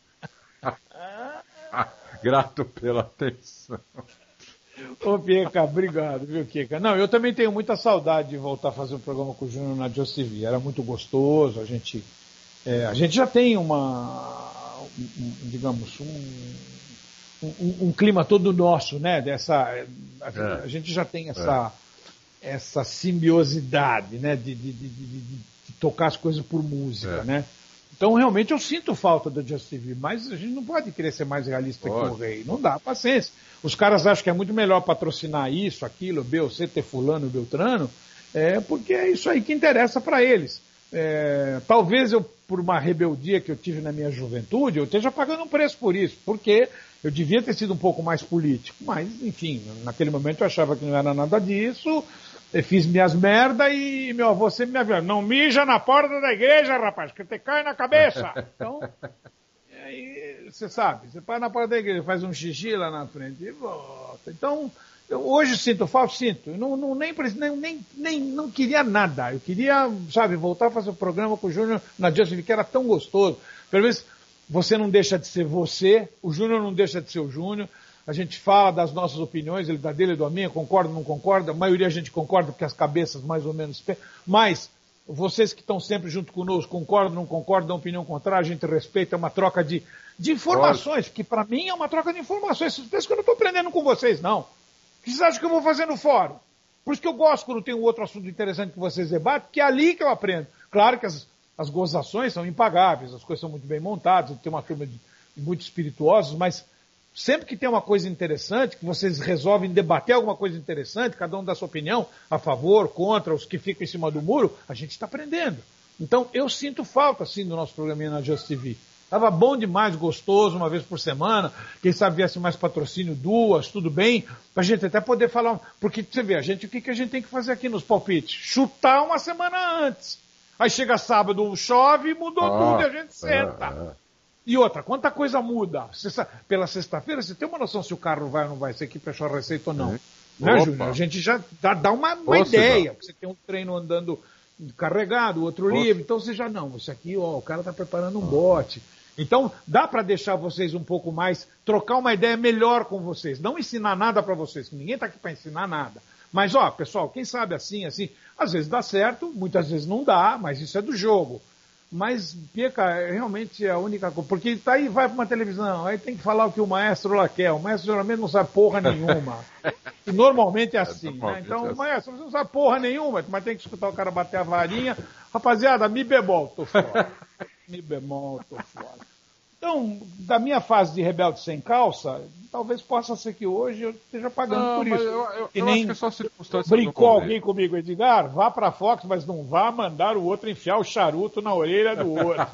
Grato pela atenção. Ô, Pieca, obrigado, viu, Kika? Não, eu também tenho muita saudade de voltar a fazer um programa com o Júnior na JoyTV. Era muito gostoso, a gente já tem um clima todo nosso, né? A gente já tem essa simbiosidade, né? De tocar as coisas por música, né? Então, realmente, eu sinto falta da Just TV, mas a gente não pode querer ser mais realista que o rei. Não dá, paciência. Os caras acham que é muito melhor patrocinar isso, aquilo, B ou C, ter fulano, beltrano, porque é isso aí que interessa para eles. Talvez eu, por uma rebeldia que eu tive na minha juventude, eu esteja pagando um preço por isso, porque eu devia ter sido um pouco mais político. Mas, enfim, naquele momento eu achava que não era nada disso. Eu fiz minhas merda e meu avô sempre me avisou, não mija na porta da igreja, rapaz, que te cai na cabeça. Então, aí, você sabe, você vai na porta da igreja, faz um xixi lá na frente e volta. Então, eu hoje sinto falta, sinto. Eu não queria nada. Eu queria, sabe, voltar a fazer o programa com o Júnior na Just TV, que era tão gostoso. Pelo menos você não deixa de ser você, o Júnior não deixa de ser o Júnior. A gente fala das nossas opiniões, ele da dele e da minha, concorda ou não concorda, a maioria a gente concorda porque as cabeças mais ou menos... Mas vocês que estão sempre junto conosco, concordam ou não concordam, dão opinião contrária, a gente respeita, é uma troca de informações, que para mim é uma troca de informações. Vocês pensam que eu não estou aprendendo com vocês, não. O que vocês acham que eu vou fazer no fórum? Por isso que eu gosto quando tem um outro assunto interessante que vocês debatem, que é ali que eu aprendo. Claro que as gozações são impagáveis, as coisas são muito bem montadas, tem uma turma de muito espirituosos, mas... Sempre que tem uma coisa interessante, que vocês resolvem debater alguma coisa interessante, cada um dá sua opinião, a favor, contra, os que ficam em cima do muro, a gente está aprendendo. Então, eu sinto falta, sim, do nosso programinha na Just TV. Estava bom demais, gostoso, uma vez por semana, quem sabe viesse mais patrocínio, 2, tudo bem, para a gente até poder falar, porque você vê, o que a gente tem que fazer aqui nos palpites? Chutar uma semana antes. Aí chega sábado, chove, mudou tudo e a gente senta. E outra, quanta coisa muda? Pela sexta-feira, você tem uma noção se o carro vai ou não vai, se a equipe achou a receita ou não. Né, Júnior? A gente já dá uma ideia. Você tem um treino andando carregado, outro livre, então você já não. Isso aqui, o cara está preparando um bote. Então, dá para deixar vocês um pouco mais, trocar uma ideia melhor com vocês. Não ensinar nada para vocês, que ninguém está aqui para ensinar nada. Mas, pessoal, quem sabe assim, às vezes dá certo, muitas vezes não dá, mas isso é do jogo. Mas, Pieca, realmente é a única coisa. Porque tá aí, vai para uma televisão, aí tem que falar o que o maestro lá quer. O maestro geralmente não sabe porra nenhuma. E normalmente é assim, né? Então, o maestro, você não sabe porra nenhuma, mas tem que escutar o cara bater a varinha. Rapaziada, mi bemol, tô fora. Mi bemol, tô fora. Então, da minha fase de rebelde sem calça, talvez possa ser que hoje eu esteja pagando por isso. Eu acho que é só circunstância. Brincou alguém comigo, Edgar? Vá pra Fox, mas não vá mandar o outro enfiar o charuto na orelha do outro.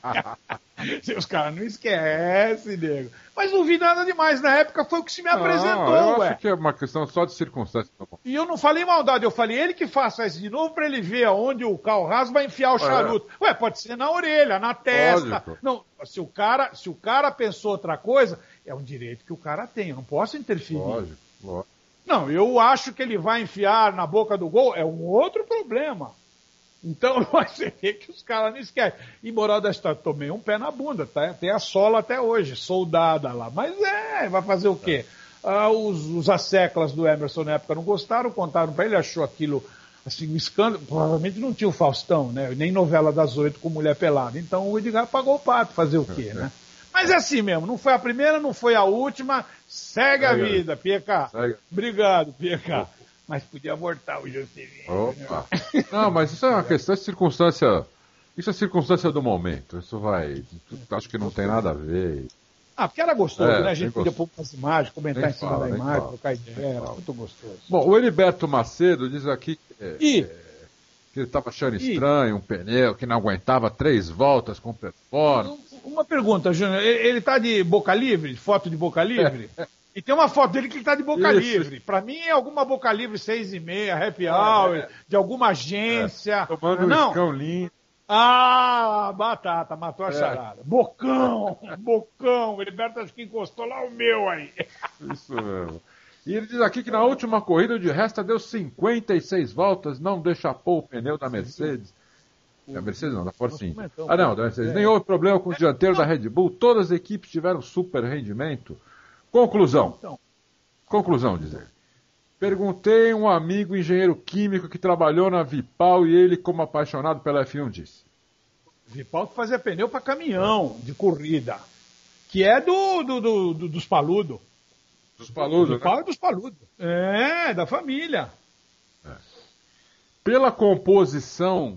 Os caras não esquecem, nego. Mas não vi nada demais. Na época foi o que se me apresentou, eu acho que é uma questão só de circunstância. E eu não falei maldade, eu falei ele que faça isso de novo pra ele ver aonde o Carl Haas vai enfiar o charuto. Pode ser na orelha, na testa. Lógico. Não, se o cara pensou outra coisa, é um direito que o cara tem, eu não posso interferir. Lógico. Não, eu acho que ele vai enfiar na boca do gol, é um outro problema. Então, vai ser que os caras não esquecem. E moral da história, tomei um pé na bunda, tá? Tem a sola até hoje, soldada lá. Mas vai fazer o quê? Os asseclas do Emerson na época não gostaram, contaram pra ele, achou aquilo, assim, um escândalo. Provavelmente não tinha o Faustão, né? Nem novela das 8 com mulher pelada. Então o Edgar pagou o pato, fazer o quê, né? Mas é assim mesmo, não foi a primeira, não foi a última. Segue a vida, Pieca. Obrigado, Pieca. Mas podia abortar o Juscelino. Opa. Não, mas isso é uma questão de circunstância. Isso é circunstância do momento. Isso vai. Acho que não tem nada a ver. Porque era gostoso, né? A gente podia pôr umas imagens, comentar em cima da imagem, trocar ideia. Era muito gostoso. Bom, o Heriberto Macedo diz aqui que ele estava achando estranho um pneu que não aguentava 3 voltas com performance. Uma pergunta, Júnior. Ele está de boca livre? Foto de boca livre? E tem uma foto dele que ele está de boca livre. Para mim é alguma boca livre 6h30, happy hour, de alguma agência. Tomando um escão lindo. Batata, matou a charada. Bocão. O Heriberto acho que encostou lá o meu aí. Isso mesmo. E ele diz aqui que na última corrida o de Resta deu 56 voltas, não deixapou o pneu da Mercedes. Da Mercedes não, da Force India. Não, da Mercedes. Nem houve problema com o dianteiro da Red Bull. Todas as equipes tiveram super rendimento. Conclusão, diz ele. Perguntei a um amigo engenheiro químico que trabalhou na Vipal e ele, como apaixonado pela F1, disse. Vipal que fazia pneu para caminhão de corrida, que é dos Paludo. Dos Paludo, Vipal é dos Paludo. Da família. Pela composição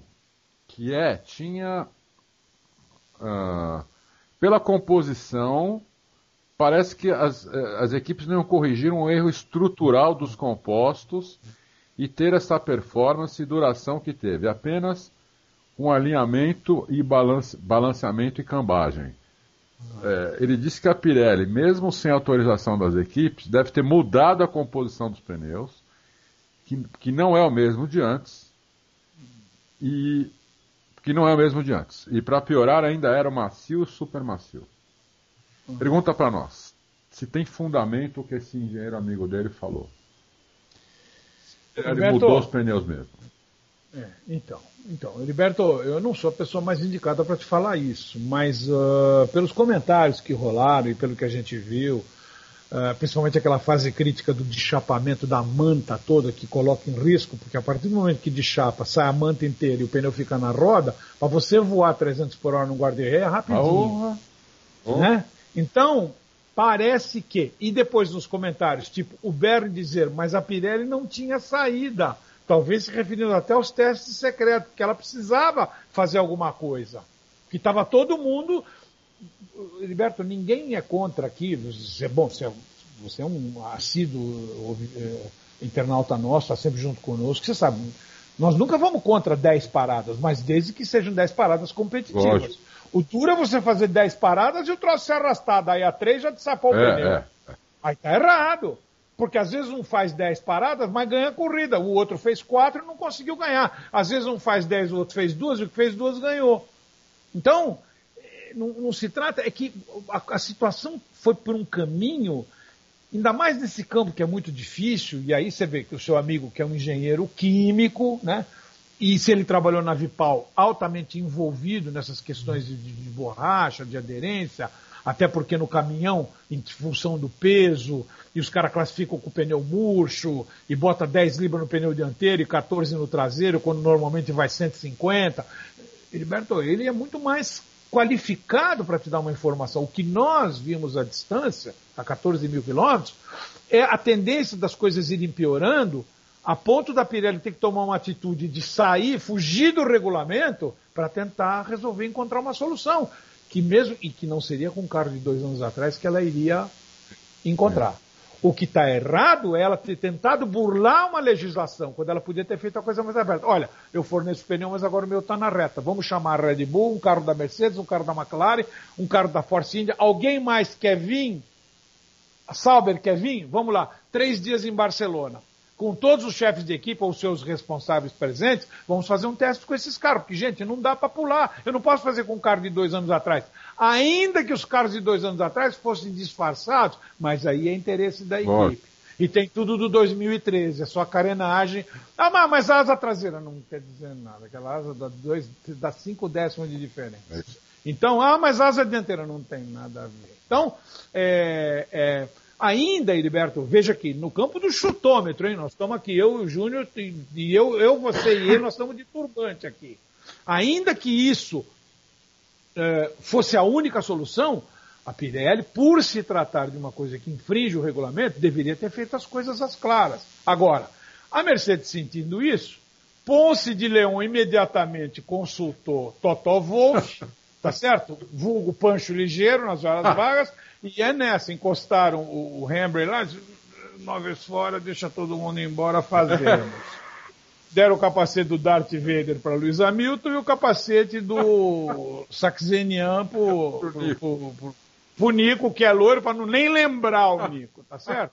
pela composição, parece que as equipes não corrigiram um erro estrutural dos compostos e ter essa performance e duração que teve. Apenas um alinhamento e balanceamento e cambagem. Ele disse que a Pirelli, mesmo sem autorização das equipes, deve ter mudado a composição dos pneus, que não é o mesmo de antes. E para piorar, ainda era macio, super macio. Pergunta para nós, se tem fundamento o que esse engenheiro amigo dele falou. Ele mudou os pneus mesmo. Então, Heriberto, eu não sou a pessoa mais indicada para te falar isso, mas pelos comentários que rolaram e pelo que a gente viu, principalmente aquela fase crítica do deschapamento da manta toda, que coloca em risco, porque a partir do momento que deschapa, sai a manta inteira e o pneu fica na roda, para você voar 300 por hora no guarda-ré é rapidinho. Né? Então, parece que, e depois nos comentários, tipo, o Bernie dizer, mas a Pirelli não tinha saída, talvez se referindo até aos testes secretos, porque ela precisava fazer alguma coisa. Que estava todo mundo... Heriberto, ninguém é contra aqui. Você é um assíduo internauta nosso, está sempre junto conosco. Você sabe, nós nunca vamos contra 10 paradas, mas desde que sejam 10 paradas competitivas. Lógico. O duro é você fazer 10 paradas e o troço ser arrastado. Aí a 3 já dessapou o pneu. Aí tá errado. Porque às vezes um faz 10 paradas, mas ganha a corrida. O outro fez 4 e não conseguiu ganhar. Às vezes um faz 10, o outro fez 2 e o que fez 2 ganhou. Então, não se trata... É que a situação foi por um caminho, ainda mais nesse campo que é muito difícil, e aí você vê que o seu amigo, que é um engenheiro químico, né? E se ele trabalhou na Vipal, altamente envolvido nessas questões de borracha, de aderência, até porque no caminhão, em função do peso, e os caras classificam com o pneu murcho, e bota 10 libras no pneu dianteiro e 14 no traseiro, quando normalmente vai 150. Heriberto, ele é muito mais qualificado para te dar uma informação. O que nós vimos à distância, a 14 mil quilômetros, é a tendência das coisas irem piorando, a ponto da Pirelli ter que tomar uma atitude de sair, fugir do regulamento, para tentar resolver, encontrar uma solução. Que mesmo, e que não seria com um carro de 2 anos atrás que ela iria encontrar. O que está errado é ela ter tentado burlar uma legislação, quando ela podia ter feito a coisa mais aberta. Olha, eu forneço pneu, mas agora o meu está na reta. Vamos chamar a Red Bull, um carro da Mercedes, um carro da McLaren, um carro da Force India. Alguém mais quer vir? A Sauber quer vir? Vamos lá. 3 dias em Barcelona. Com todos os chefes de equipe ou os seus responsáveis presentes, vamos fazer um teste com esses carros. Porque, gente, não dá para pular. Eu não posso fazer com um carro de 2 anos atrás. Ainda que os carros de 2 anos atrás fossem disfarçados, mas aí é interesse da equipe. E tem tudo do 2013, é só carenagem. Ah, mas a asa traseira não quer dizer nada. Aquela asa dá 5 décimos de diferença. Então, mas a asa dianteira não tem nada a ver. Então, ainda, Heriberto, veja aqui, no campo do chutômetro, hein? Nós estamos aqui, eu e o Júnior, e eu, você e ele, nós estamos de turbante aqui. Ainda que isso fosse a única solução, a Pirelli, por se tratar de uma coisa que infringe o regulamento, deveria ter feito as coisas às claras. Agora, a Mercedes sentindo isso, Ponce de Leão imediatamente consultou Toto Wolff, tá certo? Vulgo Pancho Ligeiro nas horas vagas, e é nessa, encostaram o Hambry lá, 9 vezes fora, deixa todo mundo embora, fazemos. Deram o capacete do Darth Vader para Luiz Hamilton e o capacete do Saxenian pro Nico, que é loiro, para não nem lembrar o Nico, tá certo?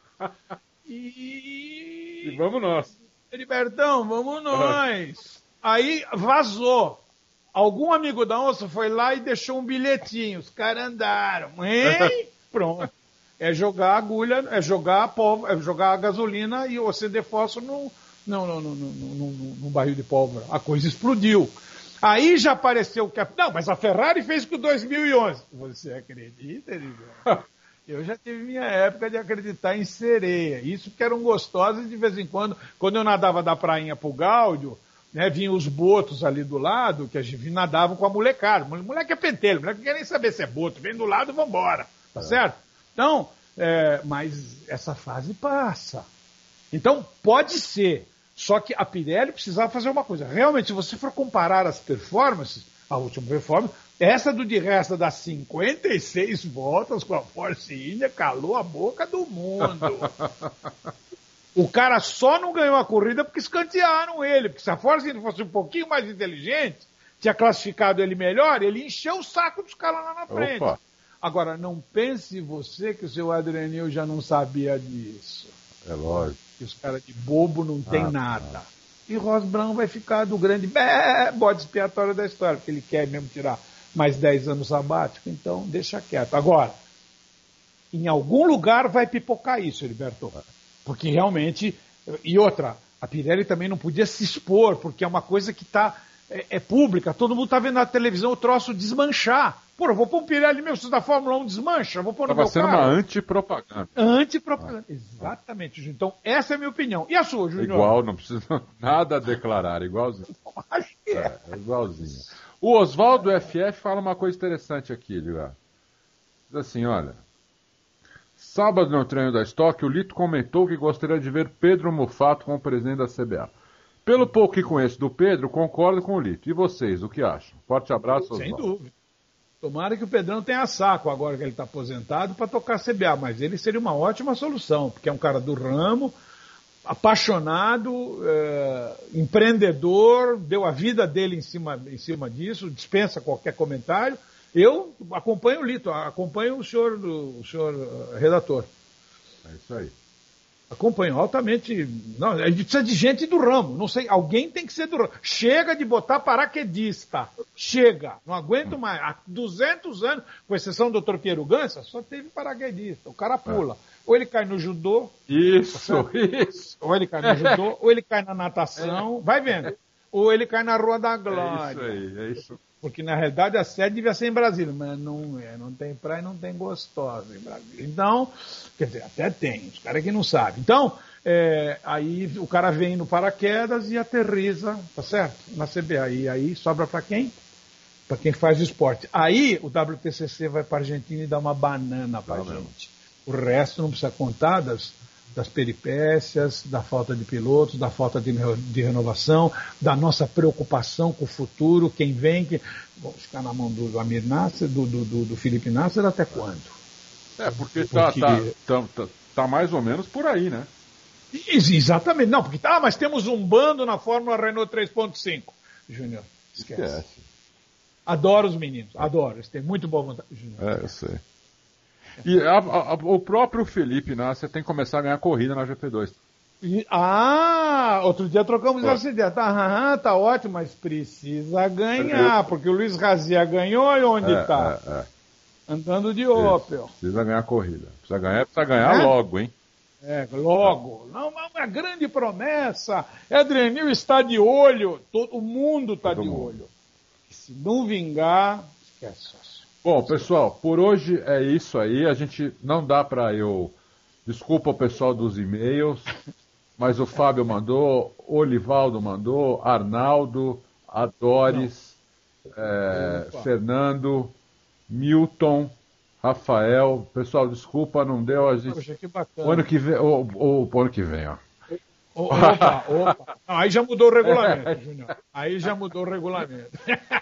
E vamos nós. Heribertão, vamos nós. Aí vazou. Algum amigo da onça foi lá e deixou um bilhetinho. Os caras andaram. Hein? Pronto. É jogar agulha, é jogar a gasolina e o acender fósforo num barril de pólvora. A coisa explodiu. Aí já apareceu o que... Não, mas a Ferrari fez com o 2011. Você acredita, Heriberto? Eu já tive minha época de acreditar em sereia. Isso que eram gostosas de vez em quando eu nadava da prainha pro Gáudio, né, vinham os botos ali do lado, que a gente nadavam com a molecada. Moleque é pentelho, moleque não quer nem saber se é boto, vem do lado e vambora, tá certo? Então, mas essa fase passa. Então, pode ser. Só que a Pirelli precisava fazer uma coisa. Realmente, se você for comparar as performances, a última performance, essa do de resta das 56 voltas com a Force India calou a boca do mundo. O cara só não ganhou a corrida porque escantearam ele. Porque se a Force India fosse um pouquinho mais inteligente, tinha classificado ele melhor, ele encheu o saco dos caras lá na frente. Opa. Agora, não pense você que o seu Adrianil já não sabia disso. É lógico. Que os caras de bobo não tem nada. E Ross Brown vai ficar do grande bode expiatório da história, porque ele quer mesmo tirar mais 10 anos sabático, então deixa quieto. Agora, em algum lugar vai pipocar isso, Heriberto. Porque realmente... E outra, a Pirelli também não podia se expor, porque é uma coisa que é pública, todo mundo está vendo na televisão o troço desmanchar. Pô, eu vou pôr um Pirelli meu, se da Fórmula 1 desmancha, vou pôr no meu carro. Estava sendo uma antipropaganda. Antipropaganda, exatamente. Então, essa é a minha opinião. E a sua, Júnior? Igual, não precisa nada a declarar, igualzinho. Acho que é. É igualzinho. O Oswaldo FF fala uma coisa interessante aqui, Edgar. Diz assim, olha... Sábado no treino da Stock, o Lito comentou que gostaria de ver Pedro Mufato como presidente da CBA. Pelo pouco que conheço do Pedro, concordo com o Lito. E vocês, o que acham? Forte abraço, Oswaldo. Sem dúvida. Tomara que o Pedrão tenha saco agora que ele está aposentado para tocar a CBA, mas ele seria uma ótima solução, porque é um cara do ramo, apaixonado, empreendedor, deu a vida dele em cima disso, dispensa qualquer comentário. Eu acompanho o Lito, acompanho o senhor redator. É isso aí. Acompanho altamente. Não, a gente precisa de gente do ramo. Não sei, alguém tem que ser do ramo. Chega de botar paraquedista. Chega. Não aguento mais. Há 200 anos, com exceção do Dr. Piero Gansa, só teve paraquedista. O cara pula. Ou ele cai no judô. Isso. Ou ele cai no judô, ou ele cai na natação. Vai vendo. Ou ele cai na Rua da Glória. É isso aí, é isso. Porque, na realidade, a sede devia ser em Brasília, mas não é. Não tem praia e não tem gostosa em Brasília. Então, quer dizer, até tem, os caras que não sabem. Então, aí o cara vem no paraquedas e aterriza, tá certo? Na CBA. E aí sobra para quem? Para quem faz o esporte. Aí o WTCC vai para a Argentina e dá uma banana para a gente. O resto não precisa contar das peripécias, da falta de pilotos, da falta de renovação, da nossa preocupação com o futuro, quem vem, Bom, ficar na mão do Amir Nasser, do Felipe Nasser até quando? Porque tá mais ou menos por aí, né? Exatamente, não, porque mas temos um bando na Fórmula Renault 3.5, Júnior, esquece. Adoro os meninos, adoro, eles têm muito boa vontade, Júnior. Eu sei. E o próprio Felipe Nasser tem que começar a ganhar corrida na GP2. Outro dia trocamos essa ideia. Tá ótimo, mas precisa ganhar, porque o Luiz Razia ganhou e onde está? Andando de Opel. Precisa ganhar corrida. Precisa ganhar logo, hein? Logo. Não, uma grande promessa. Adrianil está de olho. Todo mundo está de olho. Se não vingar, esquece. Bom, pessoal, por hoje é isso aí. A gente não dá para Desculpa o pessoal dos e-mails, mas o Fábio mandou, o Olivaldo mandou, Arnaldo, Adoris, Fernando, Milton, Rafael. Pessoal, desculpa, não deu. A gente... Poxa, que bacana. O ano que vem, o ano que vem, ó. Opa. Não, aí já mudou o regulamento, Júnior. Aí já mudou o regulamento.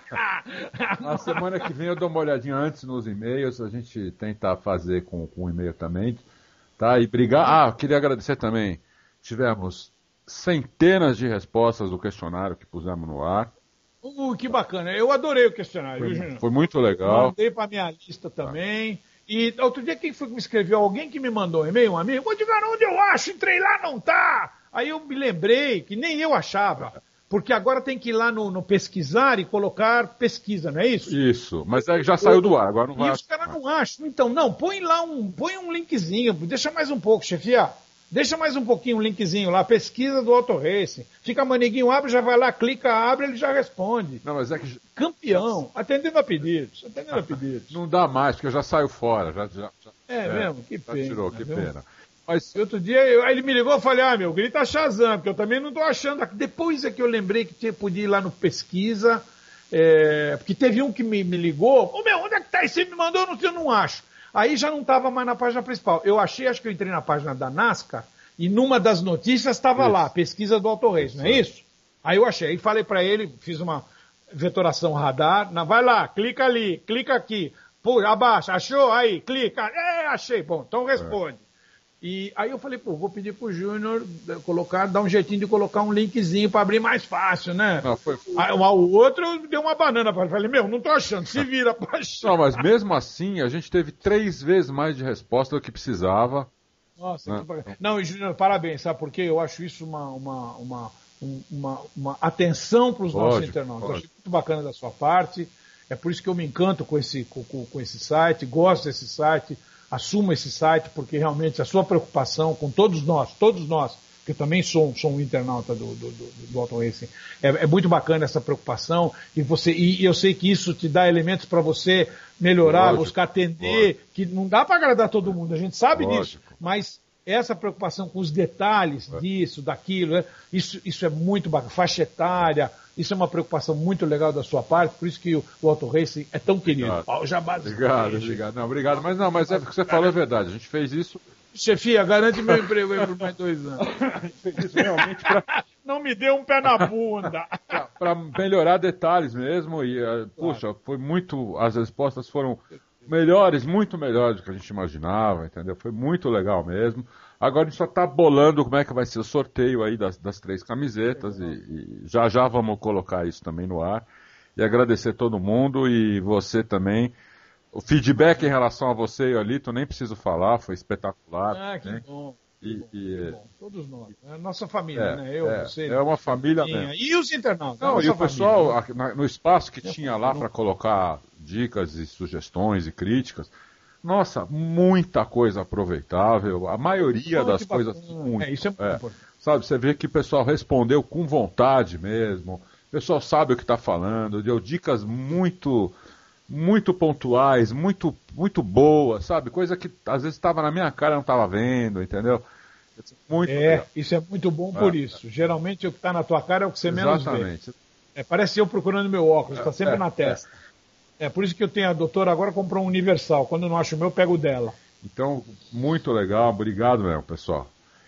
Na semana que vem eu dou uma olhadinha antes nos e-mails, a gente tenta fazer com o e-mail também, tá? E brigar. Queria agradecer também. Tivemos centenas de respostas do questionário que pusemos no ar. Que bacana. Eu adorei o questionário, Júnior. Foi muito legal. Mandei para minha lista também. E outro dia quem foi que me escreveu? Alguém que me mandou um e-mail, um amigo. Vou dizer onde eu acho, entrei lá, não tá. Aí eu me lembrei que nem eu achava, porque agora tem que ir lá no pesquisar e colocar pesquisa, não é isso? Isso, mas já saiu do ar, agora não vai. E os caras não acham. Então, não, põe um linkzinho, deixa mais um pouco, chefia. Deixa mais um pouquinho um linkzinho lá, pesquisa do Auto Racing. Fica maniguinho, abre, já vai lá, clica, abre, ele já responde. Não, mas é que... Campeão, atendendo a pedidos. Não dá mais, porque já saiu fora. Mesmo? Que pena. Tirou, que pena. Mas outro dia, aí ele me ligou e falei, grita Shazam, porque eu também não estou achando. Depois é que eu lembrei que podia ir lá no pesquisa, porque teve um que me ligou, onde é que tá? E você me mandou, eu não acho. Aí já não estava mais na página principal. Eu achei, acho que eu entrei na página da NASCAR, E numa das notícias estava lá, pesquisa do Auto Racing, não é isso? Aí eu achei, aí falei para ele, fiz uma vetoração radar, vai lá, clica ali, clica aqui, pô, abaixa, achou? Aí, clica, achei, bom, então responde. E aí eu falei, vou pedir pro Júnior dar um jeitinho de colocar um linkzinho para abrir mais fácil, né? Não, Aí, o outro deu uma banana para ele, falei, não tô achando, se vira pra achar. Não, mas mesmo assim, a gente teve 3 vezes mais de resposta do que precisava. Nossa, que bacana. Não, e Júnior, parabéns, sabe por quê? Eu acho isso uma atenção para os nossos internautas. Eu acho muito bacana da sua parte. É por isso que eu me encanto com esse site, gosto desse site, assumo esse site, porque realmente a sua preocupação com todos nós, que eu também sou um internauta do Auto Racing, é muito bacana essa preocupação, e eu sei que isso te dá elementos para você melhorar, buscar atender, que não dá para agradar todo mundo, a gente sabe disso, mas essa preocupação com os detalhes disso, daquilo, isso é muito bacana, faixa etária, isso é uma preocupação muito legal da sua parte, por isso que o Auto Racing é tão querido. Obrigado. Não, obrigado. Mas o que você falou é verdade. A gente fez isso. Chefia, garante meu emprego aí por mais 2 anos. A gente fez isso realmente para. Não me dê um pé na bunda. Para melhorar detalhes mesmo. E, puxa, foi muito. As respostas foram melhores, muito melhores do que a gente imaginava, entendeu? Foi muito legal mesmo. Agora a gente só está bolando como é que vai ser o sorteio aí das 3 camisetas e já vamos colocar isso também no ar. E agradecer todo mundo e você também. O feedback em relação a você e o Alito, nem preciso falar, foi espetacular. Que bom. Bom. Todos nós. É a nossa família, né? Você. É uma família mesmo. E os internautas? Não, e o pessoal, no espaço que tinha lá para colocar dicas e sugestões e críticas, nossa, muita coisa aproveitável, a maioria das coisas muito. Isso é muito importante. Sabe, você vê que o pessoal respondeu com vontade mesmo, o pessoal sabe o que está falando, deu dicas muito pontuais, muito boas, sabe, coisa que às vezes estava na minha cara e não estava vendo, entendeu? Legal. Isso é muito bom por isso. Geralmente o que está na tua cara é o que você menos vê. Parece eu procurando meu óculos, está sempre na testa. É por isso que eu tenho a doutora agora comprou um universal. Quando eu não acho o meu, eu pego o dela. Então, muito legal. Obrigado mesmo, pessoal.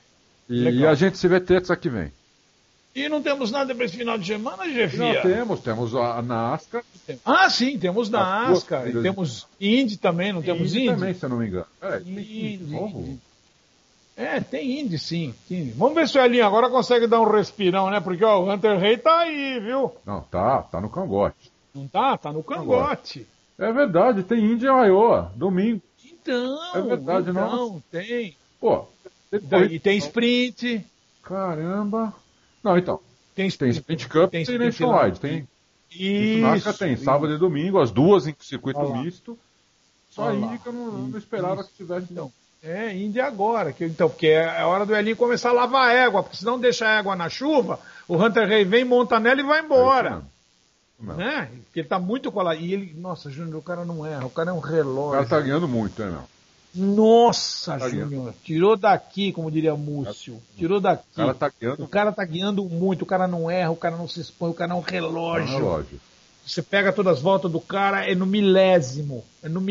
E a gente se vê terça que vem. E não temos nada para esse final de semana, Jefia? Não, temos a NASCAR. Sim, temos NASCAR. E temos Indy também, não temos Indy? Também, se eu não me engano. Tem Indy, sim. Vamos ver se o Elinho agora consegue dar um respirão, né? Porque o Hunter Rey tá aí, viu? Não, tá no cangote. Não tá? Tá no cangote. É verdade, tem Indy em Iowa, domingo. Então, é verdade, não tem. Pô, e tem sprint. Caramba. Não, então. Tem Sprint Cup, tem Nationwide. NASCAR tem sábado e domingo, as 2 em circuito misto. Só a Indy que eu não esperava que tivesse. Então, Indy agora. Porque é hora do Elinho começar a lavar a égua, porque se não deixa a égua na chuva, o Hunter Rey vem, monta nela e vai embora. Né? Porque ele tá muito colado. E ele, nossa, Júnior, o cara não erra, o cara é um relógio. O cara tá ganhando muito, né, meu? Nossa, Júnior, tirou daqui, como diria Múcio. Tirou daqui. O cara tá guiando muito, o cara não erra, o cara não se expõe, o cara é um relógio. Você pega todas as voltas do cara, é no milésimo.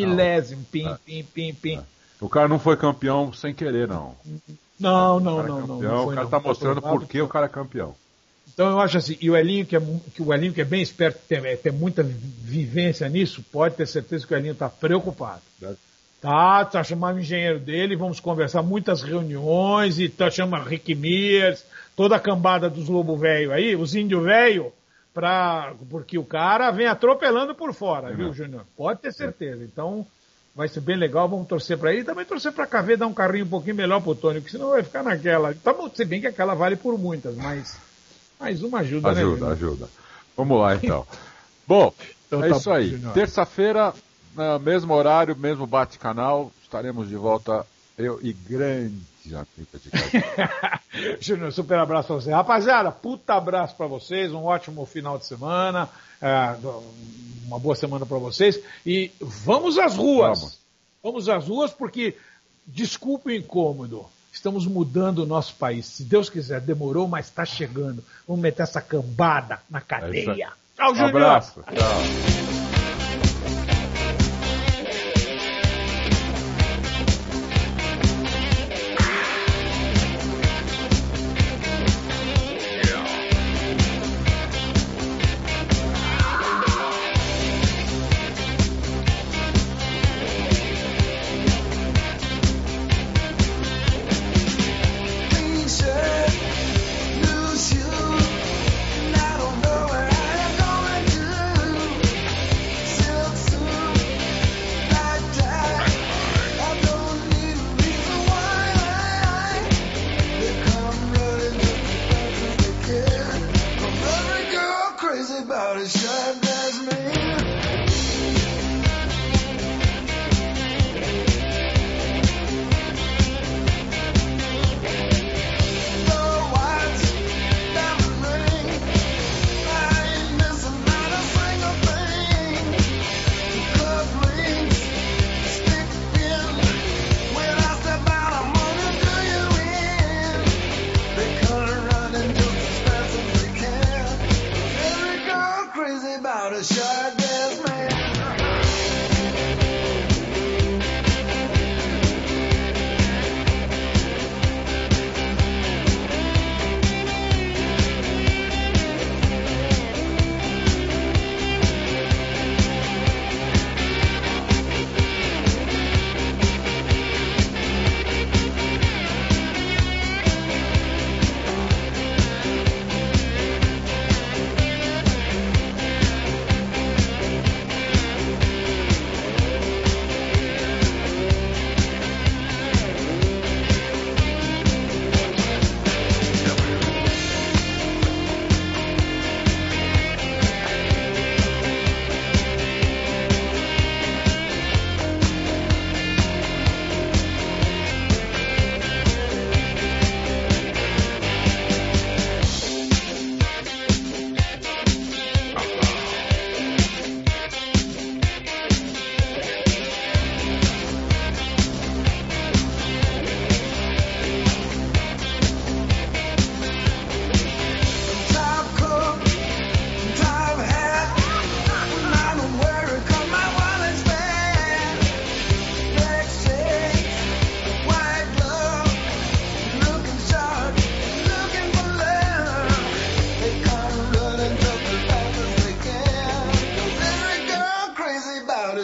Pim. O cara não foi campeão sem querer, não. Não. O cara tá mostrando por que o cara é campeão. Então eu acho assim, e o Elinho, que é bem esperto, tem muita vivência nisso, pode ter certeza que o Elinho tá preocupado. Tá chamando o engenheiro dele, vamos conversar, muitas reuniões, e chama Rick Mears, toda a cambada dos lobo velho aí, os índio velho, porque o cara vem atropelando por fora, viu, Júnior? Pode ter certeza. Então, vai ser bem legal, vamos torcer para ele, e também torcer para a KV dar um carrinho um pouquinho melhor pro Tony, porque senão vai ficar naquela. Tá bom, se bem que aquela vale por muitas, mas uma ajuda, né? Ajuda. Vamos lá, então. Bom, então, é isso aí. Terça-feira, mesmo horário, mesmo bate-canal, estaremos de volta, eu e grande amiga de casa. Júnior, super abraço pra você. Rapaziada, puta abraço pra vocês, um ótimo final de semana, uma boa semana pra vocês, e vamos às ruas. Vamos às ruas porque, desculpa o incômodo, estamos mudando o nosso país. Se Deus quiser, demorou, mas está chegando. Vamos meter essa cambada na cadeia. Tchau, Júnior. Abraço. Tchau.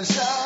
Cause